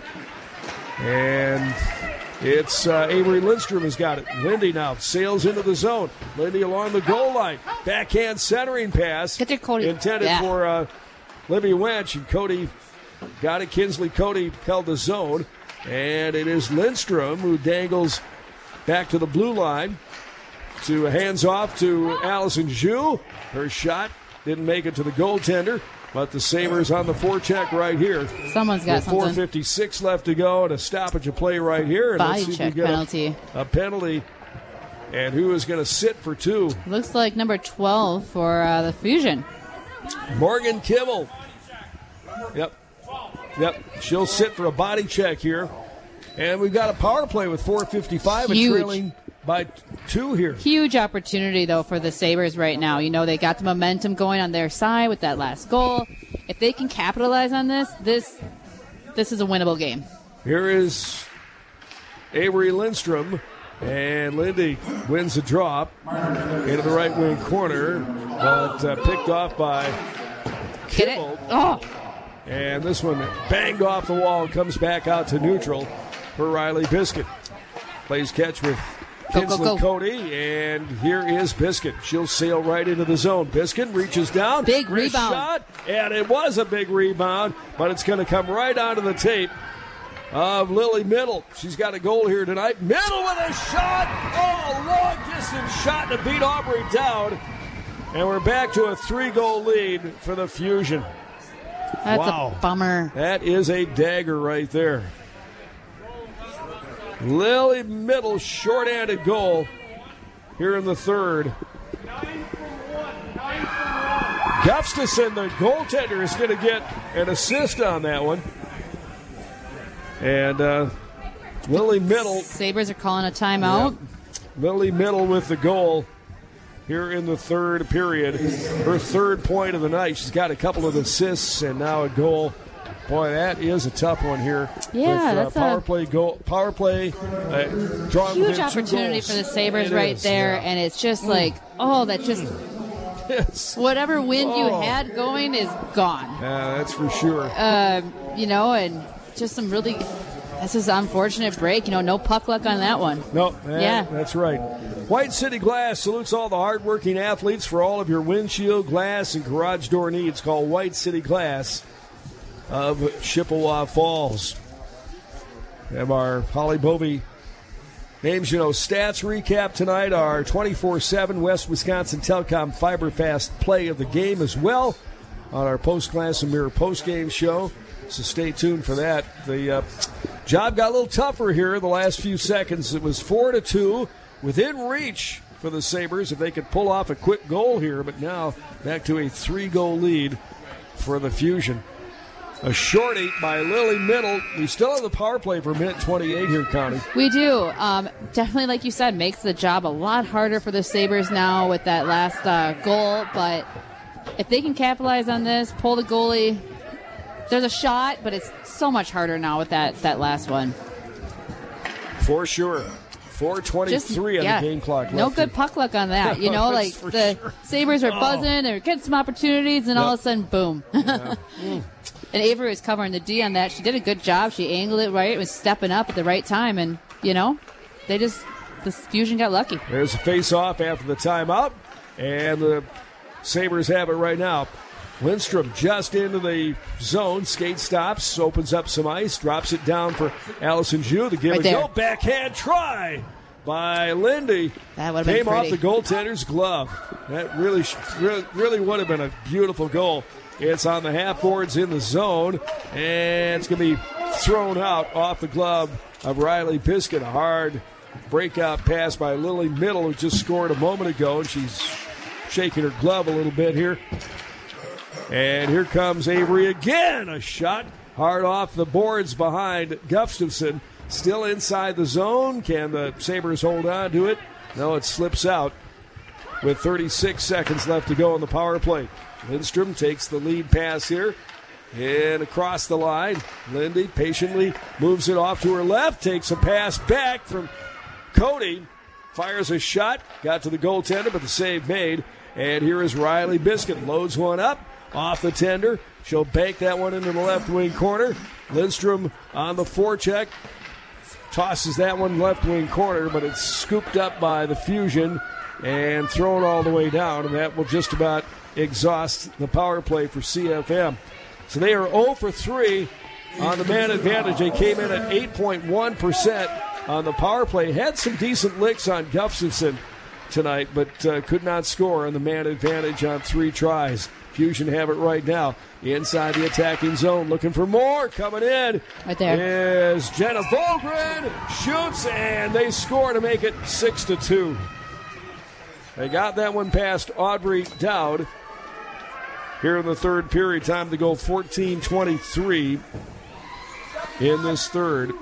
[SPEAKER 3] And it's uh, Avery Lindstrom has got it. Lindy now sails into the zone. Lindy along the goal line. Backhand centering pass.
[SPEAKER 4] Get there, Cody.
[SPEAKER 3] Intended
[SPEAKER 4] Yeah.
[SPEAKER 3] for uh, Libby Wench. And Cody got it. Kinsley Cody held the zone. And it is Lindstrom who dangles back to the blue line. to hands off to Allison Zhu. Her shot didn't make it to the goaltender, but the Sabres on the forecheck right here.
[SPEAKER 4] Someone's got
[SPEAKER 3] With
[SPEAKER 4] something.
[SPEAKER 3] four fifty-six left to go and a stoppage of play right here. And
[SPEAKER 4] Body
[SPEAKER 3] let's see if we
[SPEAKER 4] check
[SPEAKER 3] get
[SPEAKER 4] penalty.
[SPEAKER 3] A, a penalty. And who is going to sit for two?
[SPEAKER 4] Looks like number twelve for uh, the Fusion.
[SPEAKER 3] Morgan Kimmel. Yep. Yep. She'll sit for a body check here. And we've got a power play with four fifty-five and
[SPEAKER 4] Huge.
[SPEAKER 3] trailing by two here.
[SPEAKER 4] Huge opportunity, though, for the Sabres right now. You know, they got the momentum going on their side with that last goal. If they can capitalize on this, this this is a winnable game.
[SPEAKER 3] Here is Avery Lindstrom, and Lindy wins the drop into the right wing corner, but uh, picked off by
[SPEAKER 4] Get it?
[SPEAKER 3] Kimmel.
[SPEAKER 4] Oh!
[SPEAKER 3] And this one banged off the wall and comes back out to neutral for Riley Biscuit. Plays catch with
[SPEAKER 4] Go, go,
[SPEAKER 3] Kinsley
[SPEAKER 4] go.
[SPEAKER 3] Cody, and here is Biscuit. She'll sail right into the zone. Biscuit reaches down.
[SPEAKER 4] Big
[SPEAKER 3] wrist
[SPEAKER 4] rebound.
[SPEAKER 3] Shot, and it was a big rebound, but it's going to come right onto the tape of Lily Middle. She's got a goal here tonight. Middle with a shot. Oh, long distance shot to beat Aubrey down. And we're back to a three-goal lead for the Fusion.
[SPEAKER 4] That's
[SPEAKER 3] Wow.
[SPEAKER 4] a bummer.
[SPEAKER 3] That is a dagger right there. Lily Middle, short-handed goal here in the third. Gustafson, the goaltender, is going to get an assist on that one. And uh, Lily Middle.
[SPEAKER 4] Sabres are calling a timeout.
[SPEAKER 3] Yeah, Lily Middle with the goal here in the third period. Her third point of the night. She's got a couple of assists and now a goal. Boy, that is a tough one here.
[SPEAKER 4] Yeah,
[SPEAKER 3] with, uh,
[SPEAKER 4] that's
[SPEAKER 3] power
[SPEAKER 4] a
[SPEAKER 3] play goal. Power play. Uh, drawn
[SPEAKER 4] huge
[SPEAKER 3] within two
[SPEAKER 4] opportunity
[SPEAKER 3] goals.
[SPEAKER 4] for the Sabres
[SPEAKER 3] It
[SPEAKER 4] right
[SPEAKER 3] is,
[SPEAKER 4] there,
[SPEAKER 3] yeah.
[SPEAKER 4] and it's just like, oh, that just
[SPEAKER 3] Yes.
[SPEAKER 4] whatever wind you
[SPEAKER 3] Oh.
[SPEAKER 4] had going is gone.
[SPEAKER 3] Yeah, that's for sure.
[SPEAKER 4] Um, you know, and just some really. This is an unfortunate break. You know, no puck luck on that one.
[SPEAKER 3] No, that-
[SPEAKER 4] Yeah.
[SPEAKER 3] that's right. White City Glass salutes all the hardworking athletes for all of your windshield, glass, and garage door needs. Call White City Glass of Chippewa Falls. We have our Holly Bovey names, you know, stats recap tonight. Our twenty-four seven West Wisconsin Telecom FiberFast play of the game as well on our Post Glass and Mirror post-game show. So stay tuned for that. The uh, job got a little tougher here the last few seconds. It was four to two, within reach for the Sabres if they could pull off a quick goal here. But now back to a three-goal lead for the Fusion. A shorty by Lily Middle. We still have the power play for minute twenty-eight here, Connie.
[SPEAKER 4] We do. Um, definitely, like you said, makes the job a lot harder for the Sabres now with that last uh, goal. But if they can capitalize on this, pull the goalie, there's a shot, but it's so much harder now with that, that last one.
[SPEAKER 3] For sure. four twenty-three on
[SPEAKER 4] yeah,
[SPEAKER 3] the game clock left.
[SPEAKER 4] no good puck luck on that. You know, like
[SPEAKER 3] That's for
[SPEAKER 4] the
[SPEAKER 3] sure.
[SPEAKER 4] Sabres are
[SPEAKER 3] Oh.
[SPEAKER 4] buzzing, they're getting some opportunities, and all
[SPEAKER 3] Yep.
[SPEAKER 4] of a sudden, boom.
[SPEAKER 3] Yeah. Mm.
[SPEAKER 4] And Avery was covering the D on that. She did a good job. She angled it right. It was stepping up at the right time. And, you know, they just, the Fusion got lucky.
[SPEAKER 3] There's a face-off after the timeout, and the Sabres have it right now. Lindstrom just into the zone. Skate stops, opens up some ice, drops it down for Allison Zhu. The give
[SPEAKER 4] Right
[SPEAKER 3] and
[SPEAKER 4] there.
[SPEAKER 3] go backhand try by Lindy.
[SPEAKER 4] That would've been
[SPEAKER 3] Came off
[SPEAKER 4] pretty.
[SPEAKER 3] the goaltender's glove. That really, sh- really, really would have been a beautiful goal. It's on the half boards in the zone, and it's going to be thrown out off the glove of Riley Biscuit. A hard breakout pass by Lily Middle, who just scored a moment ago, and she's shaking her glove a little bit here. And here comes Avery again. A shot hard off the boards behind Gustafson. Still inside the zone. Can the Sabres hold on to it? No, it slips out with thirty-six seconds left to go on the power play. Lindstrom takes the lead pass here. And across the line, Lindy patiently moves it off to her left. Takes a pass back from Cody. Fires a shot. Got to the goaltender, but the save made. And here is Riley Biscuit. Loads one up. Off the tender. She'll bank that one into the left wing corner. Lindstrom on the forecheck. Tosses that one left wing corner, but it's scooped up by the Fusion and thrown all the way down. And that will just about exhaust the power play for C F M. So they are zero for three on the man advantage. They came in at eight point one percent on the power play. Had some decent licks on Gustafson, tonight, but uh, could not score on the man advantage on three tries. Fusion have it right now. Inside the attacking zone, looking for more. Coming in
[SPEAKER 4] right there
[SPEAKER 3] is Jenna Volgren. Shoots, and they score to make it six to two. They got that one past Aubrey Dowd. Here in the third period, time to go fourteen twenty-three in this third.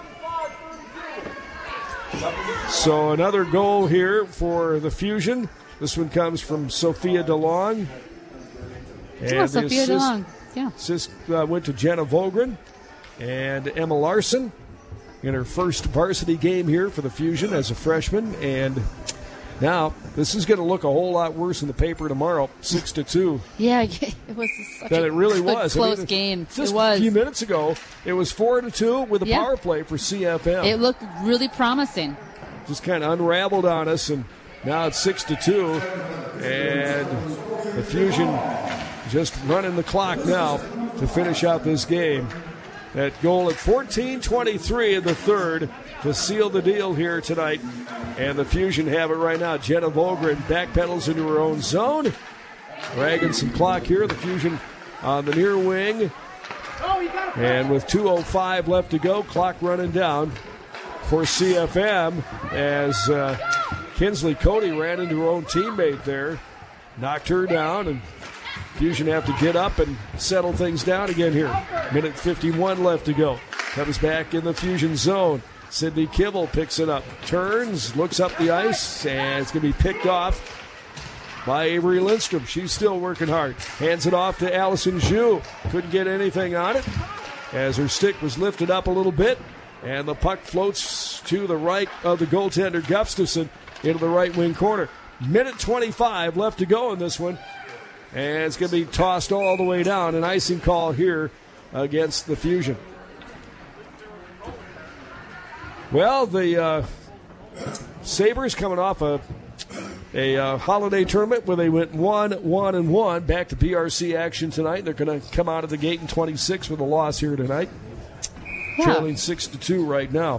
[SPEAKER 3] So another goal here for the Fusion. This one comes from Sophia DeLong. And
[SPEAKER 4] oh, Sophia assist, DeLong. Yeah.
[SPEAKER 3] Assist uh, went to Jenna Volgren and Emma Larson in her first varsity game here for the Fusion as a freshman. And now this is going to look a whole lot worse in the paper tomorrow, six to two.
[SPEAKER 4] Yeah, it was such
[SPEAKER 3] that
[SPEAKER 4] a
[SPEAKER 3] it really
[SPEAKER 4] good,
[SPEAKER 3] was.
[SPEAKER 4] close
[SPEAKER 3] I mean,
[SPEAKER 4] game.
[SPEAKER 3] Just
[SPEAKER 4] it was.
[SPEAKER 3] a few minutes ago, it was four to two with a
[SPEAKER 4] yeah.
[SPEAKER 3] power play for C F M.
[SPEAKER 4] It looked really promising.
[SPEAKER 3] Just kind of unraveled on us, and now it's six to two, and the Fusion just running the clock now to finish out this game. That goal at fourteen twenty-three in the third to seal the deal here tonight. And the Fusion have it right now. Jenna Volgren backpedals into her own zone. Dragging some clock here. The Fusion on the near wing. And with two oh five left to go, clock running down for C F M as uh, Kinsley Cody ran into her own teammate there. Knocked her down, and Fusion have to get up and settle things down again here. Minute fifty-one left to go. Comes back in the Fusion zone. Sydney Kibble picks it up. Turns, looks up the ice, and it's going to be picked off by Avery Lindstrom. She's still working hard. Hands it off to Allison Zhu. Couldn't get anything on it as her stick was lifted up a little bit, and the puck floats to the right of the goaltender Gustafson into the right wing corner. Minute twenty-five left to go in this one. And it's going to be tossed all the way down. An icing call here against the Fusion. Well, the uh, Sabres coming off a, a uh, holiday tournament where they went one, one, and one. Back to B R C action tonight. They're going to come out of the gate in twenty-six with a loss here tonight. Yeah. Trailing six to two right now.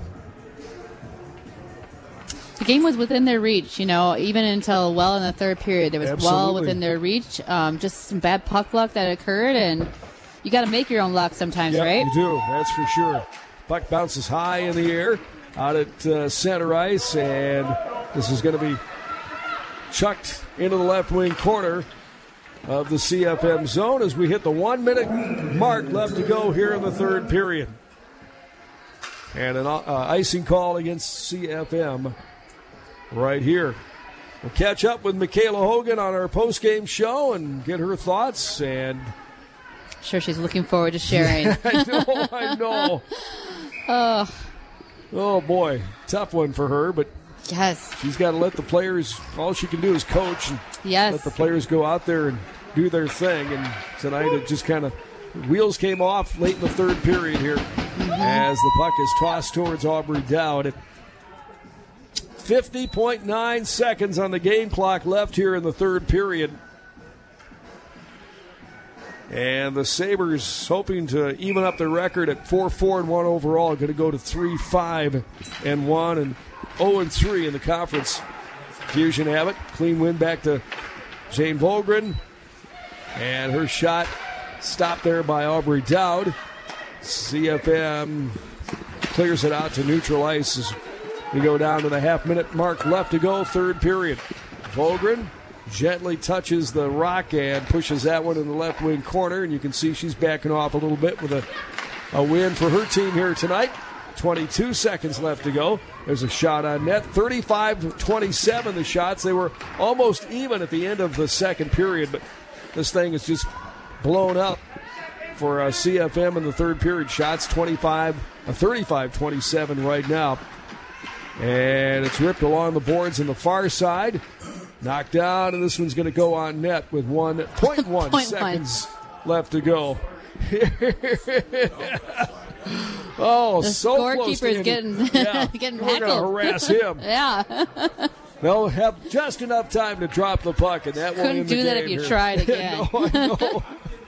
[SPEAKER 4] The game was within their reach, you know, even until well in the third period. It was
[SPEAKER 3] Absolutely.
[SPEAKER 4] well within their reach. Um, just some bad puck luck that occurred, and you got to make your own luck sometimes,
[SPEAKER 3] yep,
[SPEAKER 4] right?
[SPEAKER 3] You do, that's for sure. Puck bounces high in the air out at uh, center ice, and this is going to be chucked into the left wing corner of the C F M zone as we hit the one minute mark left to go here in the third period. And an uh, icing call against C F M right here. We'll catch up with Michaela Hogan on our post-game show and get her thoughts. And
[SPEAKER 4] sure, she's looking forward to sharing.
[SPEAKER 3] I know, I know.
[SPEAKER 4] Oh.
[SPEAKER 3] Oh, boy. Tough one for her, but
[SPEAKER 4] yes,
[SPEAKER 3] she's got to let the players, all she can do is coach and
[SPEAKER 4] yes.
[SPEAKER 3] let the players go out there and do their thing. And tonight it just kind of, wheels came off late in the third period here mm-hmm. as the puck is tossed towards Aubrey Dowd. At fifty point nine seconds on the game clock left here in the third period. And the Sabres hoping to even up their record at four four and one overall, going to go to three five and one and oh and three in the conference. Fusion have it. Clean win back to Jane Volgren. And her shot stopped there by Aubrey Dowd. C F M clears it out to neutral ice as we go down to the half-minute mark left to go, third period. Volgren gently touches the rock and pushes that one in the left wing corner, and you can see she's backing off a little bit with a, a win for her team here tonight. twenty-two seconds left to go. There's a shot on net. thirty-five twenty-seven the shots. They were almost even at the end of the second period, but this thing is just blown up for uh, C F M in the third period. Shots twenty-five, uh, thirty-five twenty-seven right now. And it's ripped along the boards on the far side. Knocked down, and this one's going to go on net with one point one seconds left to go. Oh,
[SPEAKER 4] the
[SPEAKER 3] so close to
[SPEAKER 4] scorekeeper is getting,
[SPEAKER 3] yeah,
[SPEAKER 4] getting
[SPEAKER 3] we're going to harass him.
[SPEAKER 4] Yeah.
[SPEAKER 3] They'll have just enough time to drop the puck, and that
[SPEAKER 4] Couldn't
[SPEAKER 3] won't
[SPEAKER 4] do that if you
[SPEAKER 3] here.
[SPEAKER 4] tried again.
[SPEAKER 3] No, I know.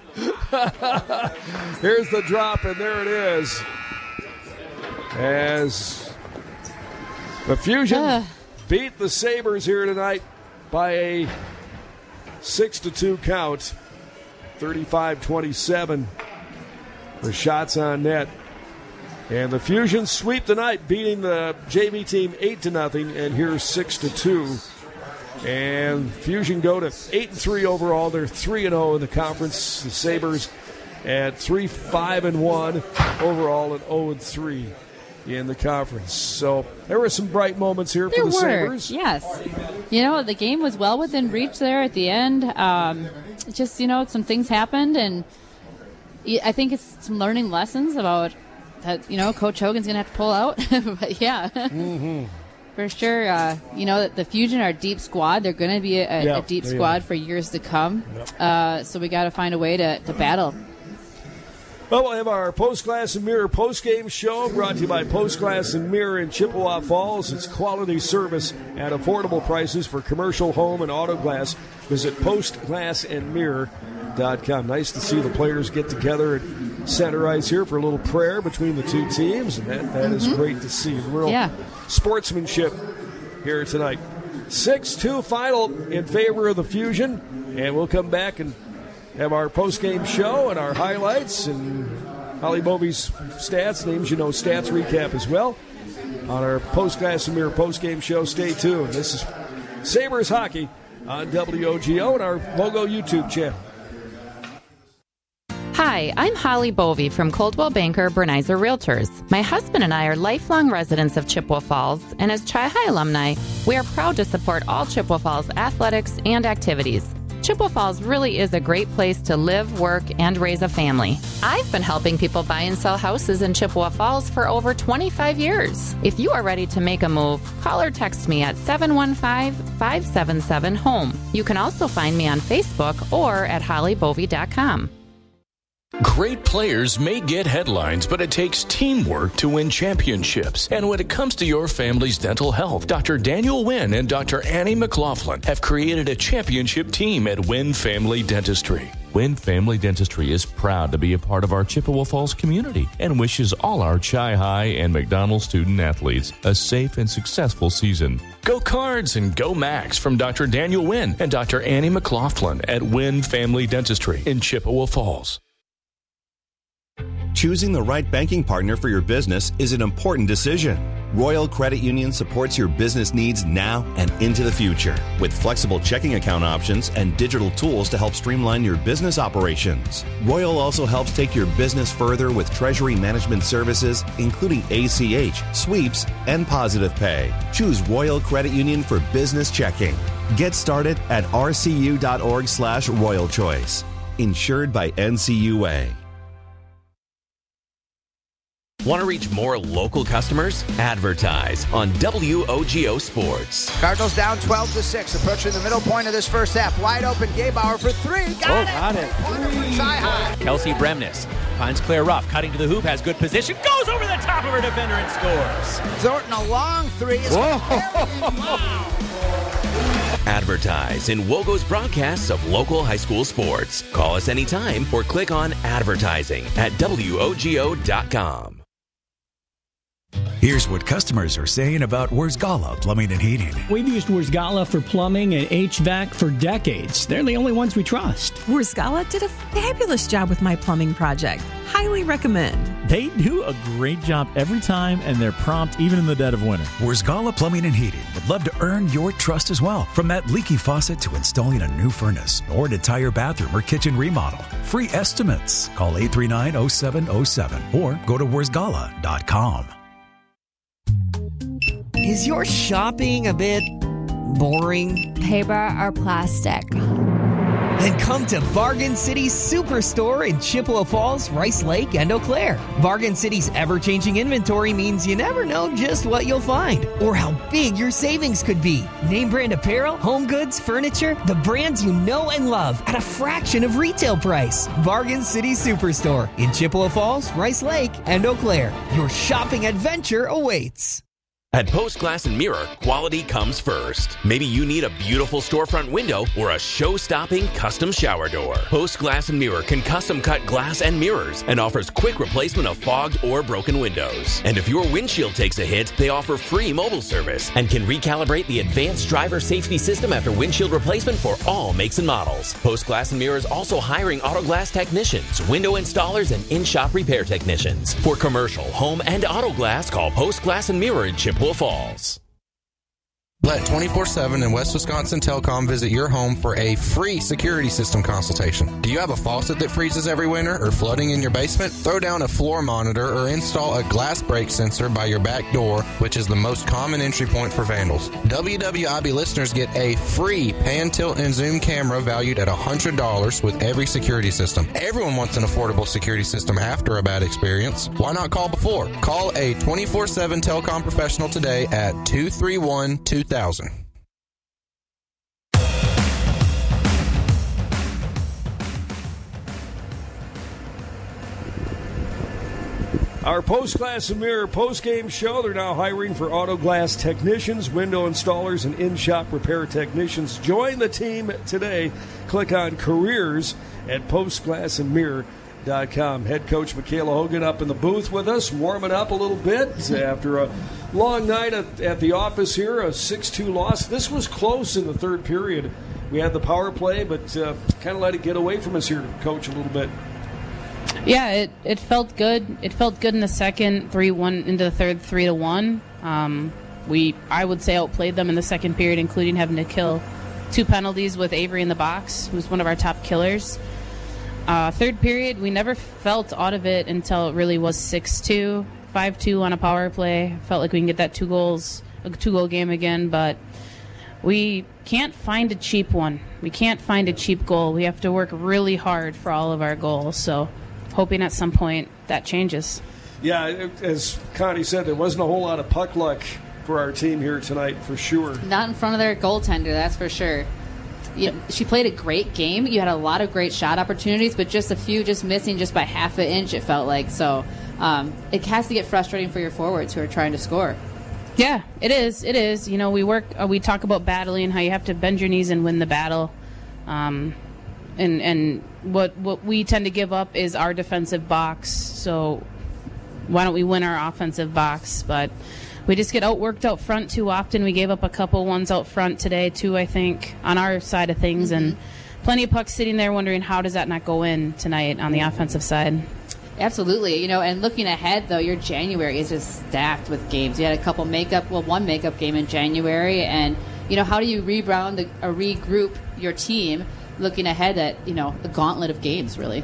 [SPEAKER 3] Here's the drop, and there it is. As the Fusion
[SPEAKER 4] uh.
[SPEAKER 3] beat the Sabres here tonight by a six to two count, thirty-five twenty-seven for shots on net. And the Fusion sweep tonight, beating the J V team eight to nothing, and here's six to two. And Fusion go to eight and three overall. They're three and zero in the conference. The Sabres at three five and one overall, and zero and three in the conference. So there were some bright moments here
[SPEAKER 4] there
[SPEAKER 3] for the
[SPEAKER 4] were.
[SPEAKER 3] Sabres.
[SPEAKER 4] Yes, you know, the game was well within reach there at the end. Um, just you know, some things happened, and I think it's some learning lessons about that. You know, Coach Hogan's going to have to pull out. But yeah. Mm-hmm. For sure, uh, you know, the Fusion are a deep squad. They're going to be a,
[SPEAKER 3] yeah,
[SPEAKER 4] a deep squad for years to come.
[SPEAKER 3] Yep.
[SPEAKER 4] Uh, so we got to find a way to, to battle.
[SPEAKER 3] Well, we'll have our Post Glass and Mirror post-game show brought to you by Post Glass and Mirror in Chippewa Falls. It's quality service at affordable prices for commercial, home, and auto glass. Visit post glass and mirror dot com. Nice to see the players get together at center ice here for a little prayer between the two teams, and that, that mm-hmm. is great to see. Real
[SPEAKER 4] yeah.
[SPEAKER 3] sportsmanship here tonight. six two final in favor of the Fusion, and we'll come back and have our post-game show and our highlights and Holly Bovey's stats, names you know, stats recap as well on our Post Glass and Mirror post-game show. Stay tuned. This is Sabres Hockey on W O G O and our Logo YouTube channel.
[SPEAKER 9] Hi, I'm Holly Bovey from Coldwell Banker Bernizer Realtors. My husband and I are lifelong residents of Chippewa Falls, and as Chi-Hi alumni, we are proud to support all Chippewa Falls athletics and activities. Chippewa Falls really is a great place to live, work, and raise a family. I've been helping people buy and sell houses in Chippewa Falls for over twenty-five years. If you are ready to make a move, call or text me at seven one five, five seven seven, HOME. You can also find me on Facebook or at holly bovey dot com.
[SPEAKER 5] Great players may get headlines, but it takes teamwork to win championships. And when it comes to your family's dental health, Doctor Daniel Wynn and Doctor Annie McLaughlin have created a championship team at Wynn Family Dentistry. Wynn Family Dentistry is proud to be a part of our Chippewa Falls community and wishes all our Chi-Hi and McDonald student athletes a safe and successful season. Go Cards and go Max from Doctor Daniel Wynn and Doctor Annie McLaughlin at Wynn Family Dentistry in Chippewa Falls.
[SPEAKER 14] Choosing the right banking partner for your business is an important decision. Royal Credit Union supports your business needs now and into the future with flexible checking account options and digital tools to help streamline your business operations. Royal also helps take your business further with treasury management services, including A C H, sweeps, and positive pay. Choose Royal Credit Union for business checking. Get started at r c u dot org slash royal choice. Insured by N C U A.
[SPEAKER 1] Want to reach more local customers? Advertise on W O G O Sports.
[SPEAKER 15] Cardinals down twelve to six, approaching the middle point of this first half. Wide open, Gabauer for three. Got
[SPEAKER 16] oh,
[SPEAKER 15] it.
[SPEAKER 16] Got it.
[SPEAKER 15] Chi-Hi.
[SPEAKER 16] Kelsey Bremnes finds Claire Ruff, cutting to the hoop, has good position, goes over the top of her defender and scores.
[SPEAKER 15] Thornton a long three.
[SPEAKER 16] Wow.
[SPEAKER 1] Advertise in Wogo's broadcasts of local high school sports. Call us anytime or click on advertising at W O G O dot com.
[SPEAKER 17] Here's what customers are saying about Wurzgala Plumbing and Heating.
[SPEAKER 18] We've used Wurzgala for plumbing and H V A C for decades. They're the only ones we trust.
[SPEAKER 19] Wurzgala did a fabulous job with my plumbing project. Highly recommend.
[SPEAKER 20] They do a great job every time, and they're prompt even in the dead of winter.
[SPEAKER 17] Wurzgala Plumbing and Heating would love to earn your trust as well. From that leaky faucet to installing a new furnace or an entire bathroom or kitchen remodel. Free estimates. Call eight three nine, oh seven oh seven or go to wurzgala dot com.
[SPEAKER 22] Is your shopping a bit boring?
[SPEAKER 23] Paper or plastic?
[SPEAKER 22] Then come to Bargain City's Superstore in Chippewa Falls, Rice Lake, and Eau Claire. Bargain City's ever-changing inventory means you never know just what you'll find or how big your savings could be. Name brand apparel, home goods, furniture, the brands you know and love at a fraction of retail price. Bargain City Superstore in Chippewa Falls, Rice Lake, and Eau Claire. Your shopping adventure awaits.
[SPEAKER 1] At Post Glass and Mirror, quality comes first. Maybe you need a beautiful storefront window or a show-stopping custom shower door. Post Glass and Mirror can custom cut glass and mirrors and offers quick replacement of fogged or broken windows. And if your windshield takes a hit, they offer free mobile service and can recalibrate the advanced driver safety system after windshield replacement for all makes and models. Post Glass and Mirror is also hiring auto glass technicians, window installers, and in-shop repair technicians. For commercial, home, and auto glass, call Post Glass and Mirror in Chippewa Falls.
[SPEAKER 7] Let twenty-four seven and West Wisconsin Telecom visit your home for a free security system consultation. Do you have a faucet that freezes every winter or flooding in your basement? Throw down a floor monitor or install a glass break sensor by your back door, which is the most common entry point for vandals. W W I B listeners get a free pan, tilt, and zoom camera valued at one hundred dollars with every security system. Everyone wants an affordable security system after a bad experience. Why not call before? Call a twenty-four seven telecom professional today at two three one, two thousand.
[SPEAKER 3] Our Post Glass and Mirror post-game show. They're now hiring for auto glass technicians, window installers, and in-shop repair technicians. Join the team today. Click on careers at post glass and mirror dot com. Head coach Michaela Hogan up in the booth with us, warming up a little bit after a long night at, at the office here, a six two loss. This was close in the third period. We had the power play, but uh, kind of let it get away from us here, Coach, a little bit.
[SPEAKER 12] Yeah, it, it felt good. It felt good in the second, three one into the third, three to one. Um, we, I would say, outplayed them in the second period, including having to kill two penalties with Avery in the box, who's one of our top killers. Uh, third period, we never felt out of it until it really was six two, five two on a power play. Felt like we can get that two goals, a two-goal game again, but we can't find a cheap one. We can't find a cheap goal. We have to work really hard for all of our goals, so hoping at some point that changes.
[SPEAKER 3] Yeah, as Connie said, there wasn't a whole lot of puck luck for our team here tonight, for sure.
[SPEAKER 4] Not in front of their goaltender, that's for sure. You know, she played a great game. You had a lot of great shot opportunities, but just a few just missing just by half an inch, it felt like. So um, it has to get frustrating for your forwards who are trying to score.
[SPEAKER 12] Yeah, it is. It is. You know, we work. Uh, we talk about battling, how you have to bend your knees and win the battle. Um, and and what what we tend to give up is our defensive box. So why don't we win our offensive box? But we just get outworked out front too often. We gave up a couple ones out front today, too, I think, on our side of things. Mm-hmm. And plenty of pucks sitting there wondering how does that not go in tonight on the offensive side.
[SPEAKER 4] Absolutely. You know, and looking ahead, though, your January is just stacked with games. You had a couple makeup, well, one makeup game in January. And, you know, how do you rebound the, or regroup your team looking ahead at, you know, the gauntlet of games, really?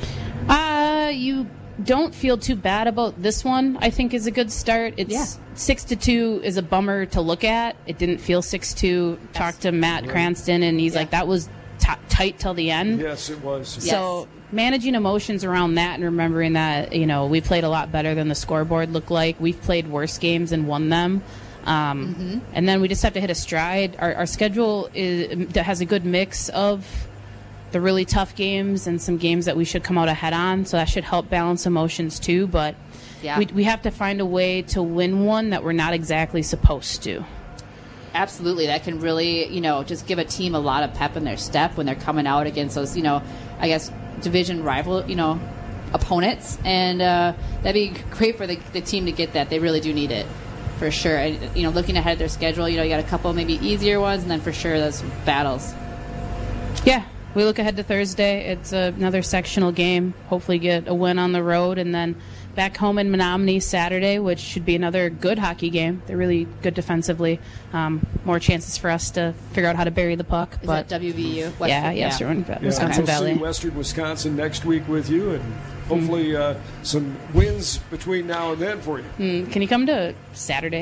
[SPEAKER 12] Uh, you don't feel too bad about this one, I think, is a good start. It's yeah. six to two is a bummer to look at. It didn't feel six two. Yes. Talked to Matt right. Cranston, and he's yeah. like, that was t- tight till the end.
[SPEAKER 3] Yes, it was.
[SPEAKER 12] So
[SPEAKER 3] yes.
[SPEAKER 12] managing emotions around that and remembering that, you know, we played a lot better than the scoreboard looked like. We've played worse games and won them. Um, mm-hmm. And then we just have to hit a stride. Our, our schedule is, has a good mix of the really tough games and some games that we should come out ahead on, so that should help balance emotions too. But yeah. we, we have to find a way to win one that we're not exactly supposed to.
[SPEAKER 4] Absolutely. That can really, you know, just give a team a lot of pep in their step when they're coming out against those, you know, I guess division rival, you know, opponents. And uh, that'd be great for the, the team to get that. They really do need it, for sure. And, you know, looking ahead at their schedule, you know, you got a couple maybe easier ones, and then for sure those battles.
[SPEAKER 12] Yeah. We look ahead to Thursday. It's another sectional game. Hopefully get a win on the road, and then back home in Menominee Saturday, which should be another good hockey game. They're really good defensively. Um, more chances for us to figure out how to bury the puck.
[SPEAKER 4] Is
[SPEAKER 12] but
[SPEAKER 4] that W V U? Western,
[SPEAKER 12] yeah, yes, yeah,
[SPEAKER 3] yeah.
[SPEAKER 12] Wisconsin
[SPEAKER 3] we'll
[SPEAKER 12] Valley.
[SPEAKER 3] See Western Wisconsin next week with you, and hopefully uh, some wins between now and then for you.
[SPEAKER 12] Mm, can you come to Saturday?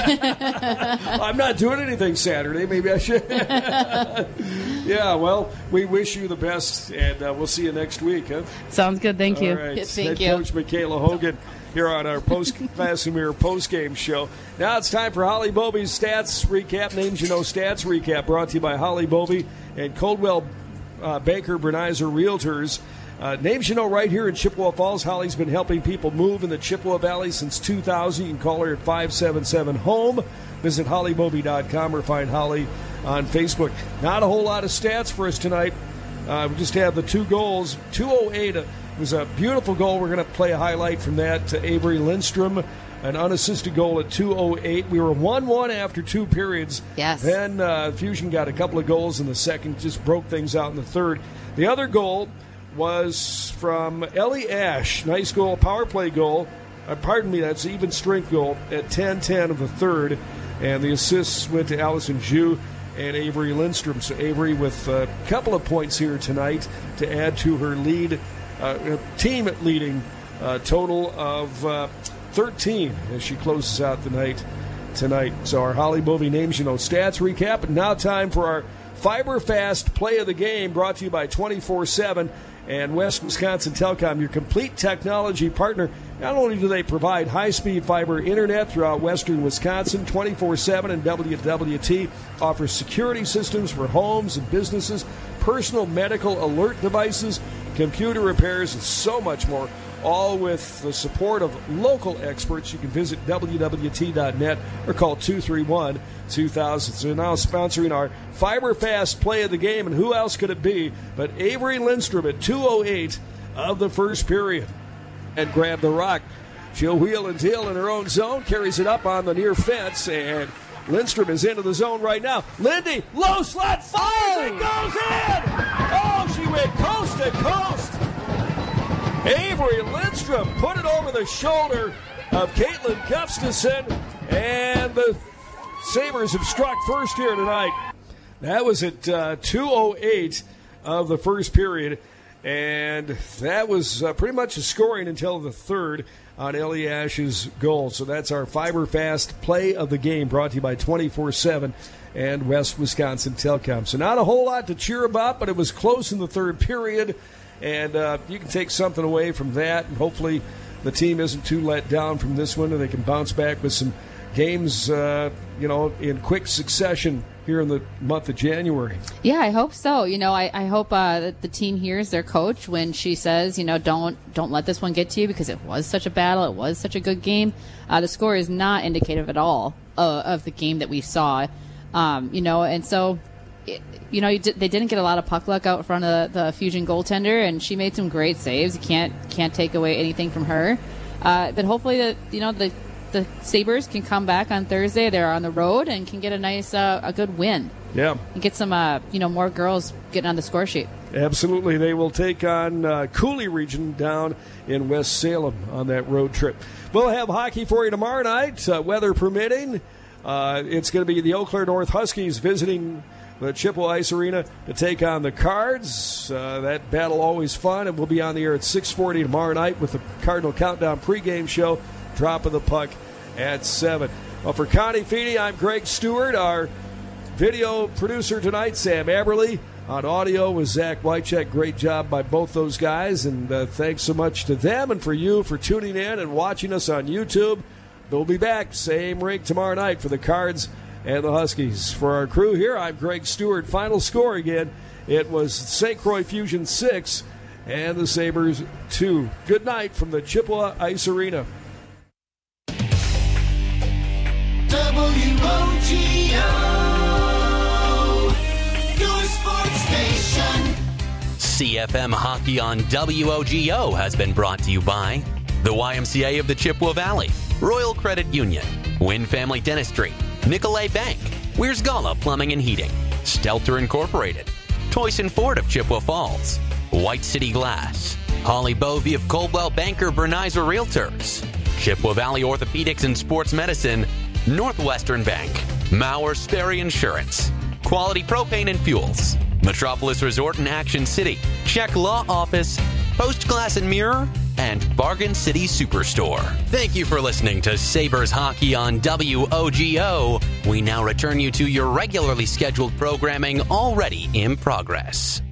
[SPEAKER 3] I'm not doing anything Saturday. Maybe I should. Yeah, well, we wish you the best, and uh, we'll see you next week. Huh?
[SPEAKER 12] Sounds good. Thank you.
[SPEAKER 3] All right.
[SPEAKER 12] Thank
[SPEAKER 3] Head
[SPEAKER 12] you.
[SPEAKER 3] Coach Michaela Hogan here on our post Glass and Mirror post-game show. Now it's time for Holly Bovey's Stats Recap. Names You Know Stats Recap, brought to you by Holly Bovey and Coldwell uh, Banker Bernizer Realtors. Uh, names you know right here in Chippewa Falls. Holly's been helping people move in the Chippewa Valley since two thousand. You can call her at five seven seven home. Visit holly bovey dot com or find Holly on Facebook. Not a whole lot of stats for us tonight. Uh, we just have the two goals. two oh eight uh, was a beautiful goal. We're going to play a highlight from that to Avery Lindstrom. An unassisted goal at two oh eight. We were one one after two periods.
[SPEAKER 4] Yes.
[SPEAKER 3] Then uh, Fusion got a couple of goals in the second, just broke things out in the third. The other goal was from Ellie Ash. Nice goal, power play goal. Uh, pardon me, that's even strength goal at ten ten of the third. And the assists went to Allison Zhu and Avery Lindstrom. So Avery with a couple of points here tonight to add to her lead, uh, team leading uh, total of uh, thirteen as she closes out the night tonight. So our Holly Bovey Names You Know stats recap. And now time for our Fiber Fast Play of the Game, brought to you by twenty-four seven and West Wisconsin Telecom, your complete technology partner. Not only do they provide high-speed fiber internet throughout western Wisconsin, twenty-four seven and W W T offers security systems for homes and businesses, personal medical alert devices, computer repairs, and so much more, all with the support of local experts. You can visit W W T dot net or call two three one two thousand. So now sponsoring our Fiber Fast Play of the Game, and who else could it be but Avery Lindstrom at two oh eight of the first period. And grab the rock. She'll wheel and deal in her own zone, carries it up on the near fence, and Lindstrom is into the zone right now. Lindy, low slot, fires, oh. It goes in! Oh, she went coast to coast! Avery Lindstrom put it over the shoulder of Caitlin Gustafson, and the Sabres have struck first here tonight. That was at uh, two oh eight of the first period, and that was uh, pretty much the scoring until the third on Ellie Ash's goal. So that's our Fiber Fast Play of the Game, brought to you by twenty-four seven and West Wisconsin Telecom. So not a whole lot to cheer about, but it was close in the third period. And uh, you can take something away from that, and hopefully the team isn't too let down from this one, and they can bounce back with some games, uh, you know, in quick succession here in the month of January.
[SPEAKER 4] Yeah, I hope so. You know, I, I hope uh, that the team hears their coach when she says, you know, don't don't let this one get to you, because it was such a battle. It was such a good game. Uh, the score is not indicative at all uh, of the game that we saw, um, you know, and so... It, you know, you did, they didn't get a lot of puck luck out front of the, the Fusion goaltender, and she made some great saves. You can't can't take away anything from her. Uh, but hopefully, the you know the the Sabres can come back on Thursday. They're on the road and can get a nice uh, a good win.
[SPEAKER 3] Yeah,
[SPEAKER 4] and get some uh, you know more girls getting on the score sheet.
[SPEAKER 3] Absolutely, they will take on uh, Cooley Region down in West Salem on that road trip. We'll have hockey for you tomorrow night, uh, weather permitting. Uh, it's going to be the Eau Claire North Huskies visiting the Chippewa Ice Arena to take on the Cards. Uh, that battle always fun, and we'll be on the air at six forty tomorrow night with the Cardinal Countdown pregame show. Drop of the puck at seven. Well, for Connie Feeney, I'm Greg Stewart. Our video producer tonight, Sam Aberly. On audio was Zach Wycheck. Great job by both those guys, and uh, thanks so much to them and for you for tuning in and watching us on YouTube. They'll be back, same rink tomorrow night for the Cards and the Huskies. For our crew here, I'm Greg Stewart. Final score again, it was Saint Croix Fusion six and the Sabres two. Good night from the Chippewa Ice Arena.
[SPEAKER 6] W O G O, your sports station.
[SPEAKER 1] C F M Hockey on W O G O has been brought to you by the Y M C A of the Chippewa Valley, Royal Credit Union, Wynn Family Dentistry, Nicolay Bank, Weirs-Gala Plumbing and Heating, Stelter Incorporated, Toyson Ford of Chippewa Falls, White City Glass, Holly Bovey of Coldwell Banker Bernizer Realtors, Chippewa Valley Orthopedics and Sports Medicine, Northwestern Bank, Mauer Sperry Insurance, Quality Propane and Fuels, Metropolis Resort in Action City, Check Law Office, Post Glass and Mirror, and Bargain City Superstore. Thank you for listening to Sabres Hockey on W O G O. We now return you to your regularly scheduled programming already in progress.